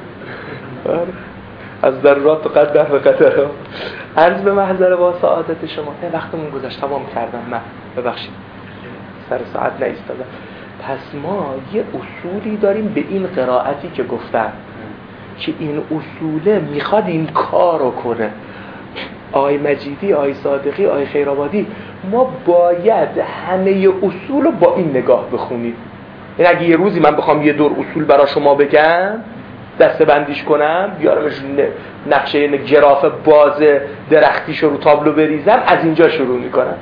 از ضرورات قدر و قدر. عرض به محضر با سعادت شما. نه وقتمون گذشت، تمام کردم من، ببخشید سر ساعت نایستادم. پس ما یه اصولی داریم به این قرائتی که گفتم که این اصوله میخواد این کارو کنه. آقای مجیدی، آقای صادقی، آقای خیرآبادی، ما باید همه اصول رو با این نگاه بخونیم. یعنی اگه یه روزی من بخوام یه دور اصول برای شما بگم، دسته بندیش کنم، بیارمش نقشه گراف باز درختیشو رو تابلو بریزم، از اینجا شروع میکنم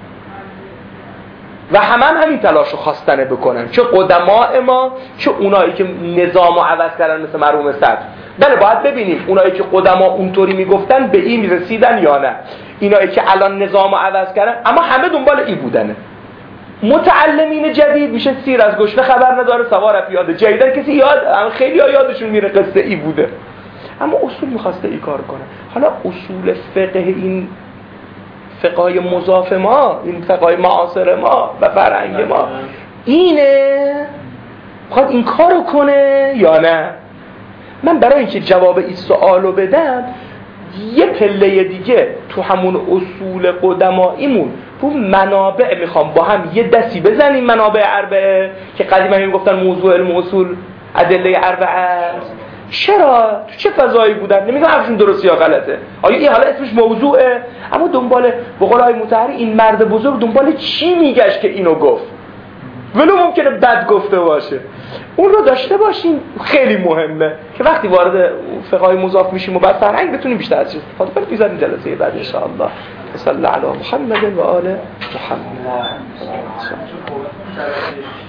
و همه هم همین تلاش رو خواستنه بکنن، چه قدماء ما چه اونایی که نظام رو عوض کردن مثل مرحوم صدر. بله باید ببینیم اونایی که قدما اونطوری میگفتن به این رسیدن یا نه، اینایی که الان نظام رو عوض کردن اما همه دنبال این بودنه. متعلمین جدید میشه سیر از گشنه خبر نداره سوار پیاده، جدیدن کسی یاد، خیلی ها یادشون میره قصه ای بوده، اما اصول میخواسته ای کار کنه. حالا اصول فقه این فقهای مضاف ما، این فقهای معاصر ما و فرهنگ ما اینه، میخواد این کارو کنه یا نه. من برای اینکه جواب این سوالو بدم یه پله دیگه تو همون اصول قدماییمون رو منابع میخوام با هم یه دستی بزنیم. منابع اربعه که قدیما میگفتن موضوع علم اصول ادله اربعه است. چرا؟ تو چه فضایی بودن؟ نمیگم حرفشون درست یا غلطه، آیا این حالا اسمش موضوعه، اما دنبال به قول آقای مطهری این مرد بزرگ دنبال چی میگشت که اینو گفت، ولو ممکنه بد گفته باشه، اون رو داشته باشیم. خیلی مهمه که وقتی وارد فقهای مضاف میشیم و بعد فرهنگ بتونیم بیشتر ازش استفاده کنیم. میذاریم جلسه بعد ان شاء الله. صلی الله علی محمد و آل محمد.